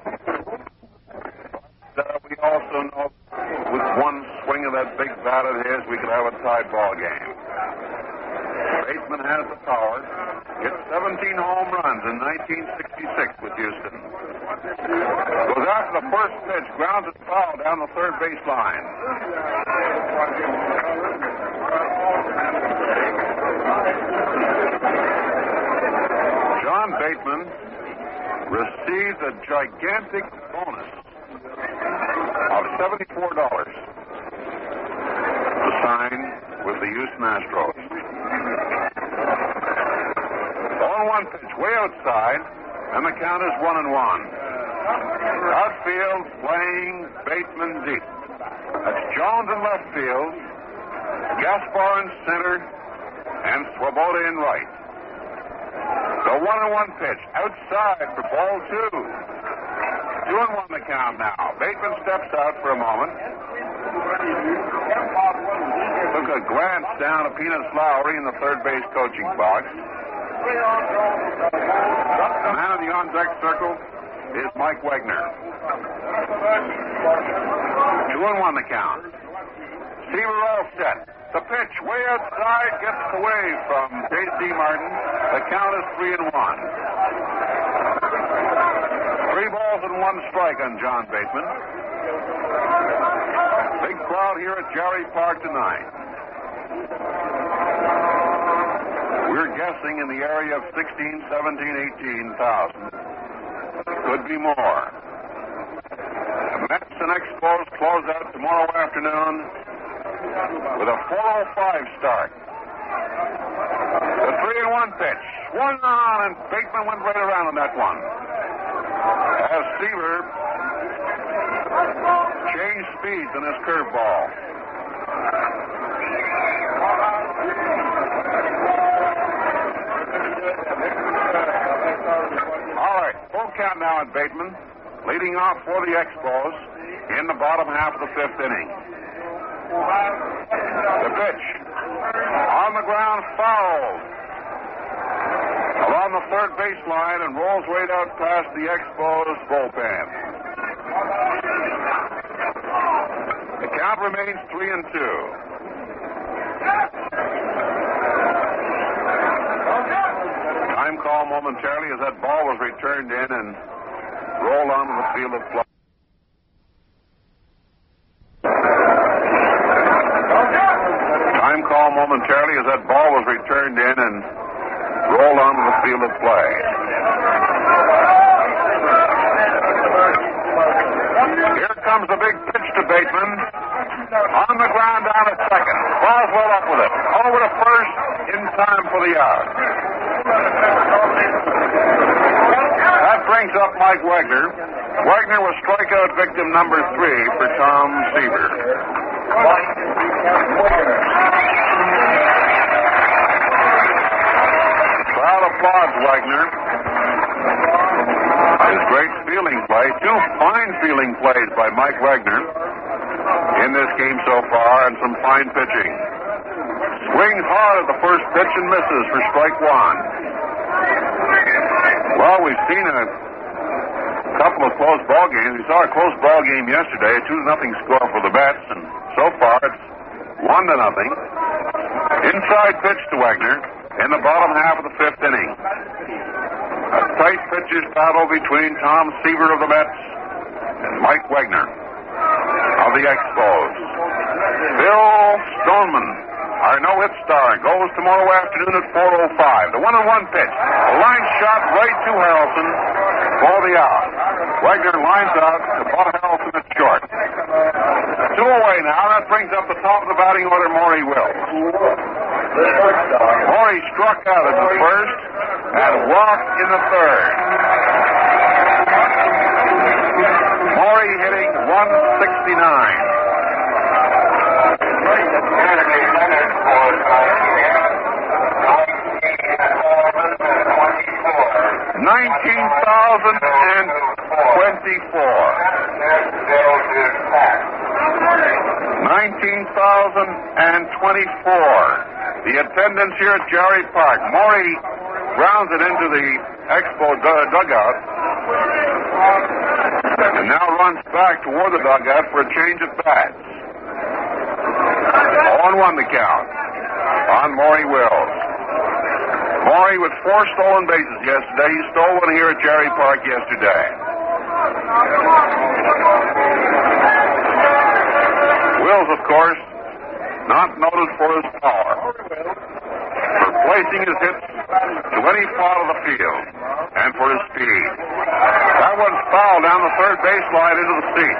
[SPEAKER 4] But we also know with one swing of that big bat of his, we could have a tied ball game. Bateman has the power. Hit 17 home runs in 1966 with Houston. Goes after the first pitch, grounds it foul down the third baseline. John Bateman receives a gigantic bonus of $74 to sign with the Houston Astros. 0-1 pitch, way outside, and the count is 1-1. Outfield playing Bateman deep. That's Jones in left field, Gaspar in center, and Swoboda in right. The 1-1 pitch, outside for ball 2. 2-1 the count now. Bateman steps out for a moment. Took a glance down at Peanuts Lowry in the third base coaching box. The man in the on-deck circle is Mike Wagner. 2-1 the count. Seaver all set. The pitch way outside gets away from J.C. Martin. The count is 3-1.
[SPEAKER 1] 3 balls and 1 strike on John Bateman. Big crowd here at Jerry Park tonight. We're guessing in the area of 16, 17, 18,000. Could be more. The Mets and Expos close out tomorrow afternoon with a 4:05 start. The 3-1 pitch. Swung on, and Bateman went right around on that one. As Seaver changed speeds in his curveball. All right, full count now at Bateman, leading off for the Expos in the bottom half of the 5th inning. The pitch on the ground, fouled along the third baseline and rolls right out past the Expos bullpen. The count remains 3-2. Time call momentarily as that ball was returned in and rolled onto the field of play. Time call momentarily as that ball was returned in and rolled onto the field of play. Here comes the big pitch to Bateman. On the ground down at second. Boswell up with it. Over to first in time for the out. That brings up Mike Wagner. Wagner was strikeout victim number 3 for Tom Seaver. Crowd applauds Wagner. His great fielding play. 2 fine fielding plays by Mike Wagner in this game so far, and some fine pitching. Swings hard at the first pitch and misses for strike 1. Well, we've seen a couple of close ball games. We saw a close ball game yesterday, a 2-0 score for the Mets, and so far it's 1-0. Inside pitch to Wagner in the bottom half of the 5th inning. A tight pitcher's battle between Tom Seaver of the Mets and Mike Wagner of the Expos. Bill Stoneman, our no-hit star, goes tomorrow afternoon at 4:05. The 1-1 pitch. A line shot right to Harrelson for the out. Wagner lines out to ball Harrelson at short. 2 away now. That brings up the top of the batting order, Maury Wills. Maury struck out in the first and walked in the third. Maury hitting 169. 19,024. The attendance here at Jerry Park. Maury grounds it into the Expo dugout and now runs back toward the dugout for a change of bats. 0-1 the count on Maury Wills. Maury with 4 stolen bases yesterday. He stole one here at Jerry Park yesterday. Wills, of course, not noted for his power, for placing his hits to any part of the field, and for his speed. That one's fouled down the third baseline into the seat.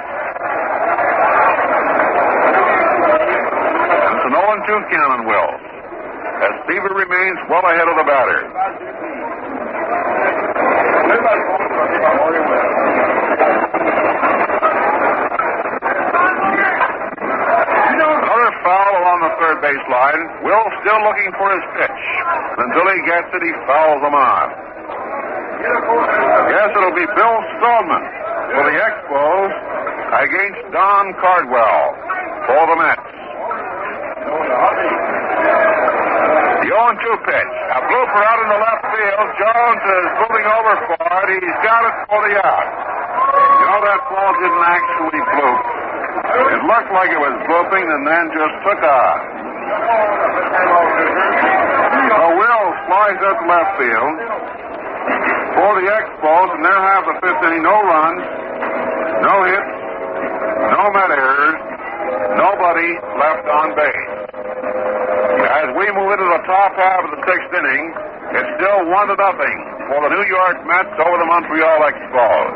[SPEAKER 1] And it's an 0-2 count on Wills, as Seaver remains well ahead of the batter. Another foul along the third baseline. Wills still looking for his pitch. Until he gets it, he fouls him on. Yes, it'll be Bill Stoneman for the Expos against Don Cardwell for the Mets. The 0-2 pitch. A blooper out in the left field. Jones is moving over for it. He's got it for the out. You know, that ball didn't actually bloop. It looked like it was blooping and then just took off. So Wills flies out to left field. for the Expos in their half of the fifth inning. No runs, no hits, no met errors, nobody left on base. As we move into the top half of the sixth inning, it's still 1-0 for the New York Mets over the Montreal Expos.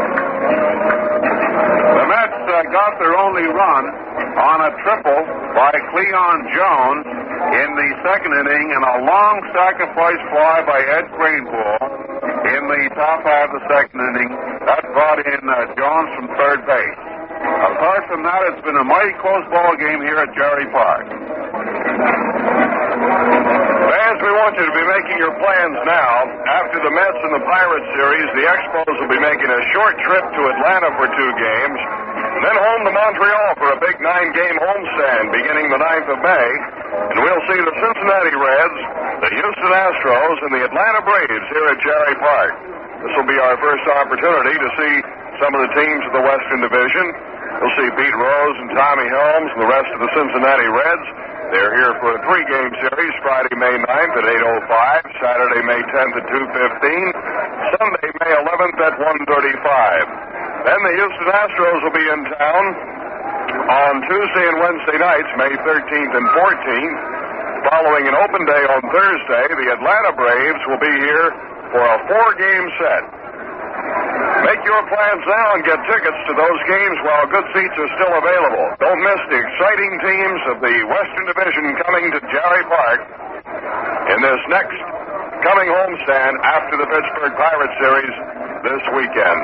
[SPEAKER 1] The Mets got their only run on a triple by Cleon Jones in the second inning and a long sacrifice fly by Ed Greenpool in the top half of the second inning. That brought in Jones from third base. Apart from that, it's been a mighty close ball game here at Jerry Park.
[SPEAKER 4] Fans, we want you to be making your plans now. After the Mets and the Pirates series, the Expos will be making a short trip to Atlanta for 2 games, and then home to Montreal for a big 9-game homestand beginning the 9th of May. And we'll see the Cincinnati Reds, the Houston Astros, and the Atlanta Braves here at Jerry Park. This will be our first opportunity to see some of the teams of the Western Division. We'll see Pete Rose and Tommy Helms and the rest of the Cincinnati Reds. They're here for a 3-game series, Friday, May 9th at 8:05, Saturday, May 10th at 2:15, Sunday, May 11th at 1:35. Then the Houston Astros will be in town on Tuesday and Wednesday nights, May 13th and 14th. Following an open day on Thursday, the Atlanta Braves will be here for a 4-game set. Make your plans now and get tickets to those games while good seats are still available. Don't miss the exciting teams of the Western Division coming to Jerry Park in this next coming homestand after the Pittsburgh Pirates series this weekend.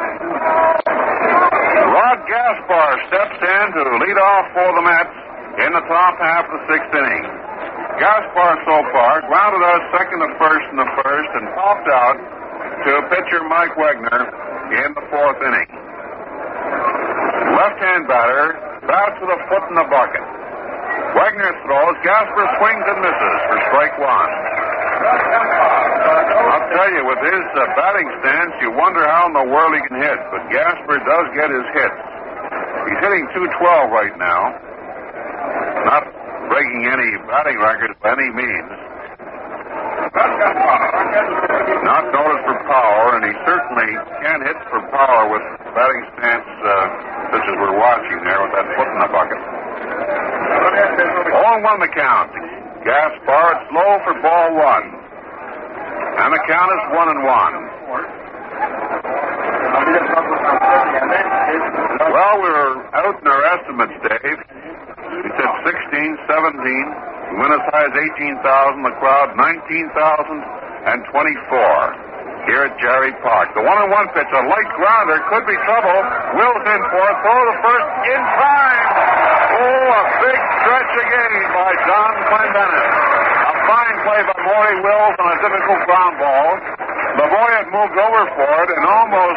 [SPEAKER 1] Rod Gaspar steps in to lead off for the Mets in the top half of the sixth inning. Gaspar so far grounded out second to first in the first and popped out to pitcher Mike Wegner in the fourth inning. Left-hand batter bats with a foot in the bucket. Wegner throws. Gaspar swings and misses for strike one. I'll tell you, with his batting stance, you wonder how in the world he can hit, but Gaspar does get his hits. He's hitting .212 right now. Not breaking any batting records by any means. Not noticed for power, and he certainly can't hit for power with batting stance such as we're watching there with that foot in the bucket. 0-1 the count. Gaspar, it's low for ball one. And the count is 1-1. Well, we were out in our estimates, Dave. We said 16, 17. We went as high as 18,000. The crowd, 19,024 here at Jerry Park. The 1-1 pitch, a light grounder, could be trouble. Wills in for it. Throw to first in time. Oh, a big stretch again by John Clendenin. A fine play by Maury Wills on a difficult ground ball. Lavoie had moved over for it and almost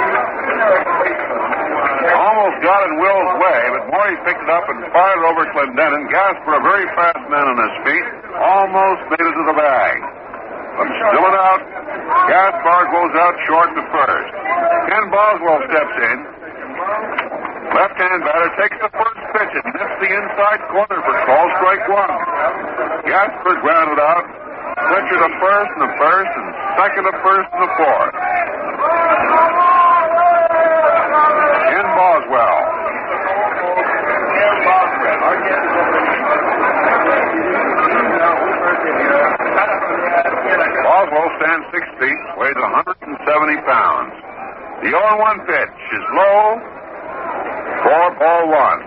[SPEAKER 1] got in Will's way, but Maury picked it up and fired over Clendenin. Gaspar, a very fast man on his feet, almost made it to the bag. But still it out. Gaspar goes out short to first. Ken Boswell steps in. Left-hand batter takes the first pitch and nips the inside corner for call strike one. Gaspar grounded out. Pitcher to first and the first, and second to first and the fourth. Ken Boswell. Boswell stands 6 feet, weighs 170 pounds. The 0-1 pitch is low for ball one.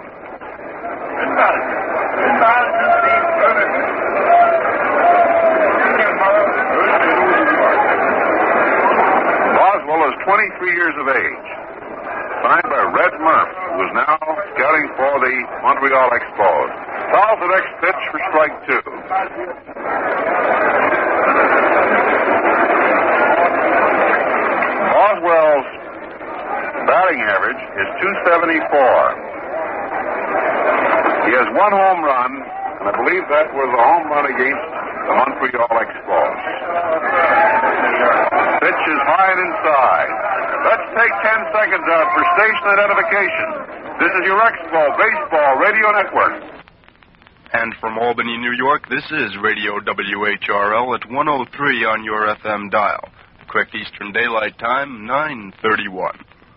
[SPEAKER 1] Boswell is 23 years of age. Signed by Red Murph, who is now scouting for the Montreal Expos. Fouls the next pitch for strike two. Boswell's batting average is .274. He has one home run, and I believe that was a home run against the Montreal Expos. Pitch is high and inside. Let's take 10 seconds out for station identification. This is your Expo Baseball Radio Network.
[SPEAKER 7] And from Albany, New York, this is Radio WHRL at 103 on your FM dial. Correct Eastern Daylight Time, 9:31.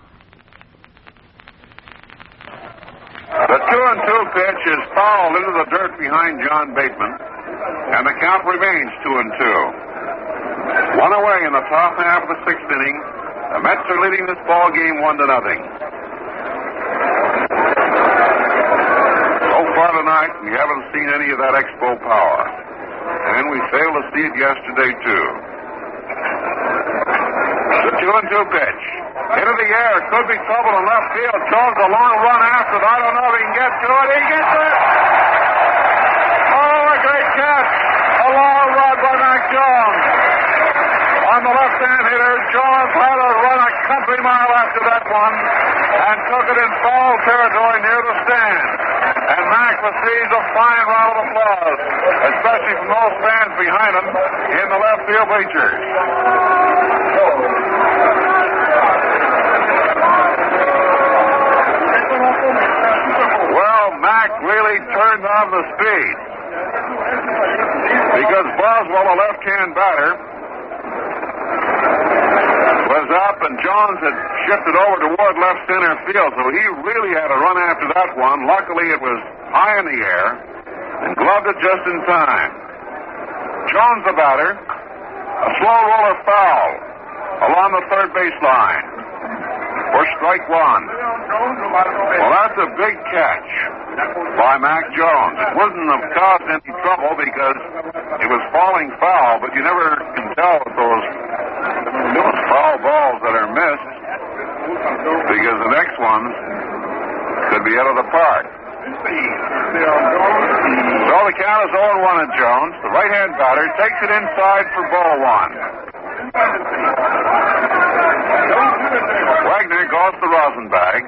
[SPEAKER 1] The 2-2 pitch is fouled into the dirt behind John Bateman, and the count remains 2-2. One away in the top half of the sixth inning. The Mets are leading this ball game 1-0. So far tonight, we haven't seen any of that Expo power, and we failed to see it yesterday too. The 2-2 pitch. Into the air. Could be trouble in left field. Jones a long run after it. I don't know if he can get to it. He gets it. Oh, a great catch. A long run by Mac Jones. On the left-hand hitter, Jones had to run a country mile after that one and took it in foul territory near the stand. And Mac receives a fine round of applause, especially from those fans behind him in the left field bleachers. Well, Mac really turned on the speed because Boswell, a left-hand batter, was up and Jones had shifted over toward left center field, so he really had to run after that one. Luckily, it was high in the air and gloved it just in time. Jones, the batter, a slow roller foul along the third baseline for strike one. Well, that's a big catch by Mac Jones. It wouldn't have caused any trouble because it was falling foul, but you never can tell with those foul balls that are missed because the next ones could be out of the park. So the count is 0-1 at Jones. The right-hand batter takes it inside for ball one. Wagner goes to Rosenbach.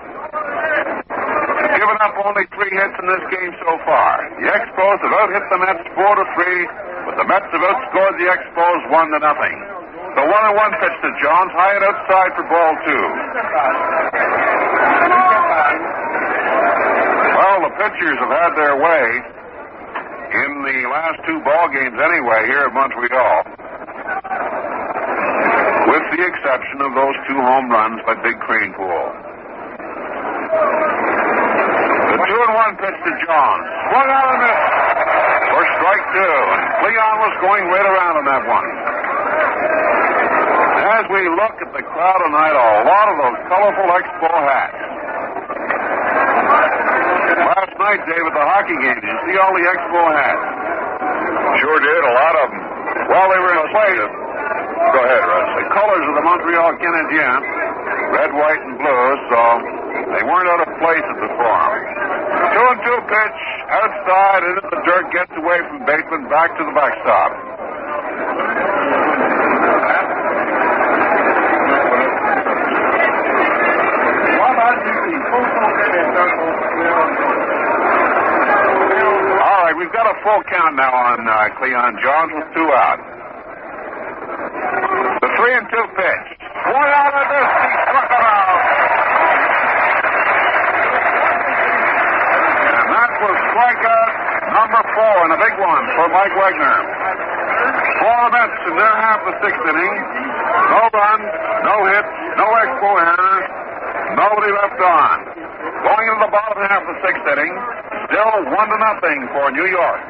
[SPEAKER 1] Given up only 3 hits in this game so far. The Expos have out-hit the Mets 4-3, but the Mets have outscored the Expos 1-0. The 1-1 pitch to Jones, high and outside for ball two. Well, the pitchers have had their way in the last 2 ball games anyway here at Montreal, with the exception of those 2 home runs by Big Kranepool. The 2-1 pitch to Jones. Swung out and missed for strike 2. And Cleon was going right around on that one. As we look at the crowd tonight, a lot of those colorful Expo hats. Last night, Dave, at the hockey game, did you see all the Expo hats?
[SPEAKER 4] Sure did, a lot of them.
[SPEAKER 1] Well, they were in place.
[SPEAKER 4] Go ahead, Russ.
[SPEAKER 1] The colors of the Montreal Canadiens, red, white, and blue, so they weren't out of place at the Forum. 2-2 pitch, outside, into the dirt, gets away from Bateman, back to the backstop. All right, we've got a full count now on Cleon Jones with 2 out. The 3-2 pitch. One out of this. He struck him out. And that was strikeout number 4 and a big one for Mike Wagner. 4 Mets in their half of the 6th inning. No runs, no hits, no Expo errors, nobody left on. Going into the bottom half of the 6th inning, still 1-0 for New York.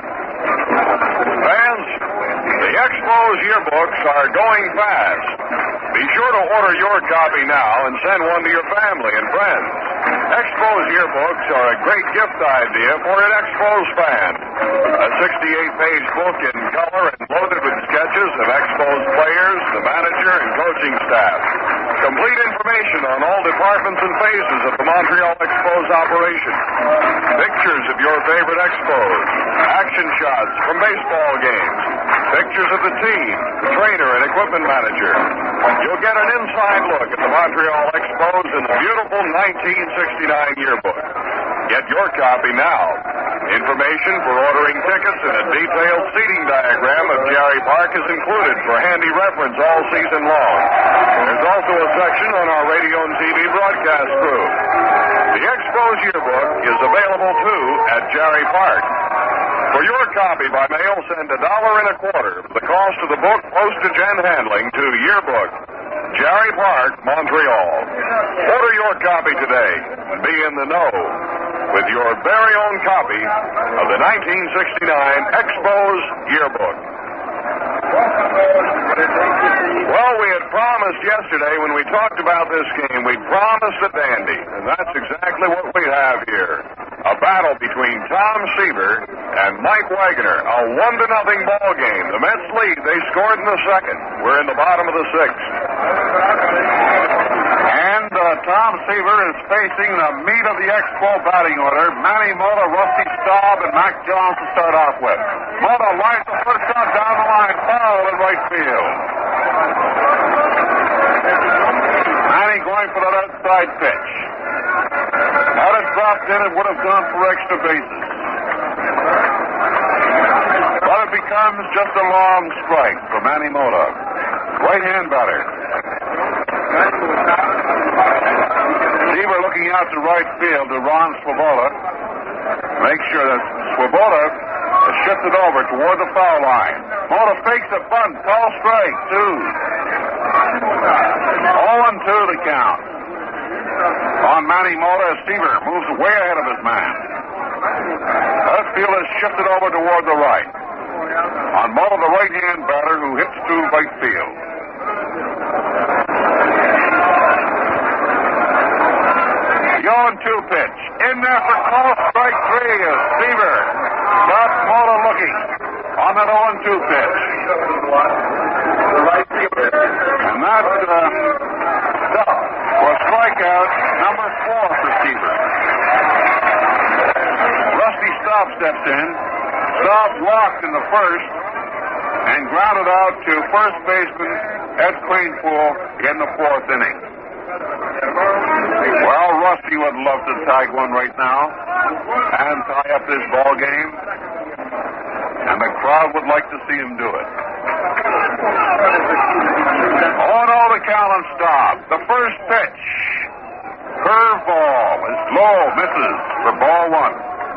[SPEAKER 4] Fans, the Expos yearbooks are going fast. Be sure to order your copy now and send one to your family and friends. Expos yearbooks are a great gift idea for an Expos fan. A 68-page book in color and loaded with sketches of Expos players, the manager, and coaching staff. Complete information on all departments and phases of the Montreal Expos operation. Pictures of your favorite Expos. Action shots from baseball games. Pictures of the team, the trainer, and equipment manager. You'll get an inside look at the Montreal Expos in the beautiful 1969 yearbook. Get your copy now. Information for ordering tickets and a detailed seating diagram of Jarry Park is included for handy reference all season long. There's also a section on our radio and TV broadcast crew. The Expos yearbook is available, too, at Jarry Park. For For your copy by mail, send $1.25 for the cost of the book, postage, and handling to Yearbook, Jerry Park, Montreal. Order your copy today and be in the know with your very own copy of the 1969 Expos Yearbook. Well, we had promised yesterday when we talked about this game, we promised a dandy, and that's exactly what we have here. A battle between Tom Seaver and Mike Wagner, a 1-0 ball game. The Mets lead. They scored in the second. We're in the bottom of the sixth.
[SPEAKER 1] And Tom Seaver is facing the meat of the Expo batting order. Manny Mota, Rusty Staub, and Mac Jones to start off with. Mota lights the first shot down the line, foul in right field. Manny going for that outside pitch. Had it dropped in, it would have gone for extra bases. But it becomes just a long strike for Manny Mota. Right-hand batter. Seaver looking out to right field to Ron Swoboda. Make sure that Swoboda is shifted over toward the foul line. Mota fakes a bunt. Call strike. 2. 0-2 the count. On Manny Mota, Seaver moves way ahead of his man. Left field is shifted over toward the right. On Mota, the right-hand batter who hits to right field. The 0-2 pitch. In there for call strike 3 is Seaver. Got Mota looking on that 0-2 pitch. And that was strikeout number 4 for Seaver. Rusty Staub steps in. Staub walked in the first and grounded out to first baseman Ed Cleanpool in the 4th inning. Well, Rusty would love to tag one right now and tie up this ball game, and the crowd would like to see him do it. 0-0 the count on Staub. The first pitch. Curveball is low, misses for ball 1.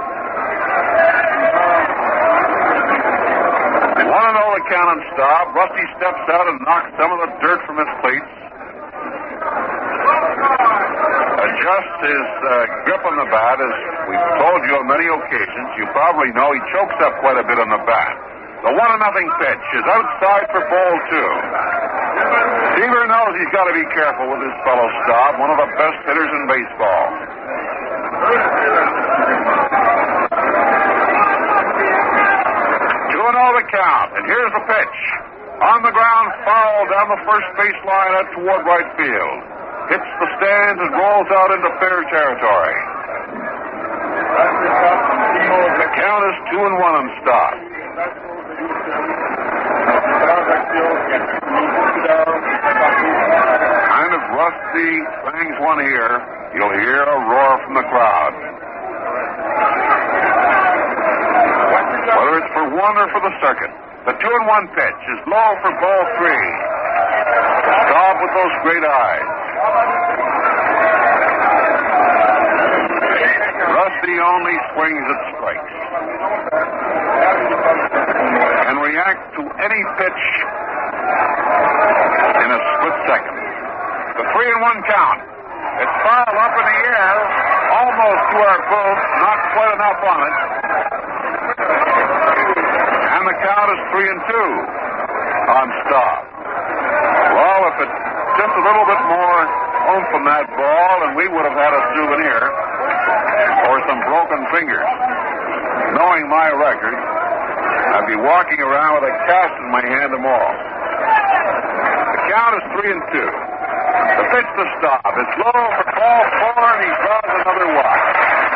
[SPEAKER 1] 1-0 the count on Staub. Rusty steps out and knocks some of the dirt from his cleats. Adjusts his grip on the bat. As we've told you on many occasions, you probably know he chokes up quite a bit on the bat. The 1-0 pitch is outside for ball 2. Seaver knows he's got to be careful with his fellow Staub, one of the best hitters in baseball. 2-0 the count, and here's the pitch. On the ground, foul down the first baseline out toward right field. Hits the stands and rolls out into fair territory. The count is 2-1 on Staub. And if Rusty bangs one here, you'll hear a roar from the crowd. Whether it's for one or for the circuit, the 2-1 pitch is low for ball 3. Staub with those great eyes. Rusty only swings at strikes. Can react to any pitch in a split second. The 3-1 count. It's foul up in the air, almost to our booth, not quite enough on it. And the count is 3-2 on Staub. Well, if it's just a little bit more oomph on that ball, and we would have had a souvenir or some broken fingers. Knowing my record, I'd be walking around with a cast in my hand tomorrow. The count is 3-2. The pitch to Staub. It's low for ball 4, and he draws another walk.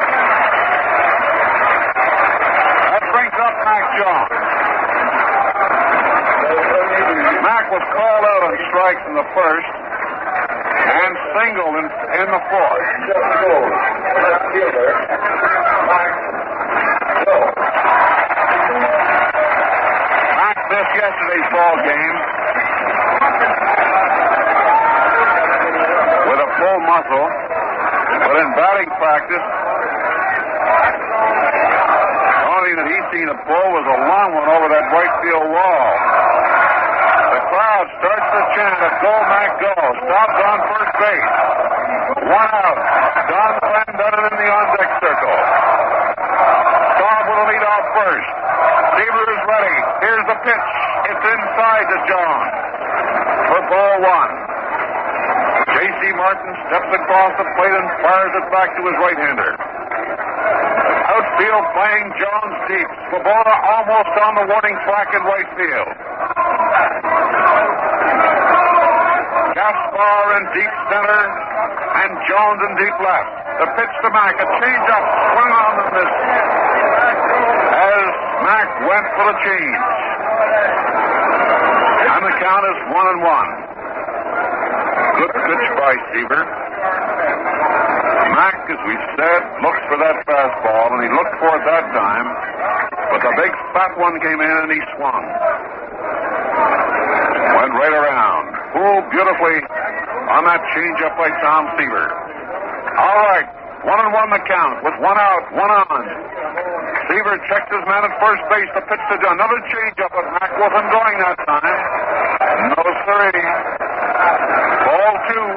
[SPEAKER 1] That brings up Mac Jones. Mac was called out on strikes in the first and singled in the 4th. Mac missed yesterday's ball game with a full muscle, but in batting practice, only that he seen a pull was a long one over that right field wall. The crowd starts to chant at Go, Mac, go. Stops on first base. One out. Don Clendenin in the on-deck circle. Staub with a lead off first. Seaver is ready. Here's the pitch. It's inside to Jones. For ball one. J.C. Martin steps across the plate and fires it back to his right-hander. Outfield playing Jones deep. Svoboda almost on the warning track in right field. Gaspar in deep center and Jones in deep left. The pitch to Mack. A change-up. Swung on the miss. As Mack went for the change. And the count is 1-1. Good pitch by Seaver. Mack, as we said, looked for that fastball, and he looked for it that time. But the big fat one came in, and he swung. Went right around. Pulled beautifully on that changeup by Tom Seaver. All right, 1-1 the count, with one out, one on. Seaver checks his man at first base. The pitch to John. Another changeup, but Mack wasn't going that time. No, sirree. Ball two.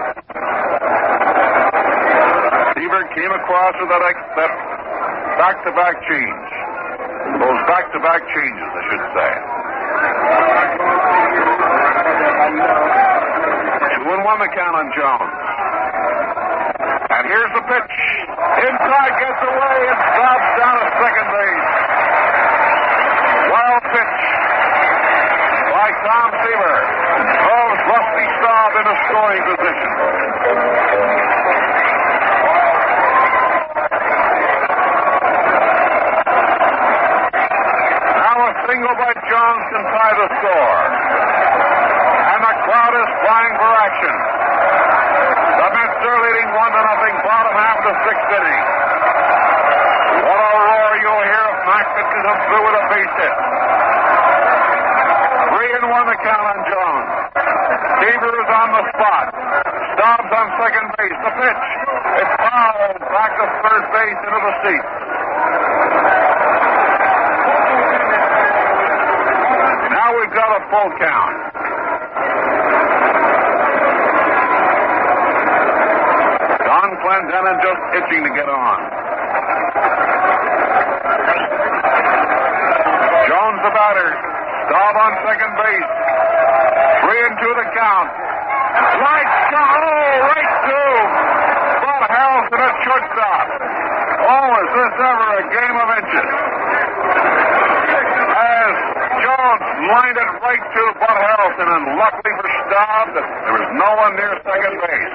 [SPEAKER 1] Seaver came across with that back-to-back change. Those back-to-back changes, I should say. 2-1 the count on Jones. And here's the pitch. Inside, gets away, and stops down at second base. Wild pitch by Tom Seaver. Throws Rusty Staub into scoring position. Now a single by Jones can tie the score. And the crowd is flying for action. The Mets are leading 1-0, bottom half of the sixth inning. What a roar you'll hear if Mack pitches him through with a base hit. 3-1 the count on Jones. Seaver is on the spot. Stops on second base. The pitch. It's fouled back to third base into the seat. Now we've got a full count. Don Clendenin just itching to get on. Jones the batter. Staub on second base. 3-2 the count. Right shot. Oh, right to Bud Harrelson at shortstop. Oh, is this ever a game of inches? As Jones lined it right to Bud Harrelson, and luckily for Staub, there was no one near second base.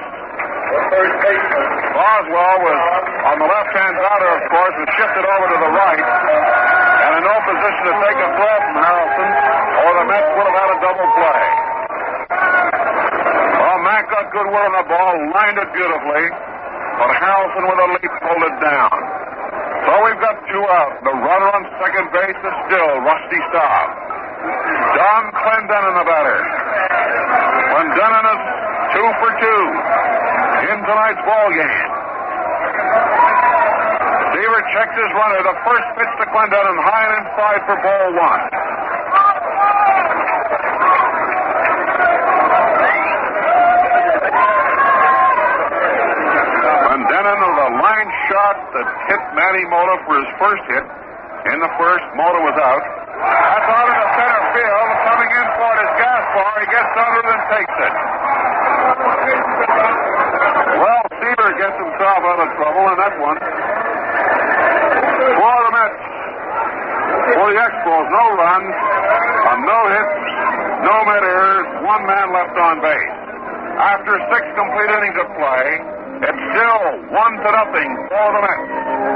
[SPEAKER 1] Boswell was on the left-hand batter, of course, and shifted over to the right, and in no position to take a throw from Harrelson, or the Mets would have had a double play. Well, Mack got good will on the ball, lined it beautifully, but Harrelson with a leap pulled it down. So we've got two out. The runner on second base is still Rusty Staub. Don Clendenin the batter. Clendenin is 2 for 2 in tonight's ball game. Seaver checks his runner. The first pitch to Clendenin, high and inside for ball one. Clendenin with a line shot that hit Manny Mota for his first hit. In the first, Mota was out. That's out into center field. Coming in for it is Gaspar. He gets under it and takes it. Well, Seaver gets himself out of trouble in that one. For the Mets, for the Expos, no runs, no hits, no Met errors, one man left on base. After 6 complete innings of play, it's still 1-0 for the Mets.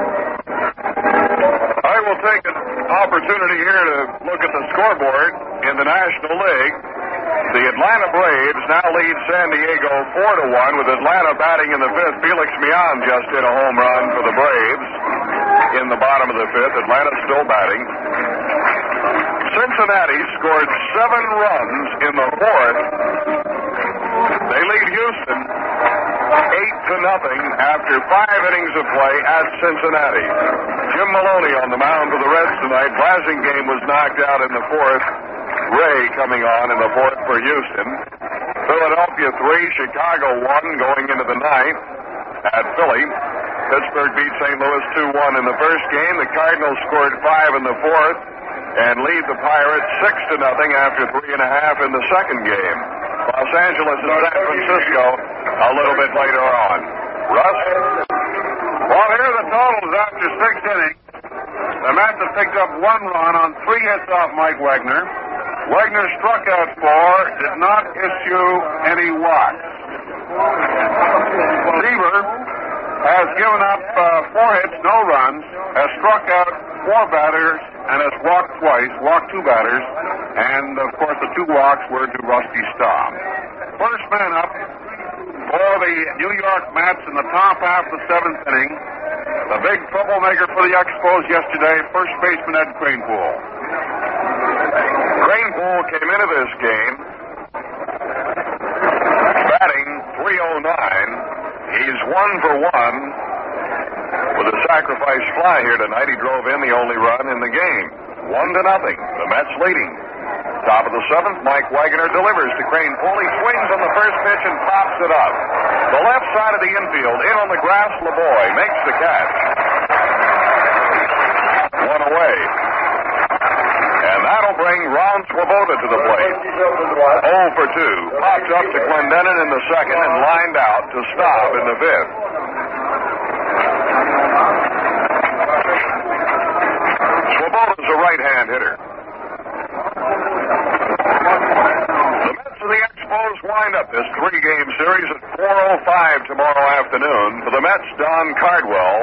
[SPEAKER 4] I will take an opportunity here to look at the scoreboard in the National League. The Atlanta Braves now lead San Diego 4-1 with Atlanta batting in the 5th. Felix Millan just hit a home run for the Braves in the bottom of the 5th. Atlanta's still batting. Cincinnati scored 7 runs in the 4th. They lead Houston 8-0 after 5 innings of play at Cincinnati. Jim Maloney on the mound for the Reds tonight. Blasingame was knocked out in the fourth. Ray coming on in the fourth for Houston. Philadelphia 3, Chicago 1 going into the ninth at Philly. Pittsburgh beat St. Louis 2-1 in the first game. The Cardinals scored 5 in the fourth and lead the Pirates 6-0 after 3.5 in the second game. Los Angeles and San Francisco a little bit later on. Russ?
[SPEAKER 1] Well, here are the totals after 6 innings. The Mets have picked up 1 run on 3 hits off Mike Wegner. Wegner struck out 4, did not issue any walks. Seaver has given up 4 hits, no runs, has struck out 4 batters, and has walked twice, walked 2 batters, and, of course, the 2 walks were to Rusty Staub. First man up for the New York Mets in the top half of the 7th inning, the big troublemaker for the Expos yesterday, first baseman Ed Kranepool.
[SPEAKER 4] Kranepool came into this game batting .309. He's 1 for 1 with a sacrifice fly here tonight. He drove in the only run in the game. 1-0. The Mets leading. Top of the 7th, Mike Wagner delivers to Kranepool. He swings on the first pitch and pops it up. The left side of the infield, in on the grass, LeBoy makes the catch. 1 away. And that'll bring Ron Swoboda to the plate. 0 for 2. Pops up to Clendenin in the second and lined out to Staub in the 5th. Swoboda's a right-hand hitter. The Mets and the Expos wind up this 3-game series at 4:05 tomorrow afternoon. For the Mets, Don Cardwell.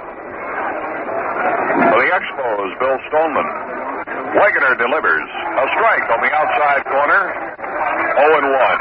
[SPEAKER 4] For the Expos, Bill Stoneman. Wegner delivers. A strike on the outside corner. 0-1.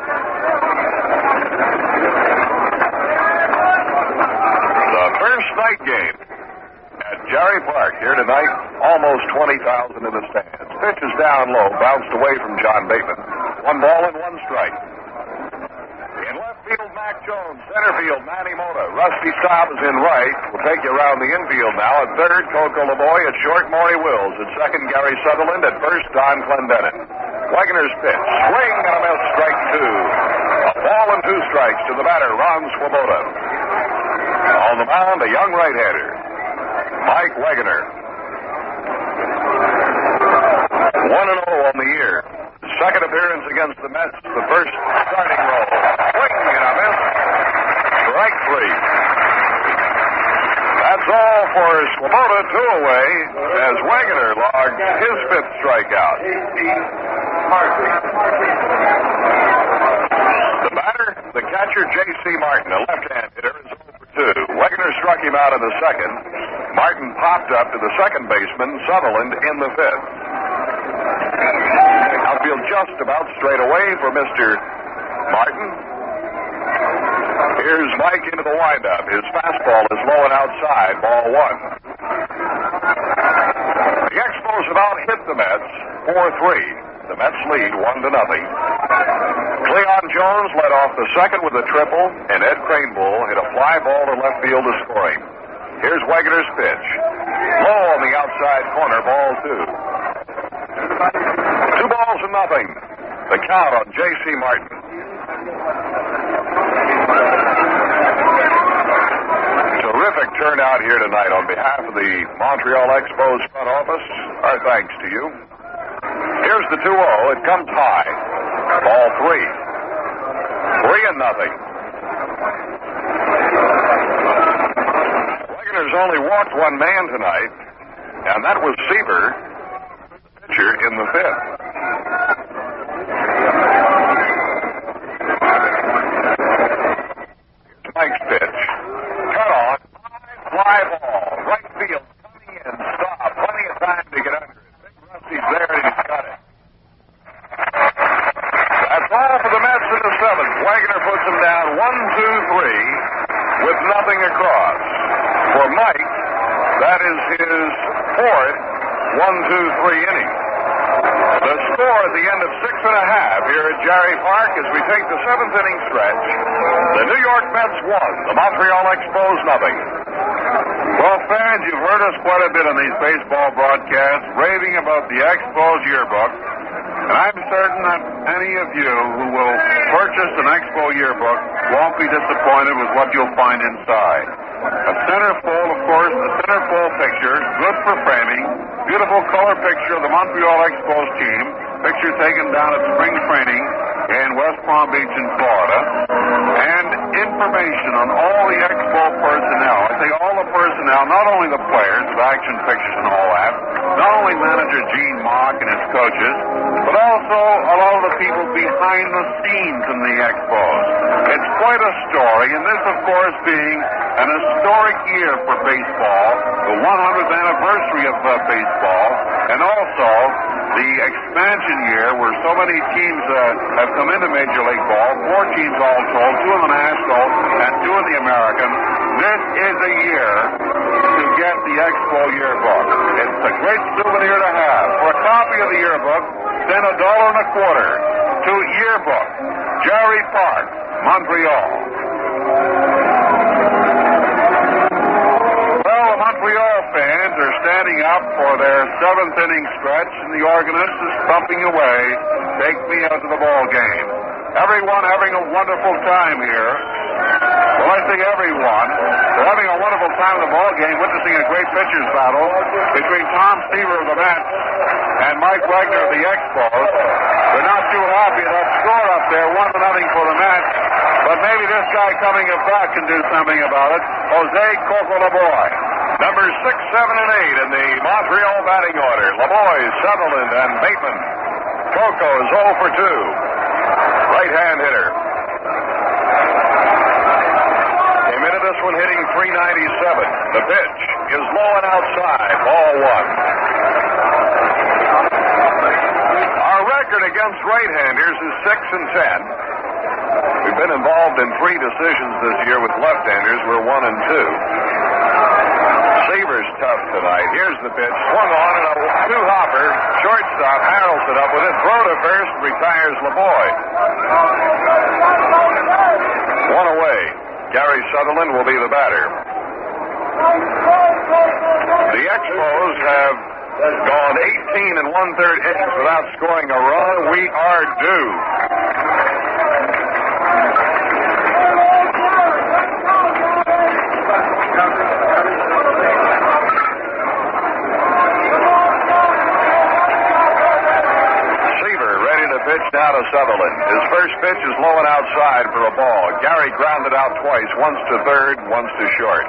[SPEAKER 4] The first night game at Jerry Park here tonight. Almost 20,000 in the stands. Pitch is down low. Bounced away from John Bateman. 1 ball and 1 strike. In left field, Mac Jones. Center field, Manny Mota. Rusty Staub is in right. We'll take you around the infield now. At third, Coco LeBoy. At short, Maury Wills. At second, Gary Sutherland. At first, Don Clendenin. Wagner's pitch. Swing and a miss, strike 2. A ball and 2 strikes to the batter, Ron Swoboda. On the mound, a young right-hander, Mike Wagner. 1-0 on the year. Second appearance against the Mets, the first starting role. Swing and a miss. Strike 3. That's all for Swoboda, 2 away, as Wagner logged his 5th strikeout. The batter, the catcher, J.C. Martin, a left-hand hitter, is 0 for 2. Wagner struck him out in the second. Martin popped up to the second baseman, Sutherland, in the 5th. Outfield just about straight away for Mr. Martin. Here's Mike into the windup. His fastball is low and outside, ball 1. The Expos about hit the Mets 4-3. The Mets lead 1-0. Cleon Jones led off the second with a triple, and Ed Kranepool hit a fly ball to left field to score him. Here's Wagner's pitch. Low on the outside corner, ball 2. 2 balls and nothing. The count on J.C. Martin. Terrific turnout here tonight on behalf of the Montreal Expos front office. Our thanks to you. Here's the 2-0. It comes high. Ball 3. 3-0. Wagner's only walked 1 man tonight, and that was Seaver, pitcher, in the 5th. Here's Mike's pitch. Cut on. Fly ball. Right field. Coming in. Stop. Plenty of time to get under it. Big Rusty's there and he's got it. That's all for the Mets in the 7th. Wagner puts them down 1-2-3 with nothing across. For Mike, that is his 4th 1-2-3 inning. The score score at the end of 6.5 here at Jarry Park as we take the 7th inning stretch. The New York Mets won. The Montreal Expos nothing.
[SPEAKER 1] Well, fans, you've heard us quite a bit on these baseball broadcasts raving about the Expos yearbook. And I'm certain that any of you who will purchase an Expo yearbook won't be disappointed with what you'll find inside. A centerfold, of course, a centerfold picture, good for framing, beautiful color picture of the Montreal Expos team, picture taken down at spring training in West Palm Beach in Florida, and information on all the Expo personnel. I say all the personnel, not only the players, with action pictures and all that, not only manager Gene Mock and his coaches, but also a lot of the people behind the scenes in the Expos. It's quite a story, and this, of course, being an historic year for baseball, the 100th anniversary of baseball, and also the expansion year where so many teams have come into Major League Ball, 4 teams all told, 2 in the National and 2 in the American. This is a year to get the Expo yearbook. It's a great souvenir to have. For a copy of the yearbook, send $1.25 to Yearbook, Jarry Park, Montreal. Well, the Montreal fans are standing up for their 7th inning stretch, and the organist is thumping away, "Take me out to the ball game." Everyone having a wonderful time here. Well, I say everyone. They're having a wonderful time at the ball game, witnessing a great pitcher's battle between Tom Seaver of the Mets and Mike Wagner of the Expos. They're not too happy at that score up there, 1-0 for the Mets. But maybe this guy coming back can do something about it. Jose Coco Laboy.
[SPEAKER 4] Numbers 6, 7, and 8 in the Montreal batting order. Laboy, Sutherland, and Bateman. Coco is 0 for 2. Right-hand hitter. Came into this one hitting .397. The pitch is low and outside. Ball 1. Our record against right-handers is 6-10. We've been involved in 3 decisions this year with left-handers. We're 1-2. Seaver's tough tonight. Here's the pitch. Swung on and a 2-hopper. Shortstop Harrells it up with it. Throw to first. Retires Laboy. 1 away. Gary Sutherland will be the batter. The Expos have gone 18 1/3 innings without scoring a run. We are due. Pitch now to Sutherland. His first pitch is low and outside for a ball. Gary grounded out twice, once to third, once to short.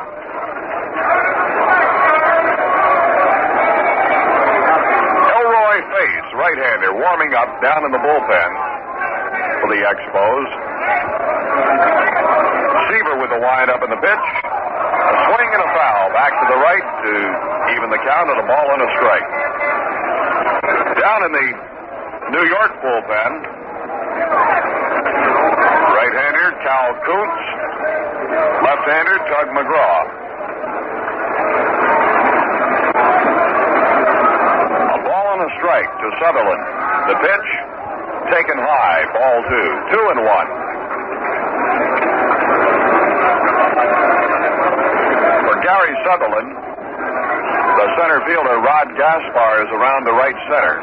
[SPEAKER 4] Elroy Fates, right-hander, warming up down in the bullpen for the Expos. Seaver with the wind-up in the pitch. A swing and a foul. Back to the right to even the count of a ball and a strike. Down in the New York bullpen, right-hander Cal Kuntz, left-hander Tug McGraw. A ball and a strike to Sutherland. The pitch taken high, ball 2, 2-1. For Gary Sutherland, the center fielder Rod Gaspar is around the right center.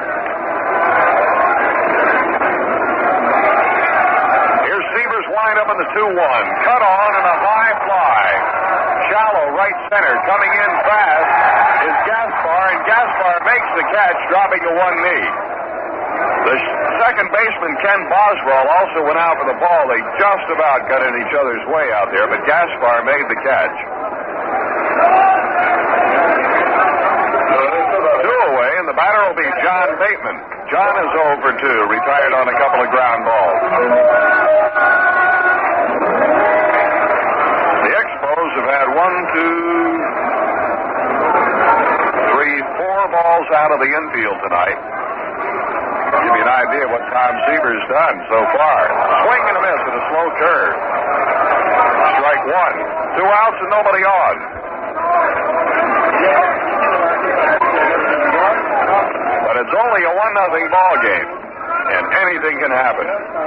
[SPEAKER 4] Up in the 2-1. Cut on and a high fly. Shallow right center. Coming in fast is Gaspar, and Gaspar makes the catch, dropping to one knee. The second baseman, Ken Boswell, also went out for the ball. They just about got in each other's way out there, but Gaspar made the catch. 2 away, and the batter will be John Bateman. John is 0 for 2, retired on a couple of ground balls. The Expos have had 4 balls out of the infield tonight. Give you an idea what Tom Seaver's done so far. Swing and a miss at a slow curve. Strike 1. 2 outs and nobody on. But it's 0 only a 1-0 ball game, and anything can happen.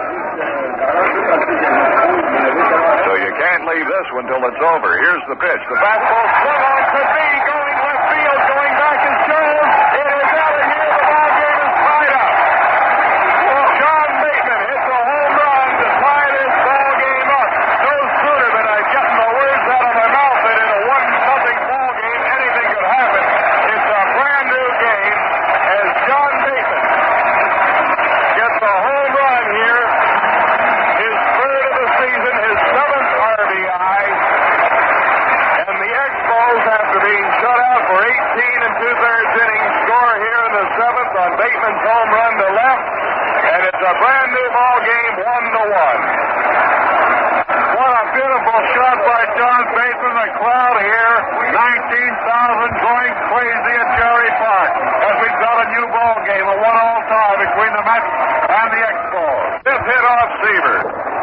[SPEAKER 4] So you can't leave this one till it's over. Here's the pitch. The fastball swung on to me, going left field, going back is Jones. It is out of here. The ball game is tied up. John Bateman hits a home run to tie this ball game up. No sooner than I'd gotten the words out of my mouth that in a 1-0 ball game, anything could happen. It's a brand new game as John Bateman gets a home run here. His third of the season, his 7th RBI. And the Expos, after being shut out for 18 2/3 innings, score here in the 7th on Bateman's home run to left. And it's a brand new ball game, 1-1.
[SPEAKER 1] What a beautiful shot by John Bateman. The crowd here, 19,000 going crazy at Jerry Park as we've got a new ball game, a 1-all tie between the Mets and the Expos.
[SPEAKER 4] Fifth hit off Seaver.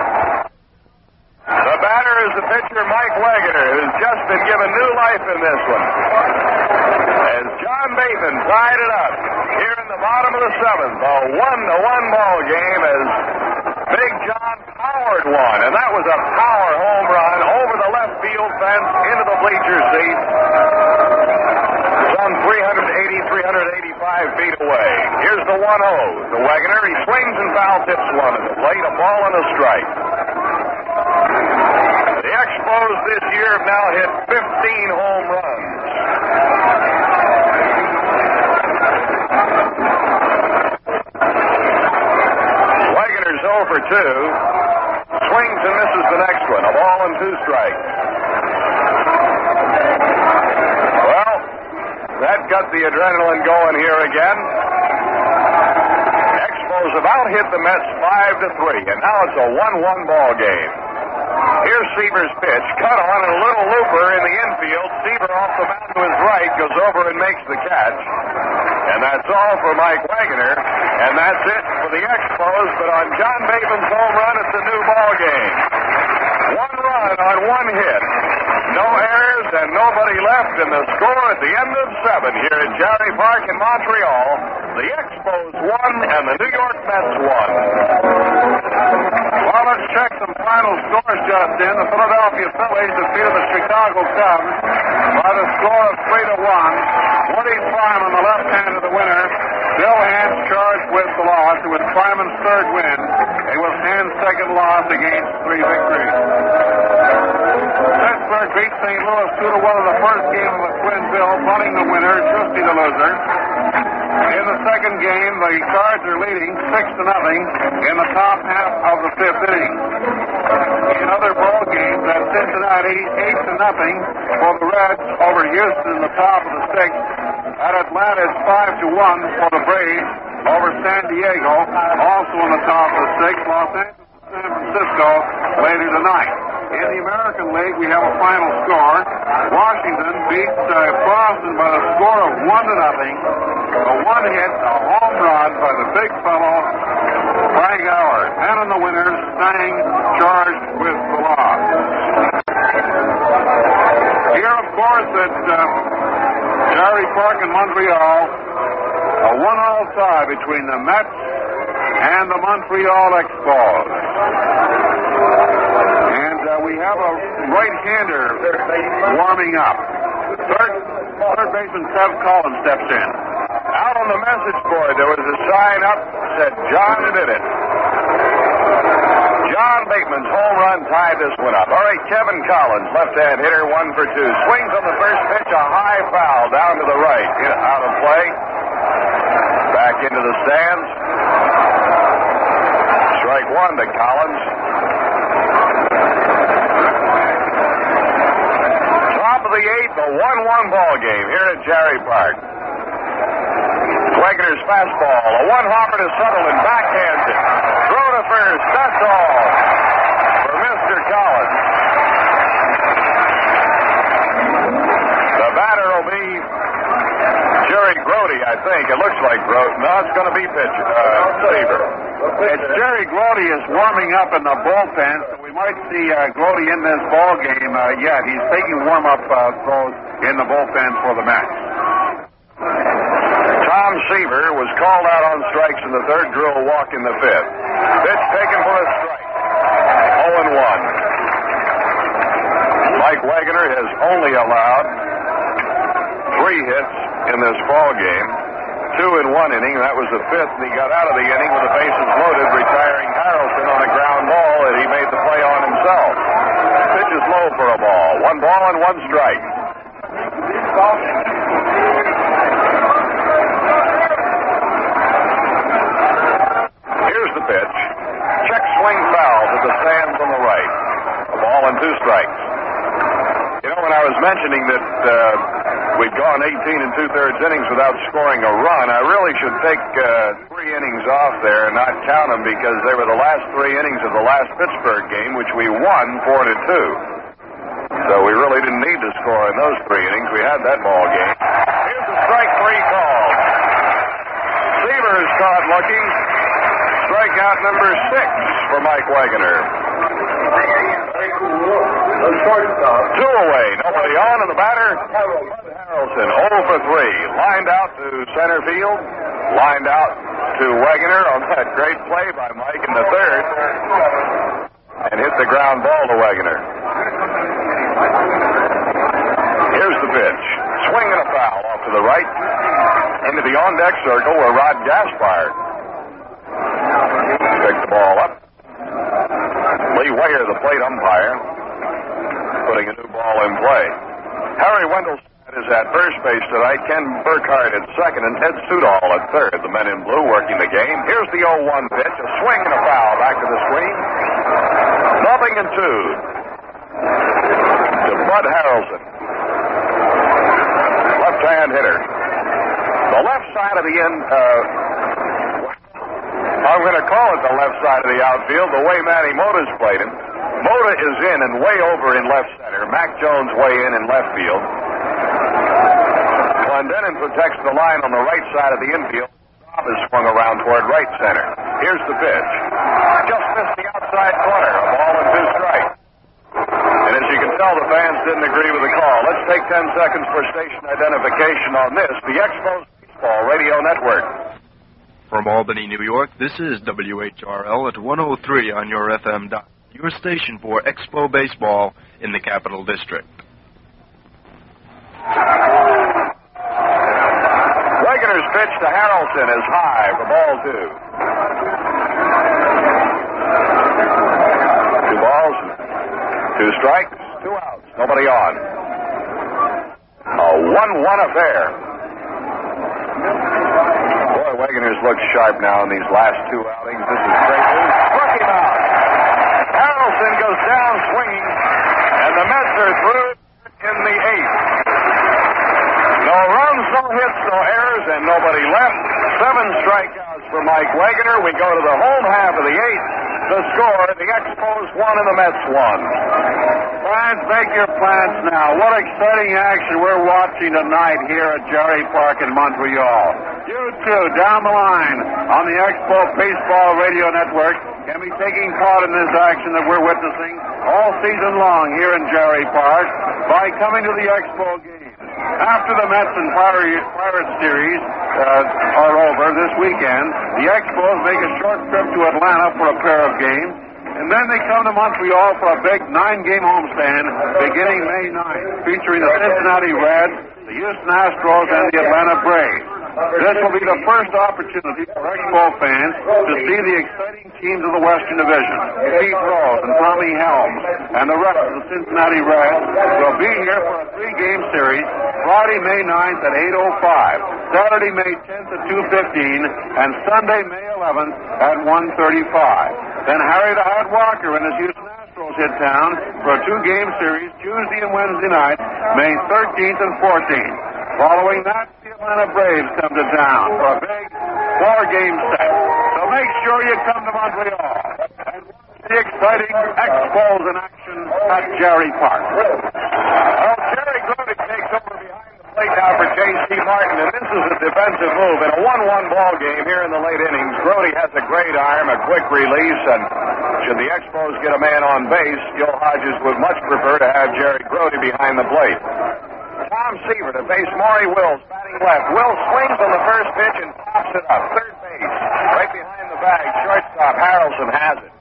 [SPEAKER 4] The batter is the pitcher, Mike Wegener, who's just been given new life in this one. As John Bateman tied it up here in the bottom of the 7th, a 1-1 ball game as Big John powered one, and that was a power home run over the left field fence into the bleacher seat. Some 385 feet away. Here's the 1-0 to Wegener. He swings and foul tips one at the plate, a ball and a strike. The Expos this year have now hit 15 home runs. Wegener's 0 for 2. Swings and misses the next one, a ball and 2 strikes. Well, that got the adrenaline going here again. Expos have out-hit the Mets 5-3, and now it's a 1-1 ball game. Here's Seaver's pitch, cut on and a little looper in the infield. Seaver off the mound to his right, goes over and makes the catch. And that's all for Mike Wegener. And that's it for the Expos, but on John Bateman's home run, it's a new ball game. 1 run on 1 hit. No errors and nobody left, and the score at the end of 7 here at Jerry Park in Montreal. The Expos won and the New York Mets won.
[SPEAKER 1] Well, let's check some final scores just in. The Philadelphia Phillies defeated the Chicago Cubs by the score of 3-1. Woody Prime on the left hand of the winner. Bill Hans charged with the loss. It was Priman's 3rd win. It was Hans' 2nd loss against 3 victories. Pittsburgh beat St. Louis 2-1 in the first game of the twin bill, bunting the winner, Trusty the loser. In the second game, the Cards are leading 6-0 in the top half of the 5th inning. In other ball games, at Cincinnati, 8-0 for the Reds over Houston in the top of the 6th. At Atlanta, it's 5-1 for the Braves over San Diego, also in the top of the 6th. Los Angeles and San Francisco later tonight. In the American League, we have a final score. Washington beats Boston by the score of 1-0. A 1 hit, a home run by the big fellow, Frank Howard. And in the winners, Stang charged with the loss. Here, of course, at Jerry Park in Montreal, a 1-all tie between the Mets and the Montreal Expos. We have a right-hander warming up. Third baseman Trev Collins steps in.
[SPEAKER 4] Out on the message board, there was a sign up that said John did it. John Bateman's home run tied this one up. All right, Kevin Collins, left-hand hitter, 1 for 2. Swings on the first pitch, a high foul down to the right. Out of play. Back into the stands. Strike 1 to Collins. The 8th, a 1-1 ball game here at Jerry Park. Wegener's fastball, a 1-hopper to Sutherland, backhands it. Throw to first, that's all for Mr. Collins. The batter will be Jerry Grody, I think. It looks like Grody. No, it's going to be Seaver.
[SPEAKER 1] It's Jerry Grody is warming up in the bullpen, so we might see Grody in this ball game yet. He's taking warm-up throws in the bullpen for the Mets.
[SPEAKER 4] Tom Seaver was called out on strikes in the third, drew a walk in the fifth. Pitch taken for a strike. 0-1. Mike Wagoner has only allowed 3 hits in this ball game. 2 in 1 inning. That was the fifth, and he got out of the inning with the bases loaded, retiring Harrelson on a ground ball that he made the play on himself. Pitch is low for a ball. 1 ball and 1 strike. Here's the pitch. Check swing foul to the stands on the right. A ball and 2 strikes. You know, when I was mentioning that we'd gone 18 2/3 innings without scoring a run, I really should take 3 innings off there and not count them because they were the last 3 innings of the last Pittsburgh game, which we won 4-2. So we really didn't need to score in those 3 innings. We had that ball game. Here's the strike 3 call. Seaver is caught looking. Strikeout number 6 for Mike Wagoner. 2 away. Nobody on, and the batter, Harrelson, 0 for 3. Lined out to center field. Lined out to Wagoner on that great play by Mike in the third. And hit the ground ball to Wagoner. Here's the pitch. Swing and a foul off to the right. Into the on-deck circle where Rod Gaspar picked the ball up. Lee Weyer, the plate umpire, putting a new ball in play. Harry Wendelstein is at first base tonight. Ken Burkhardt at second, and Ted Sudol at third. The men in blue working the game. Here's the 0-1 pitch. A swing and a foul back to the screen. 0-2 to Bud Harrelson. Left-hand hitter. The left side of the I'm going to call it the left side of the outfield, the way Manny Mota's played him. Mota is in and way over in left center. Mac Jones way in left field. Clendenin protects the line on the right side of the infield. Bob is swung around toward right center. Here's the pitch. Just missed the outside corner. A ball and 2 strikes. And as you can tell, the fans didn't agree with the call. Let's take 10 seconds for station identification on this, the Expos Baseball Radio Network.
[SPEAKER 7] From Albany, New York, this is WHRL at 103 on your FM dial. Your station for Expo Baseball in the Capital District.
[SPEAKER 4] Wagoner's pitch to Harrelson is high for ball 2. 2 balls, 2 strikes, 2 outs, nobody on. A 1-1 affair. Boy, Wagoner's looked sharp now in these last 2 outings. This is great news. Struck him out. Harrelson goes down swinging, and the Mets are through in the 8th. No runs, no hits, no errors, and nobody left. 7 strikeouts for Mike Wagoner. We go to the home half of the 8th. The score, the Expos 1 and the Mets 1.
[SPEAKER 1] Fans, make your plans now. What exciting action we're watching tonight here at Jerry Park in Montreal. You too, down the line on the Expo Baseball Radio Network, can be taking part in this action that we're witnessing all season long here in Jerry Park by coming to the Expo game. After the Mets and Pirates series are over this weekend, the Expos make a short trip to Atlanta for a pair of games, and then they come to Montreal for a big 9-game homestand beginning May 9th, featuring the Cincinnati Reds, the Houston Astros, and the Atlanta Braves. This will be the first opportunity for Expo fans to see the exciting teams of the Western Division. Pete Rose and Tommy Helms and the rest of the Cincinnati Reds will be here for a 3-game series Friday, May 9th at 8:05, Saturday, May 10th at 2:15, and Sunday, May 11th at 1:35. Then Harry the Hat Walker and his Houston Astros hit town for a 2-game series Tuesday and Wednesday night, May 13th and 14th. Following that, the Atlanta Braves come to town for a big 4-game set. So make sure you come to Montreal and watch the exciting Expos in action at Jerry Park.
[SPEAKER 4] Well, Jerry Grote takes over behind the plate now for J.C. Martin, and this is a defensive move. In a 1-1 ball game here in the late innings, Grote has a great arm, a quick release, and should the Expos get a man on base, Gil Hodges would much prefer to have Jerry Grote behind the plate. Tom Seaver to face Maury Wills, batting left. Wills swings on the first pitch and pops it up. Third base, right behind the bag. Shortstop Harrelson has it.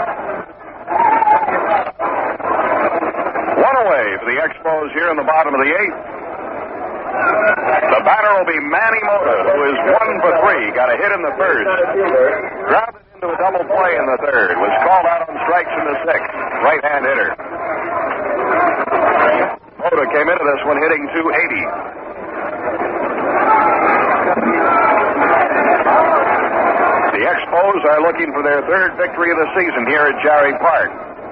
[SPEAKER 4] One away for the Expos here in the bottom of the eighth. The batter will be Manny Mota, who is 1 for 3. Got a hit in the first. Grounded into a double play in the third. Was called out on strikes in the sixth. Right-hand hitter. Mota came into this one hitting .280. The Expos are looking for their third victory of the season here at Jarry Park.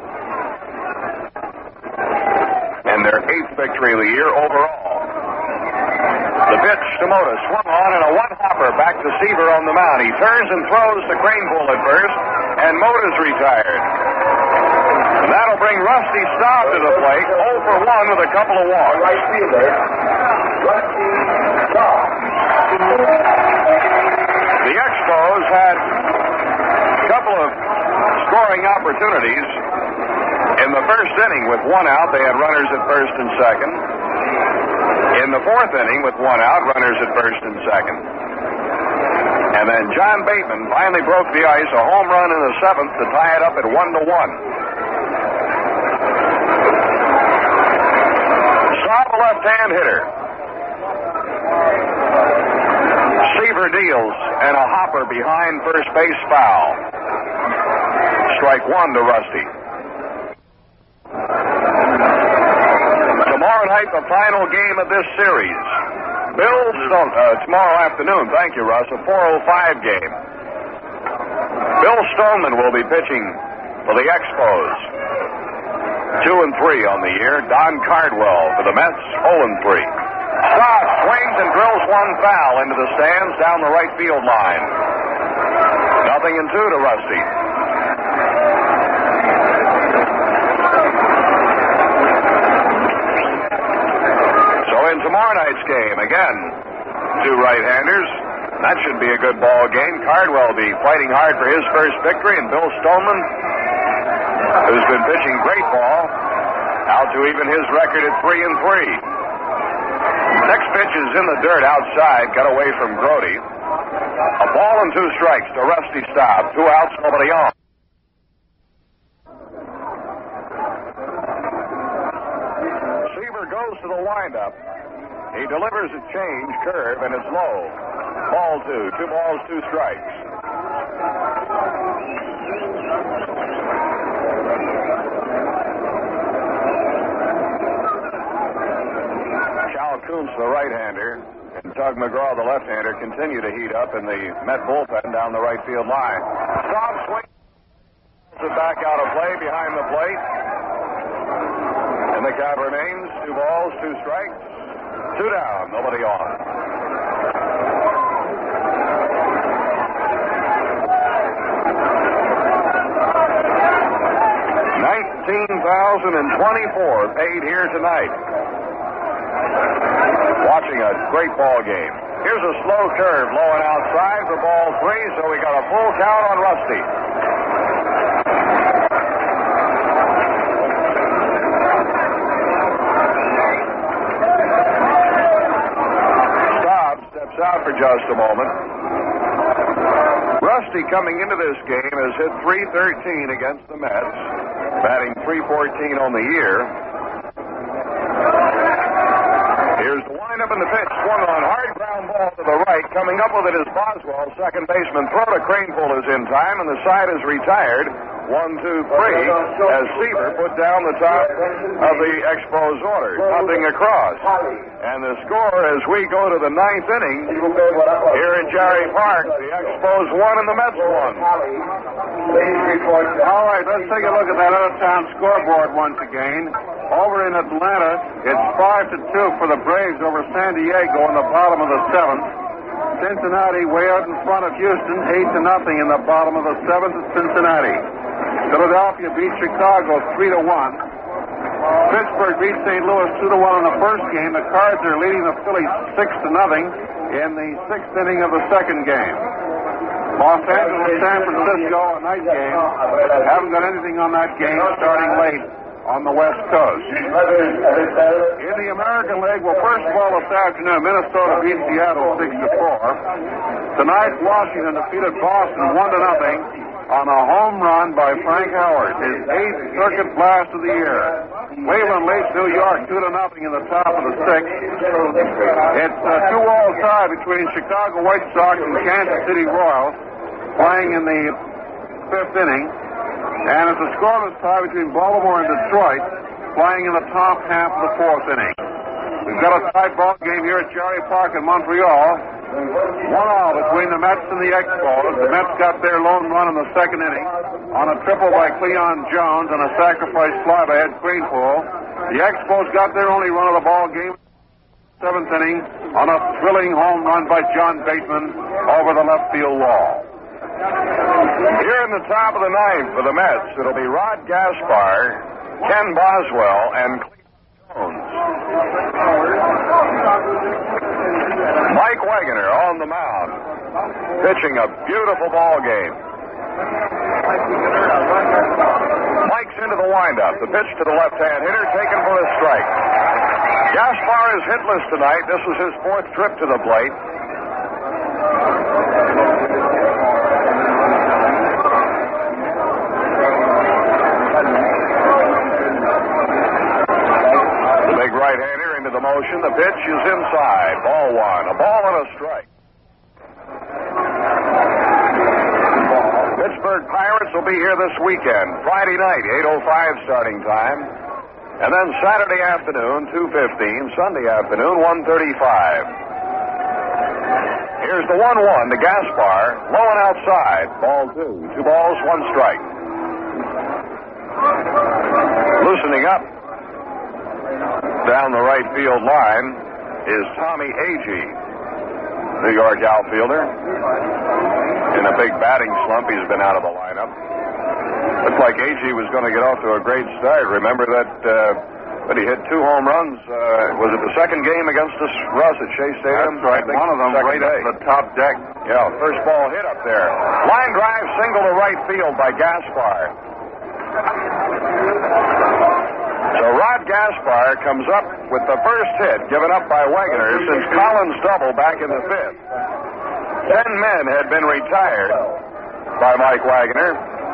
[SPEAKER 4] And their 8th victory of the year overall. The pitch to Mota, swung on and a one-hopper back to Seaver on the mound. He turns and throws to Cranepool at first, and Mota's retired. And that'll bring Rusty Staub to the plate, 0 for 1 with a couple of walks.
[SPEAKER 3] Right fielder, Rusty Staub.
[SPEAKER 4] The Expos had a couple of scoring opportunities. In the first inning with 1 out, they had runners at first and second. In the 4th inning with 1 out, runners at first and second. And then John Bateman finally broke the ice, a home run in the 7th to tie it up at 1-1. Staub, a left-hand hitter. Seaver deals, and a hopper behind first base foul. Strike 1 to Rusty. Tomorrow night, the final game of this series. Tomorrow afternoon, thank you, Russ, a 4:05 game. Bill Stoneman will be pitching for the Expos. 2-3 on the year. Don Cardwell for the Mets, 0-3. Staub swings and drills one foul into the stands down the right field line. 0-2 to Rusty. In tomorrow night's game, again, 2 right-handers. That should be a good ball game. Cardwell will be fighting hard for his first victory, and Bill Stoneman, who's been pitching great ball, out to even his record at 3-3. Next pitch is in the dirt outside, got away from Grody. A ball and 2 strikes to Rusty Staub. 2 outs, nobody on. Seaver goes to the windup. He delivers a change, curve, and it's low. Ball 2. 2 balls, 2 strikes. Cal Kuntz, the right-hander, and Doug McGraw, the left-hander, continue to heat up in the Met bullpen down the right field line. Staub swings it back out of play behind the plate. And the count remains 2 balls, 2 strikes. 2 down, nobody on. $19,024 paid here tonight. Watching a great ball game. Here's a slow curve, low and outside for ball 3, so we got a full count on Rusty. Out for just a moment. Rusty coming into this game has hit .313 against the Mets, batting .314 on the year. Here's the windup and the pitch, swung on, hard ground ball to the right. Coming up with it is Boswell, second baseman. Throw to Cranepool is in time, and the side is retired. 1, 2, 3, as Seaver put down the top of the Expos order. Nothing across. And the score as we go to the 9th inning here at Jarry Park, the Expos won and the Mets won.
[SPEAKER 1] All right, let's take a look at that out-of-town scoreboard once again. Over in Atlanta, it's 5-2 for the Braves over San Diego in the bottom of the 7th. Cincinnati way out in front of Houston, 8-0 in the bottom of the 7th at Cincinnati. Philadelphia beat Chicago 3-1. Pittsburgh beat St. Louis 2-1 in the first game. The Cards are leading the Phillies 6-0 in the 6th inning of the second game. Los Angeles and San Francisco, a night game. Haven't got anything on that game starting late on the West Coast. In the American League, well, first of all, this afternoon, Minnesota beat Seattle 6-4. Tonight, Washington defeated Boston 1-0 on a home run by Frank Howard, his 8th circuit blast of the year. Cleveland leads New York 2-0 in the top of the 6th. It's a 2-all tie between Chicago White Sox and Kansas City Royals, playing in the 5th inning. And it's a scoreless tie between Baltimore and Detroit, playing in the top half of the 4th inning. We've got a tight ball game here at Jarry Park in Montreal. 1-all between the Mets and the Expos. The Mets got their lone run in the 2nd inning on a triple by Cleon Jones and a sacrifice fly by Ed Greenpool. The Expos got their only run of the ball game in the 7th inning on a thrilling home run by John Bateman over the left field wall.
[SPEAKER 4] Here in the top of the 9th for the Mets, it'll be Rod Gaspar, Ken Boswell, and Cleon Jones. Mike Wegener on the mound, pitching a beautiful ball game. Mike's into the windup. The pitch to the left-hand hitter, taken for a strike. Gaspar is hitless tonight. This was his 4th trip to the plate. The big right-hander into the motion. The pitch is inside. Ball 1. A ball and a strike. Pittsburgh Pirates will be here this weekend. Friday night, 8:05 starting time. And then Saturday afternoon, 2:15. Sunday afternoon, 1:35. Here's the 1-1 to Gaspar. Low and outside. Ball 2. 2 balls, 1 strike. Loosening up down the right field line is Tommy Agee, New York outfielder. In a big batting slump, he's been out of the lineup. Looked like Agee was going to get off to a great start. Remember that he hit 2 home runs. Was it the second game against us, Russ, at Shea Stadium?
[SPEAKER 1] That's right. One of them right up the top deck.
[SPEAKER 4] Yeah, first ball hit up there. Line drive single to right field by Gaspar. So Rod Gaspar comes up with the first hit given up by Wegener since Collins' double back in the 5th. 10 men had been retired by Mike Wegener.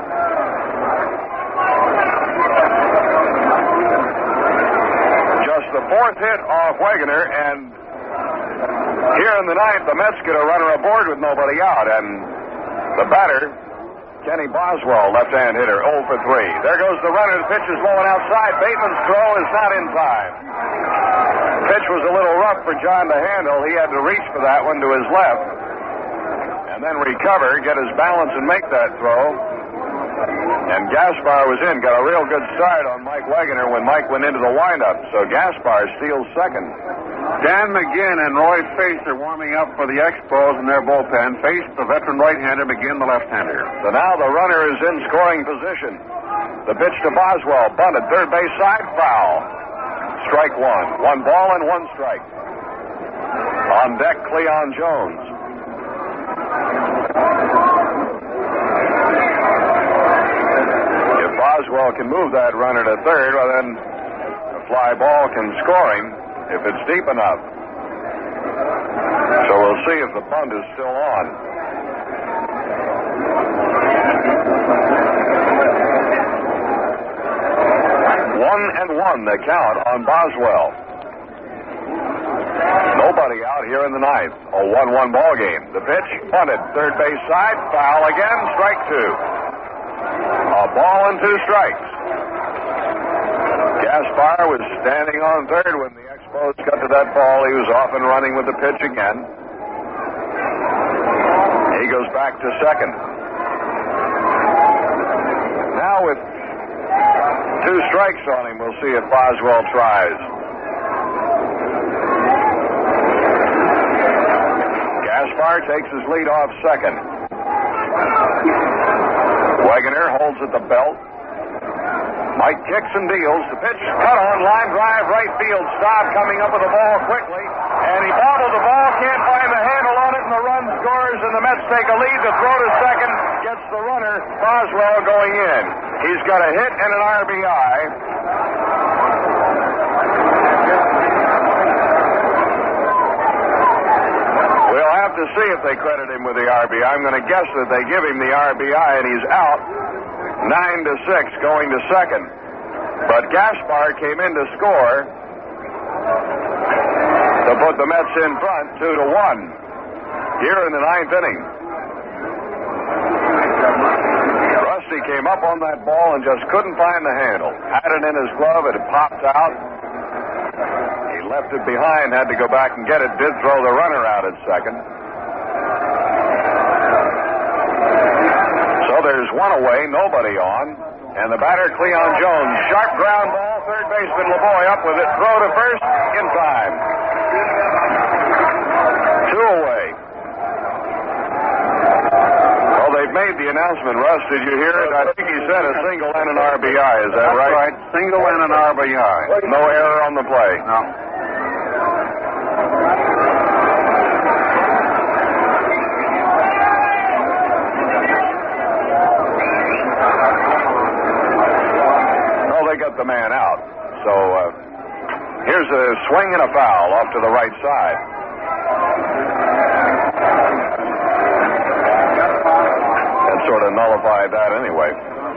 [SPEAKER 4] Just the 4th hit off Wegener, and here in the 9th, the Mets get a runner aboard with nobody out, and the batter, Kenny Boswell, left-hand hitter, 0 for 3. There goes the runner. The pitch is low and outside. Bateman's throw is not in time. The pitch was a little rough for John to handle. He had to reach for that one to his left and then recover, get his balance, and make that throw. And Gaspar was in. Got a real good start on Mike Wegener when Mike went into the windup. So Gaspar steals second.
[SPEAKER 1] Dan McGinn and Roy Face are warming up for the Expos in their bullpen. Face, the veteran right-hander, McGinn, the left-hander.
[SPEAKER 4] So now the runner is in scoring position. The pitch to Boswell, bunted, third base side, foul. Strike 1. 1 ball and 1 strike. On deck, Cleon Jones. If Boswell can move that runner to third, well, then a fly ball can score him if it's deep enough. So we'll see if the bunt is still on. One and one the count on Boswell. Nobody out here in the 9th. A 1-1 ball game. The pitch, bunted, third base side, foul again, strike 2. A ball and 2 strikes. Gaspar was standing on third when the Expos got to that ball. He was off and running with the pitch again. He goes back to second. Now with 2 strikes on him, we'll see if Boswell tries. Gaspar takes his lead off second. Wegener holds at the belt. Mike kicks and deals. The pitch cut on, line drive, right field. Staub coming up with the ball quickly. And he bobbled the ball, can't find the handle on it, and the run scores, and the Mets take a lead. The throw to second gets the runner, Boswell, going in. He's got a hit and an RBI. have to see if they credit him with the RBI. I'm going to guess that they give him the RBI, and he's out 9-6 going to second. But Gaspar came in to score to put the Mets in front 2-1 here in the ninth inning. Rusty came up on that ball and just couldn't find the handle. Had it in his glove, it popped out. He left it behind, had to go back and get it, did throw the runner out at second. So there's one away, nobody on, and the batter, Cleon Jones. Sharp ground ball, third baseman LeBoy up with it, throw to first, in time. 2 away. Well, they've made the announcement, Russ. Did you hear it? I think he said a single and an RBI. Is that right?
[SPEAKER 1] That's right. Single and an RBI.
[SPEAKER 4] No error on the play.
[SPEAKER 1] No.
[SPEAKER 4] Oh, they got the man out. So here's a swing and a foul off to the right side. Sort of nullified that anyway.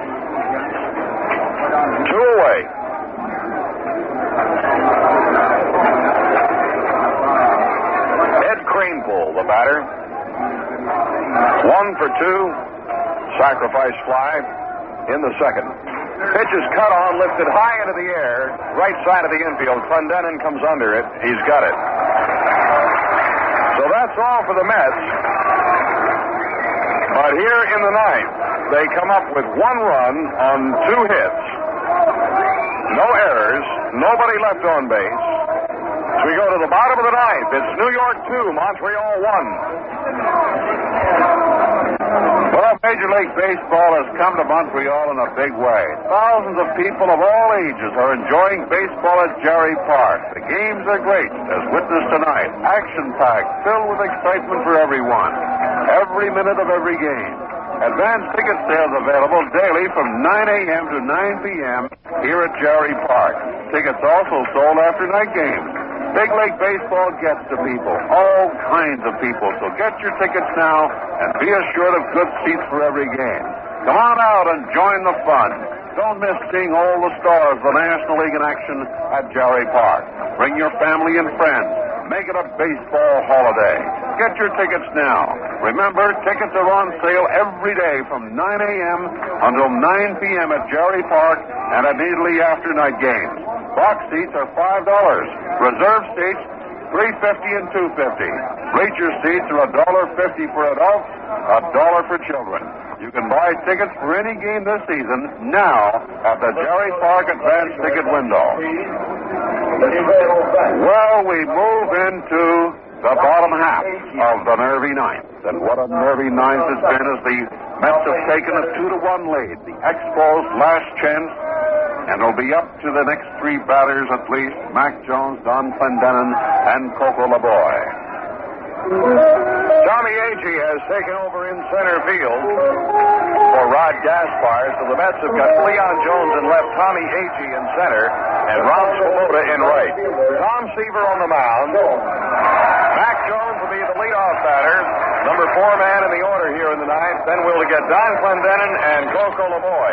[SPEAKER 4] 2 away. Ed Kranepool, the batter. 1 for 2. Sacrifice fly in the second. Pitch is cut on, lifted high into the air, right side of the infield. Clendenin comes under it. He's got it. So that's all for the Mets. But here in the ninth, they come up with 1 run on 2 hits. No errors, nobody left on base. So we go to the bottom of the ninth. It's New York 2, Montreal 1.
[SPEAKER 1] Well, Major League Baseball has come to Montreal in a big way. Thousands of people of all ages are enjoying baseball at Jarry Park. The games are great, as witnessed tonight. Action-packed, filled with excitement for everyone. Every minute of every game. Advance ticket sales available daily from 9 a.m. to 9 p.m. here at Jarry Park. Tickets also sold after night games. Big League Baseball gets to people, all kinds of people. So get your tickets now and be assured of good seats for every game. Come on out and join the fun. Don't miss seeing all the stars of the National League in action at Jarry Park. Bring your family and friends. Make it a baseball holiday. Get your tickets now. Remember, tickets are on sale every day from 9 a.m. until 9 p.m. at Jarry Park and immediately after night games. Box seats are $5. Reserve seats, $3.50 and $2.50. Bleacher seats are $1.50 for adults, $1 for children. You can buy tickets for any game this season now at the Jarry Park Advance Ticket window. Well, we move into the bottom half of the nervy ninth. And what a nervy ninth has been as the Mets have taken a 2-1 lead. The Expos' last chance, and it'll be up to the next 3 batters at least, Mac Jones, Don Clendenin, and Coco LeBoy.
[SPEAKER 4] Tommy Agee has taken over in center field for Rod Gaspar. So the Mets have got Cleon Jones in left, Tommy Agee in center, and Ron Swoboda in right. Tom Seaver on the mound. Mac Jones will be the leadoff batter, number 4 man in the order here in the ninth. Then we'll get Don Clendenin and Coco LeBoy.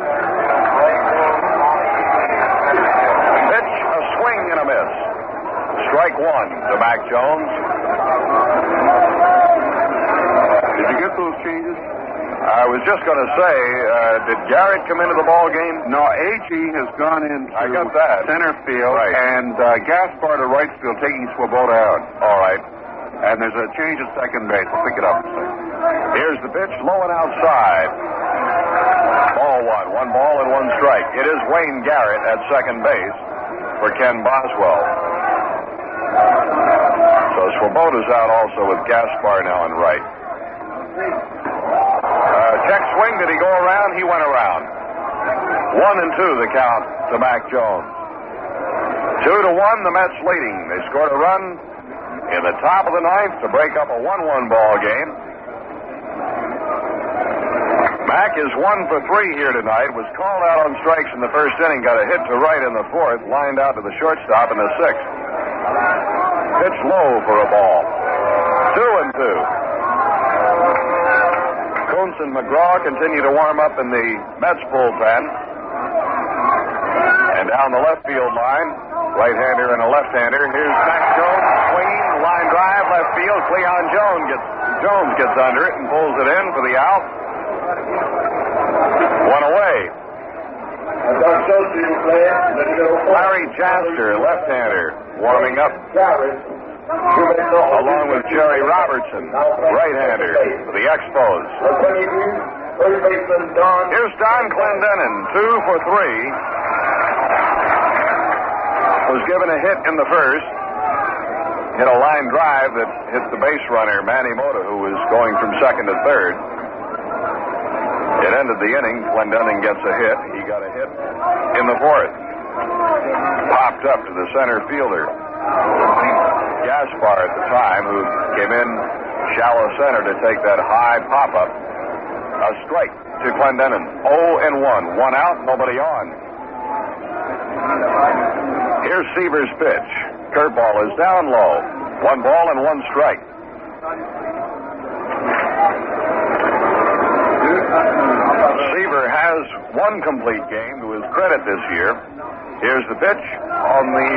[SPEAKER 4] Pitch, a swing and a miss. Strike 1 to Mac Jones.
[SPEAKER 1] Did you get those changes?
[SPEAKER 4] I was just going to say, did Garrett come into the ball game?
[SPEAKER 1] No, Agee has gone into
[SPEAKER 4] I got that.
[SPEAKER 1] center field,
[SPEAKER 4] Right.
[SPEAKER 1] and Gaspar to right field, taking Swoboda out.
[SPEAKER 4] All right.
[SPEAKER 1] And there's a change at second base. We'll pick it up in a second.
[SPEAKER 4] Here's the pitch, low and outside. Ball 1 ball and 1 strike. It is Wayne Garrett at second base for Ken Boswell. So Swoboda's out also with Gaspar now in right. Check swing. Did he go around? He went around. 1-2 the count to Mac Jones. 2-1 the Mets leading. They scored a run in the top of the ninth to break up a 1-1 ball game. Mac is 1 for 3 here tonight. Was called out on strikes in the first inning. Got a hit to right in the fourth. Lined out to the shortstop in the sixth. Pitch low for a ball. 2-2. Kuntz and McGraw continue to warm up in the Mets bullpen. And down the left field line, right-hander and a left-hander. Here's Max Jones swinging, the line drive, left field. Cleon Jones gets under it and pulls it in for the out. One away. Larry Jaster, left-hander, warming up. Along with Jerry Robertson, right-hander for the Expos. Here's Don Clendenin, 2 for 3. Was given a hit in the first. Hit a line drive that hit the base runner, Manny Mota, who was going from second to third. It ended the inning. Clendenin gets a hit. He got a hit in the fourth. Popped up to the center fielder, Gaspar at the time, who came in shallow center to take that high pop-up. A strike to Clendenin. 0-1. One out, nobody on. Here's Seaver's pitch. Curveball is down low. 1 ball and 1 strike. Seaver has 1 complete game to his credit this year. Here's the pitch on the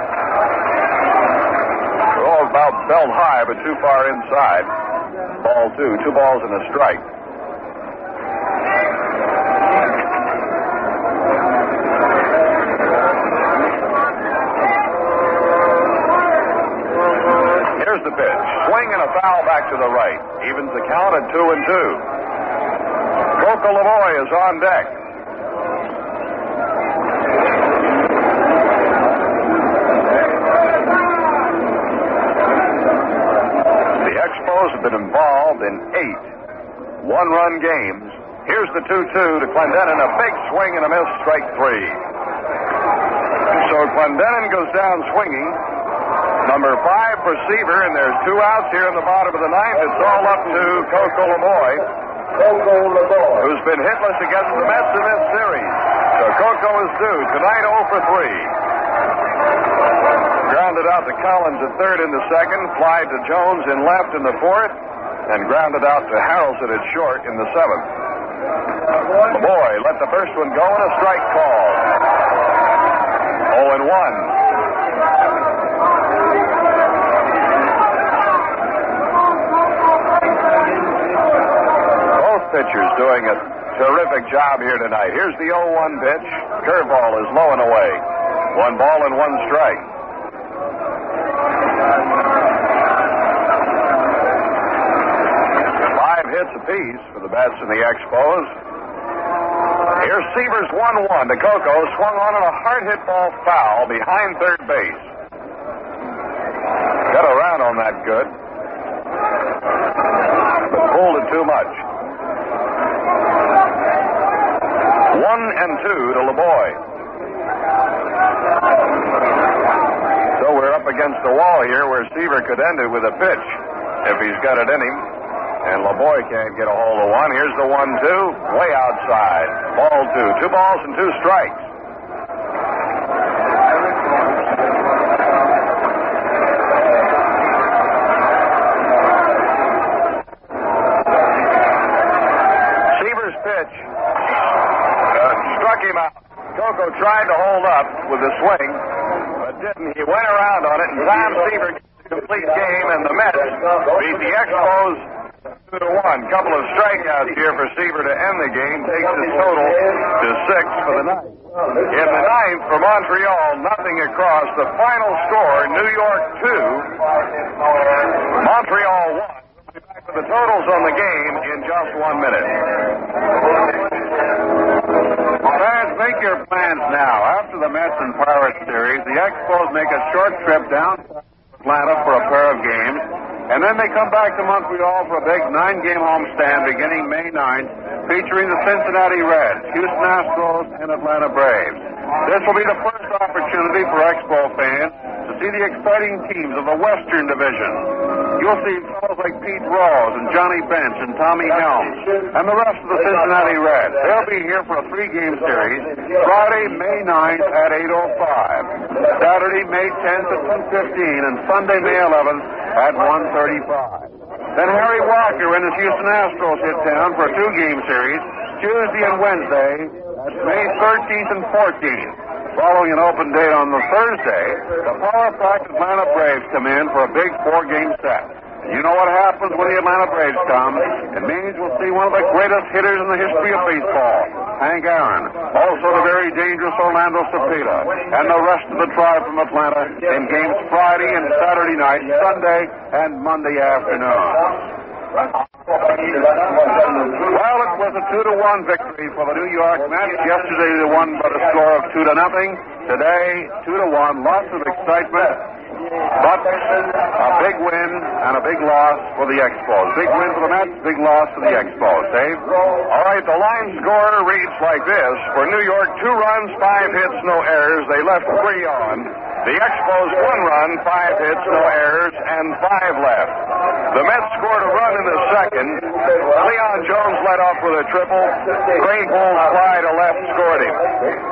[SPEAKER 4] about belt high, but too far inside. Ball 2. 2 balls and a strike. Here's the pitch. Swing and a foul back to the right. Evens the count at 2-2. Coco Lavoie is on deck. The Expos have been involved in 8 one-run games. Here's the 2-2 to Clendenin. A big swing and a miss, strike 3. So Clendenin goes down swinging. Number 5 for Seaver, and there's 2 outs here in the bottom of the ninth. It's all up to Coco Lavoie, who's been hitless against the Mets in this series. So Coco is due tonight 0 for 3. Grounded out to Collins at third in the second, fly to Jones in left in the fourth, and grounded out to Harrelson at short in the seventh. Lavoie let the first one go and a strike call. 0-1. Pitchers doing a terrific job here tonight. Here's the 0-1 pitch. Curveball is low and away. 1 ball and 1 strike. Five hits apiece for the bats in the Expos. Here's Seaver's 1-1 to Coco. Swung on a hard hit ball foul behind third base. Got around on that good, but pulled it too much. 1-2 to Lavoie. So we're up against the wall here where Seaver could end it with a pitch if he's got it in him. And Lavoie can't get a hold of one. Here's the 1-2, way outside. Ball 2. 2 balls and 2 strikes. Seaver's pitch struck him out. Coco tried to hold up with a swing, but didn't. He went around on it, and Tom Seaver gets a complete game, and the Mets beat the Expos 2-1. Couple of strikeouts here for Seaver to end the game, takes his total to 6 for the night. In the ninth, for Montreal, nothing across. The final score, New York 2, Montreal 1. We'll be back with the totals on the game in just 1 minute.
[SPEAKER 1] Fans, make your plans now. After the Mets and Pirates series, the Expos make a short trip down to Atlanta for a pair of games, and then they come back to Montreal for a big 9-game homestand beginning May 9th, featuring the Cincinnati Reds, Houston Astros, and Atlanta Braves. This will be the first opportunity for Expo fans to see the exciting teams of the Western Division. You'll see fellows like Pete Rose and Johnny Bench and Tommy Helms and the rest of the Cincinnati Reds. They'll be here for a 3-game series, Friday, May 9th at 8:05, Saturday, May 10th at 1:15, and Sunday, May 11th at 1:35. Then Harry Walker and his Houston Astros hit town for a 2-game series, Tuesday and Wednesday, May 13th and 14th. Following an open date on the Thursday, the power-packed Atlanta Braves come in for a big 4-game set. You know what happens when the Atlanta Braves come. It means we'll see one of the greatest hitters in the history of baseball, Hank Aaron. Also the very dangerous Orlando Cepeda, and the rest of the tribe from Atlanta in games Friday and Saturday night, Sunday and Monday afternoon. Well, it was a 2-1 victory for the New York Mets. Yesterday they won by a score of 2-0. Today, 2-1. Lots of excitement, but a big win and a big loss for the Expos. Big win for the Mets, big loss for the Expos. Dave?
[SPEAKER 4] All right, the line score reads like this. For New York, 2 runs, 5 hits, no errors. They left 3 on. The Expos 1 run, 5 hits, no errors, and 5 left. The Mets scored a run in the second. Leon Jones led off with a triple. Greenpool's fly to left scored him.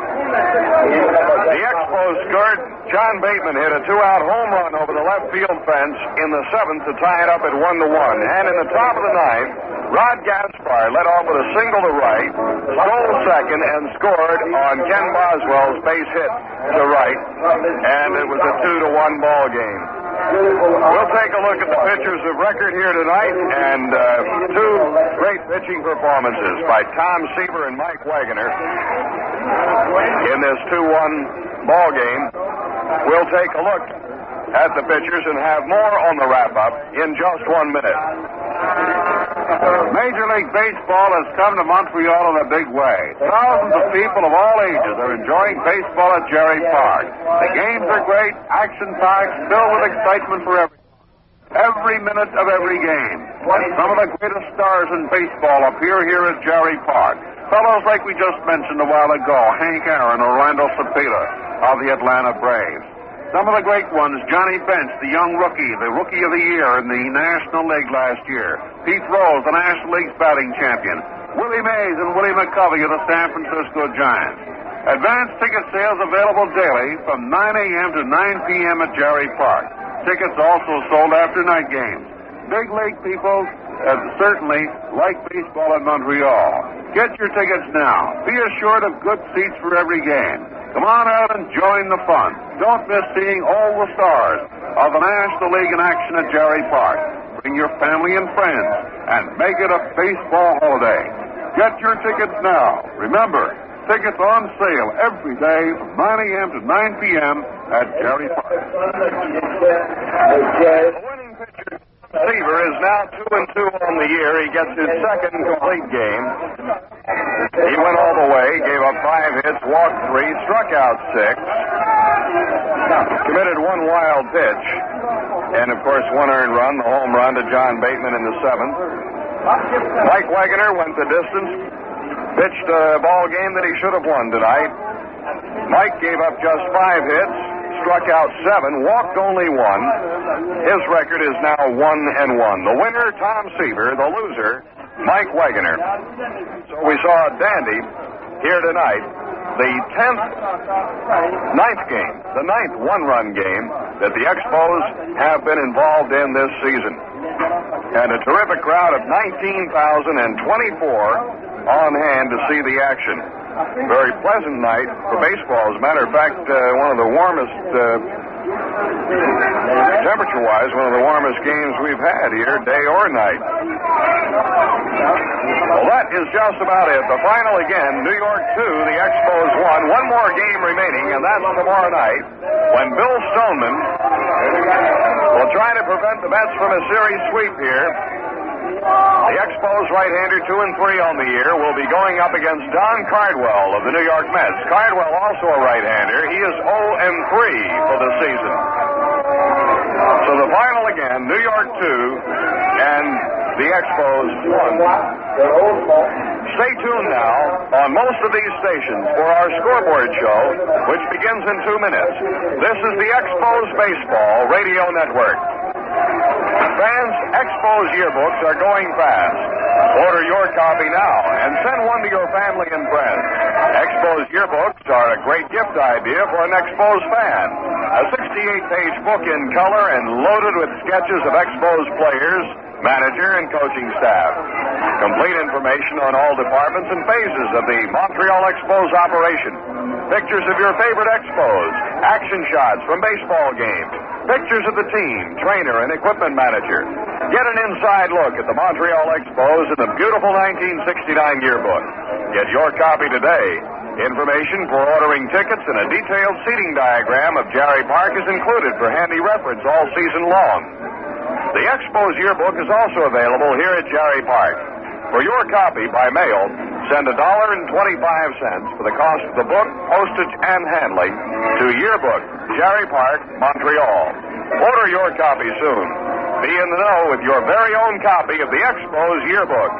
[SPEAKER 4] The Expos scored. John Bateman hit a 2-out home run over the left field fence in the 7th to tie it up at 1-1. And in the top of the 9th, Rod Gaspar led off with a single to right, stole second, and scored on Ken Boswell's base hit to right. And it was a 2-1 ball game. We'll take a look at the pitchers of record here tonight, and 2 great pitching performances by Tom Seaver and Mike Wagoner in this 2-1 ball game. We'll take a look at the pitchers and have more on the wrap-up in just 1 minute.
[SPEAKER 1] Major League Baseball has come to Montreal in a big way. Thousands of people of all ages are enjoying baseball at Jerry Park. The games are great, action-packed, filled with excitement for every minute of every game. And some of the greatest stars in baseball appear here at Jerry Park. Fellows like we just mentioned a while ago, Hank Aaron, Orlando Cepeda of the Atlanta Braves. Some of the great ones, Johnny Bench, the young rookie, the Rookie of the Year in the National League last year. Pete Rose, the National League's batting champion. Willie Mays and Willie McCovey of the San Francisco Giants. Advance ticket sales available daily from 9 a.m. to 9 p.m. at Jerry Park. Tickets also sold after night games. Big league people certainly like baseball in Montreal. Get your tickets now. Be assured of good seats for every game. Come on out and join the fun. Don't miss seeing all the stars of the National League in action at Jerry Park. Bring your family and friends and make it a baseball holiday. Get your tickets now. Remember, tickets on sale every day from 9 a.m. to 9 p.m. at Jerry Park.
[SPEAKER 4] The winning pitcher, Seaver, is now 2-2 on the year. He gets his second complete game. He went all the way, gave up 5 hits, walked 3, struck out 6, committed 1 wild pitch, and, of course, 1 earned run, the home run to John Bateman in the 7th. Mike Wagoner went the distance, pitched a ball game that he should have won tonight. Mike gave up just 5 hits, struck out 7, walked only 1. His record is now 1-1. The winner, Tom Seaver. The loser, Mike Wagoner. So we saw a dandy here tonight. The 9th game, the 9th 1-run game that the Expos have been involved in this season. And a terrific crowd of 19,024 on hand to see the action. Very pleasant night for baseball. As a matter of fact, one of the warmest, temperature-wise, one of the warmest games we've had here, day or night. Well, that is just about it. The final again, New York 2, the Expos 1. One more game remaining, and that's tomorrow night when Bill Stoneman will try to prevent the Mets from a series sweep here. The Expos right-hander 2-3 on the year will be going up against Don Cardwell of the New York Mets. Cardwell also a right-hander. He is 0-3 for the season. So the final again, New York 2 and the Expos 1. Stay tuned now on most of these stations for our scoreboard show, which begins in 2 minutes. This is the Expos Baseball Radio Network. Fans, Expos yearbooks are going fast. Order your copy now and send one to your family and friends. Expos yearbooks are a great gift idea for an Expos fan. A 68-page book in color and loaded with sketches of Expos players manager, and coaching staff. Complete information on all departments and phases of the Montreal Expos operation. Pictures of your favorite Expos, action shots from baseball games, pictures of the team, trainer, and equipment manager. Get an inside look at the Montreal Expos in the beautiful 1969 yearbook. Get your copy today. Information for ordering tickets and a detailed seating diagram of Jarry Park is included for handy reference all season long. The Expos yearbook is also available here at Jarry Park. For your copy by mail, send $1.25 for the cost of the book, postage, and handling to Yearbook, Jarry Park, Montreal. Order your copy soon. Be in the know with your very own copy of the Expos yearbook.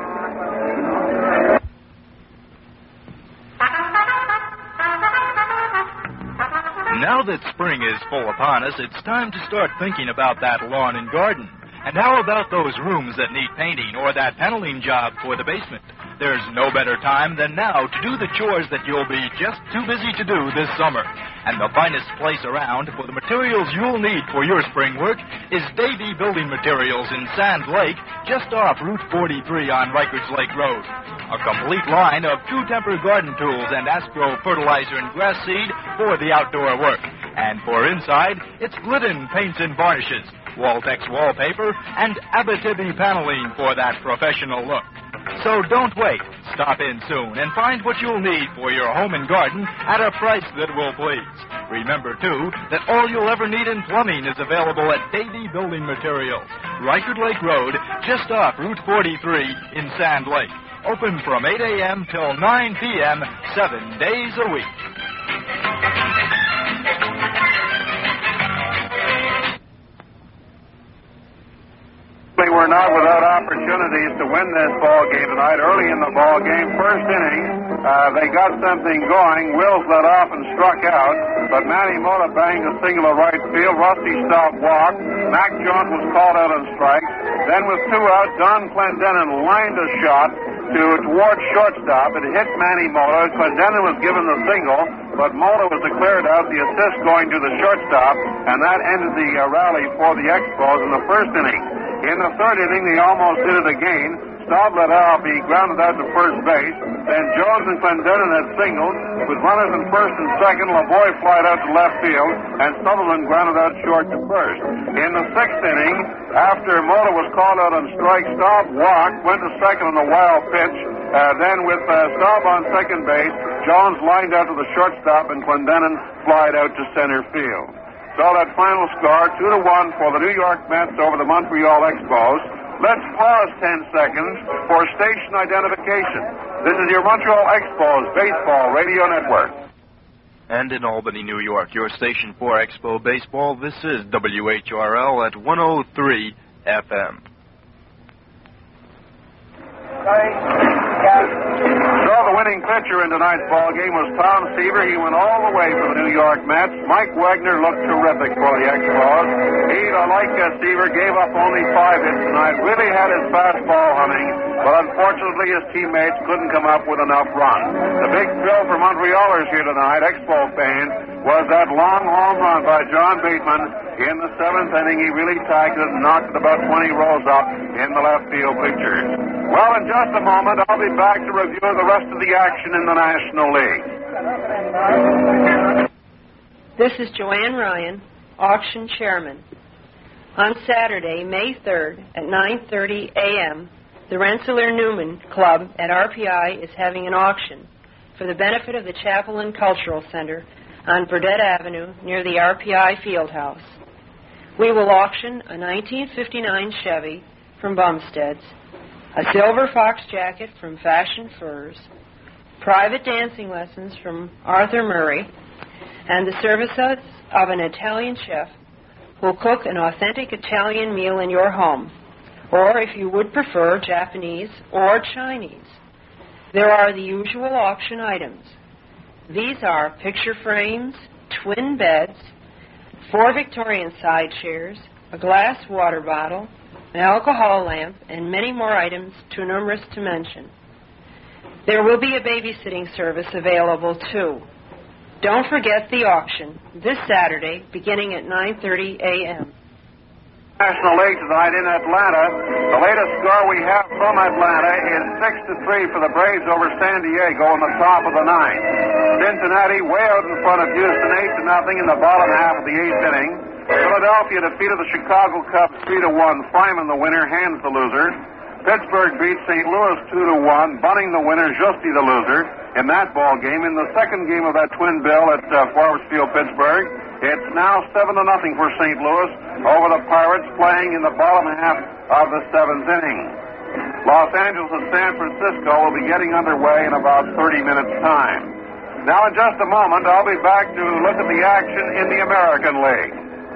[SPEAKER 8] Now that spring is full upon us, it's time to start thinking about that lawn and garden. And how about those rooms that need painting or that paneling job for the basement? There's no better time than now to do the chores that you'll be just too busy to do this summer. And the finest place around for the materials you'll need for your spring work is Davy Building Materials in Sand Lake, just off Route 43 on Rikers Lake Road. A complete line of True Temper garden tools and Astro fertilizer and grass seed for the outdoor work. And for inside, it's Glidden paints and varnishes, Waltex wallpaper, and Abitibi paneling for that professional look. So don't wait. Stop in soon and find what you'll need for your home and garden at a price that will please. Remember, too, that all you'll ever need in plumbing is available at Davy Building Materials, Rikers Lake Road, just off Route 43 in Sand Lake. Open from 8 a.m. till 9 p.m., 7 days a week.
[SPEAKER 1] We're not without opportunities to win this ball game tonight. Early in the ball game, first inning, they got something going. Wills let off and struck out, but Manny Mota banged a single to right field. Rusty stopped walk. Mac Jones was called out on strikes. Then with two out, Don Clendenin lined a shot towards shortstop. It hit Manny Mota. Clendenin was given the single, but Mota was declared out, the assist going to the shortstop, and that ended the rally for the Expos in the first inning. In the third inning, they almost did it again. Staub let off. He grounded out to first base. Then Jones and Clendenin had singled. With runners in first and second, Lavoie flied out to left field, and Sutherland grounded out short to first. In the sixth inning, after Mota was called out on strike, Staub walked, went to second on a wild pitch. Then with Staub on second base, Jones lined out to the shortstop, and Clendenin flied out to center field. So that final score, 2-1 for the New York Mets over the Montreal Expos. Let's pause 10 seconds for station identification. This is your Montreal Expos Baseball Radio Network.
[SPEAKER 7] And in Albany, New York, your station for Expo Baseball, this is WHRL at 103 FM.
[SPEAKER 1] So the winning pitcher in tonight's ball game was Tom Seaver. He went all the way for the New York Mets. Mike Wagner looked terrific for the Expos. He, like Seaver, gave up only 5 hits tonight. Really had his fastball humming, but unfortunately his teammates couldn't come up with enough runs. The big thrill for Montrealers here tonight, Expo fans, was that long home run by John Bateman in the 7th inning. He really tagged it and knocked it about 20 rows up in the left field picture. Well, in just a moment, I'll be back to review the rest of the action in the National League.
[SPEAKER 9] This is Joanne Ryan, auction chairman. On Saturday, May 3rd at 9:30 a.m., the Rensselaer Newman Club at RPI is having an auction for the benefit of the Chapel and Cultural Center on Burdett Avenue near the RPI Fieldhouse. We will auction a 1959 Chevy from Bumstead's, a silver fox jacket from Fashion Furs, private dancing lessons from Arthur Murray, and the services of an Italian chef who'll cook an authentic Italian meal in your home, or if you would prefer, Japanese or Chinese. There are the usual auction items. These are picture frames, twin beds, 4 Victorian side chairs, a glass water bottle, an alcohol lamp, and many more items too numerous to mention. There will be a babysitting service available, too. Don't forget the auction this Saturday, beginning at 9:30 a.m.
[SPEAKER 1] National League tonight in Atlanta. The latest score we have from Atlanta is 6-3 for the Braves over San Diego in the top of the ninth. Cincinnati way out in front of Houston, 8-0 in the bottom half of the eighth inning. Philadelphia defeated the Chicago Cubs 3-1. Fryman, the winner, Hands the loser. Pittsburgh beat St. Louis 2-1. Bunning, the winner, Justy, the loser. In that ball game, in the second game of that twin bill at Forbes Field, Pittsburgh, it's now 7-0 for St. Louis over the Pirates, playing in the bottom half of the seventh inning. Los Angeles and San Francisco will be getting underway in about 30 minutes' time. Now, in just a moment, I'll be back to look at the action in the American League.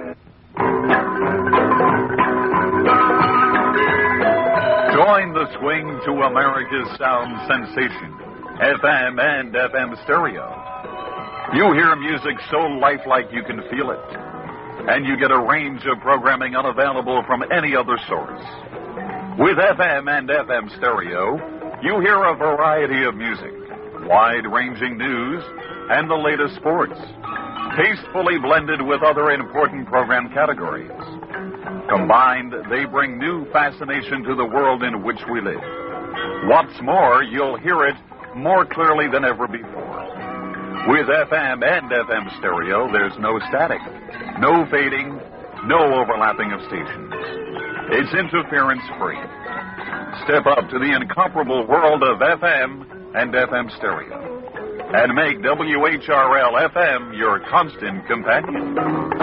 [SPEAKER 2] Join the swing to America's sound sensation, FM and FM stereo. You hear music so lifelike you can feel it, and you get a range of programming unavailable from any other source. With FM and FM stereo, you hear a variety of music, wide-ranging news, and the latest sports, tastefully blended with other important program categories. Combined, they bring new fascination to the world in which we live. What's more, you'll hear it more clearly than ever before. With FM and FM stereo, there's no static, no fading, no overlapping of stations. It's interference-free. Step up to the incomparable world of FM and FM stereo and make WHRL-FM your constant companion.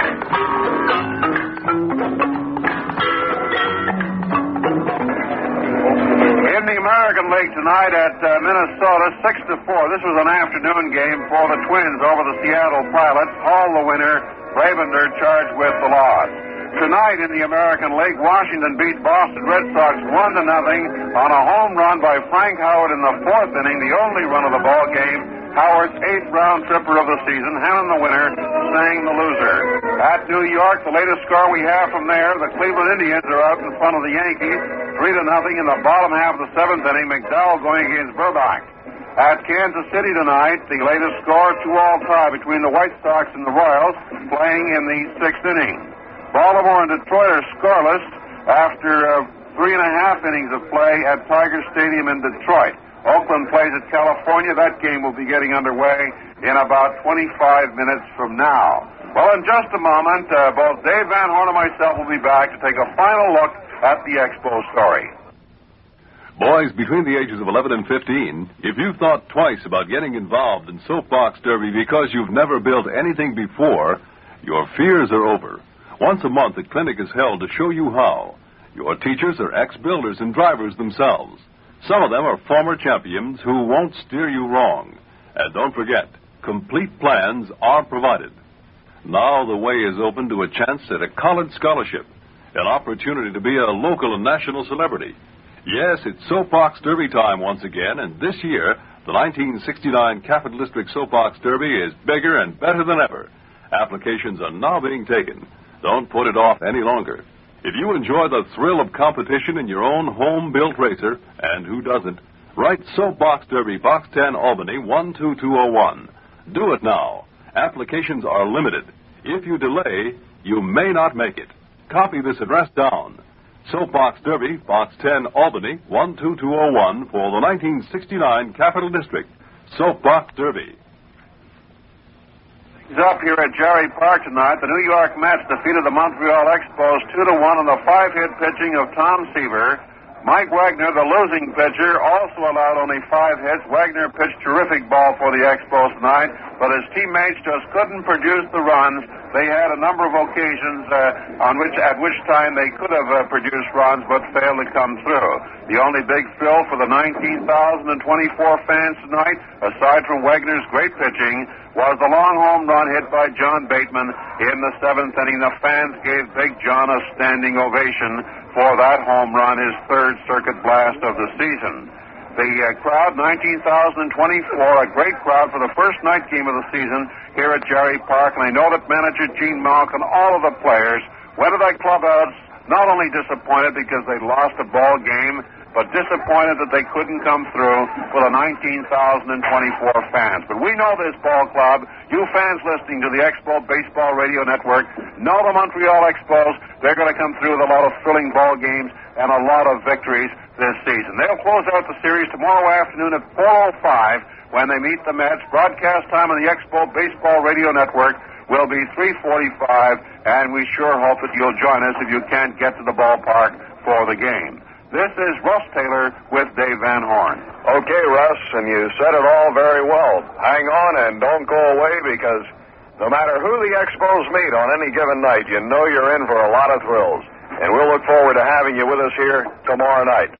[SPEAKER 1] In the American League tonight at Minnesota, 6-4. This was an afternoon game for the Twins over the Seattle Pilots. Hall, the winner, Ravender charged with the loss. Tonight in the American League, Washington beat Boston Red Sox 1-0 on a home run by Frank Howard in the fourth inning, the only run of the ball game. Howard's eighth round tripper of the season. Hannon, the winner, sang the loser. At New York, the latest score we have from there, the Cleveland Indians are out in front of the Yankees, 3-0 in the bottom half of the seventh inning. McDowell going against Burbach. At Kansas City tonight, the latest score, 2-all tie between the White Sox and the Royals, playing in the sixth inning. Baltimore and Detroit are scoreless after 3.5 innings of play at Tiger Stadium in Detroit. Oakland plays at California. That game will be getting underway in about 25 minutes from now. Well, in just a moment, both Dave Van Horn and myself will be back to take a final look at the Expo story.
[SPEAKER 10] Boys between the ages of 11 and 15, if you've thought twice about getting involved in Soapbox Derby because you've never built anything before, your fears are over. Once a month, a clinic is held to show you how. Your teachers are ex-builders and drivers themselves. Some of them are former champions who won't steer you wrong. And don't forget, complete plans are provided. Now the way is open to a chance at a college scholarship, an opportunity to be a local and national celebrity. Yes, it's Soapbox Derby time once again, and this year, the 1969 Capital District Soapbox Derby is bigger and better than ever. Applications are now being taken. Don't put it off any longer. If you enjoy the thrill of competition in your own home-built racer, and who doesn't, write Soapbox Derby, Box 10, Albany, 12201. Do it now. Applications are limited. If you delay, you may not make it. Copy this address down. Soapbox Derby, Box 10, Albany, 12201 for the 1969 Capital District. Soapbox Derby.
[SPEAKER 1] Up here at Jerry Park tonight, the New York Mets defeated the Montreal Expos 2-1 on the 5-hit pitching of Tom Seaver. Mike Wagner, the losing pitcher, also allowed only 5 hits. Wagner pitched terrific ball for the Expos tonight, but his teammates just couldn't produce the runs. They had a number of occasions at which time they could have produced runs, but failed to come through. The only big thrill for the 19,024 fans tonight, aside from Wagner's great pitching, was the long home run hit by John Bateman in the 7th inning. The fans gave Big John a standing ovation for that home run, his third circuit blast of the season. The crowd, 19,024, a great crowd for the first night game of the season here at Jerry Park, and I know that manager Gene Malk and all of the players went to that clubhouse not only disappointed because they lost a ball game, but disappointed that they couldn't come through with a 19,024 fans. But we know this ball club. You fans listening to the Expo Baseball Radio Network know the Montreal Expos. They're going to come through with a lot of thrilling ball games and a lot of victories this season. They'll close out the series tomorrow afternoon at 4:05 when they meet the Mets. Broadcast time on the Expo Baseball Radio Network will be 3:45, and we sure hope that you'll join us if you can't get to the ballpark for the game. This is Russ Taylor with Dave Van Horn.
[SPEAKER 4] Okay, Russ, and you said it all very well. Hang on and don't go away, because no matter who the Expos meet on any given night, you know you're in for a lot of thrills. And we'll look forward to having you with us here tomorrow night.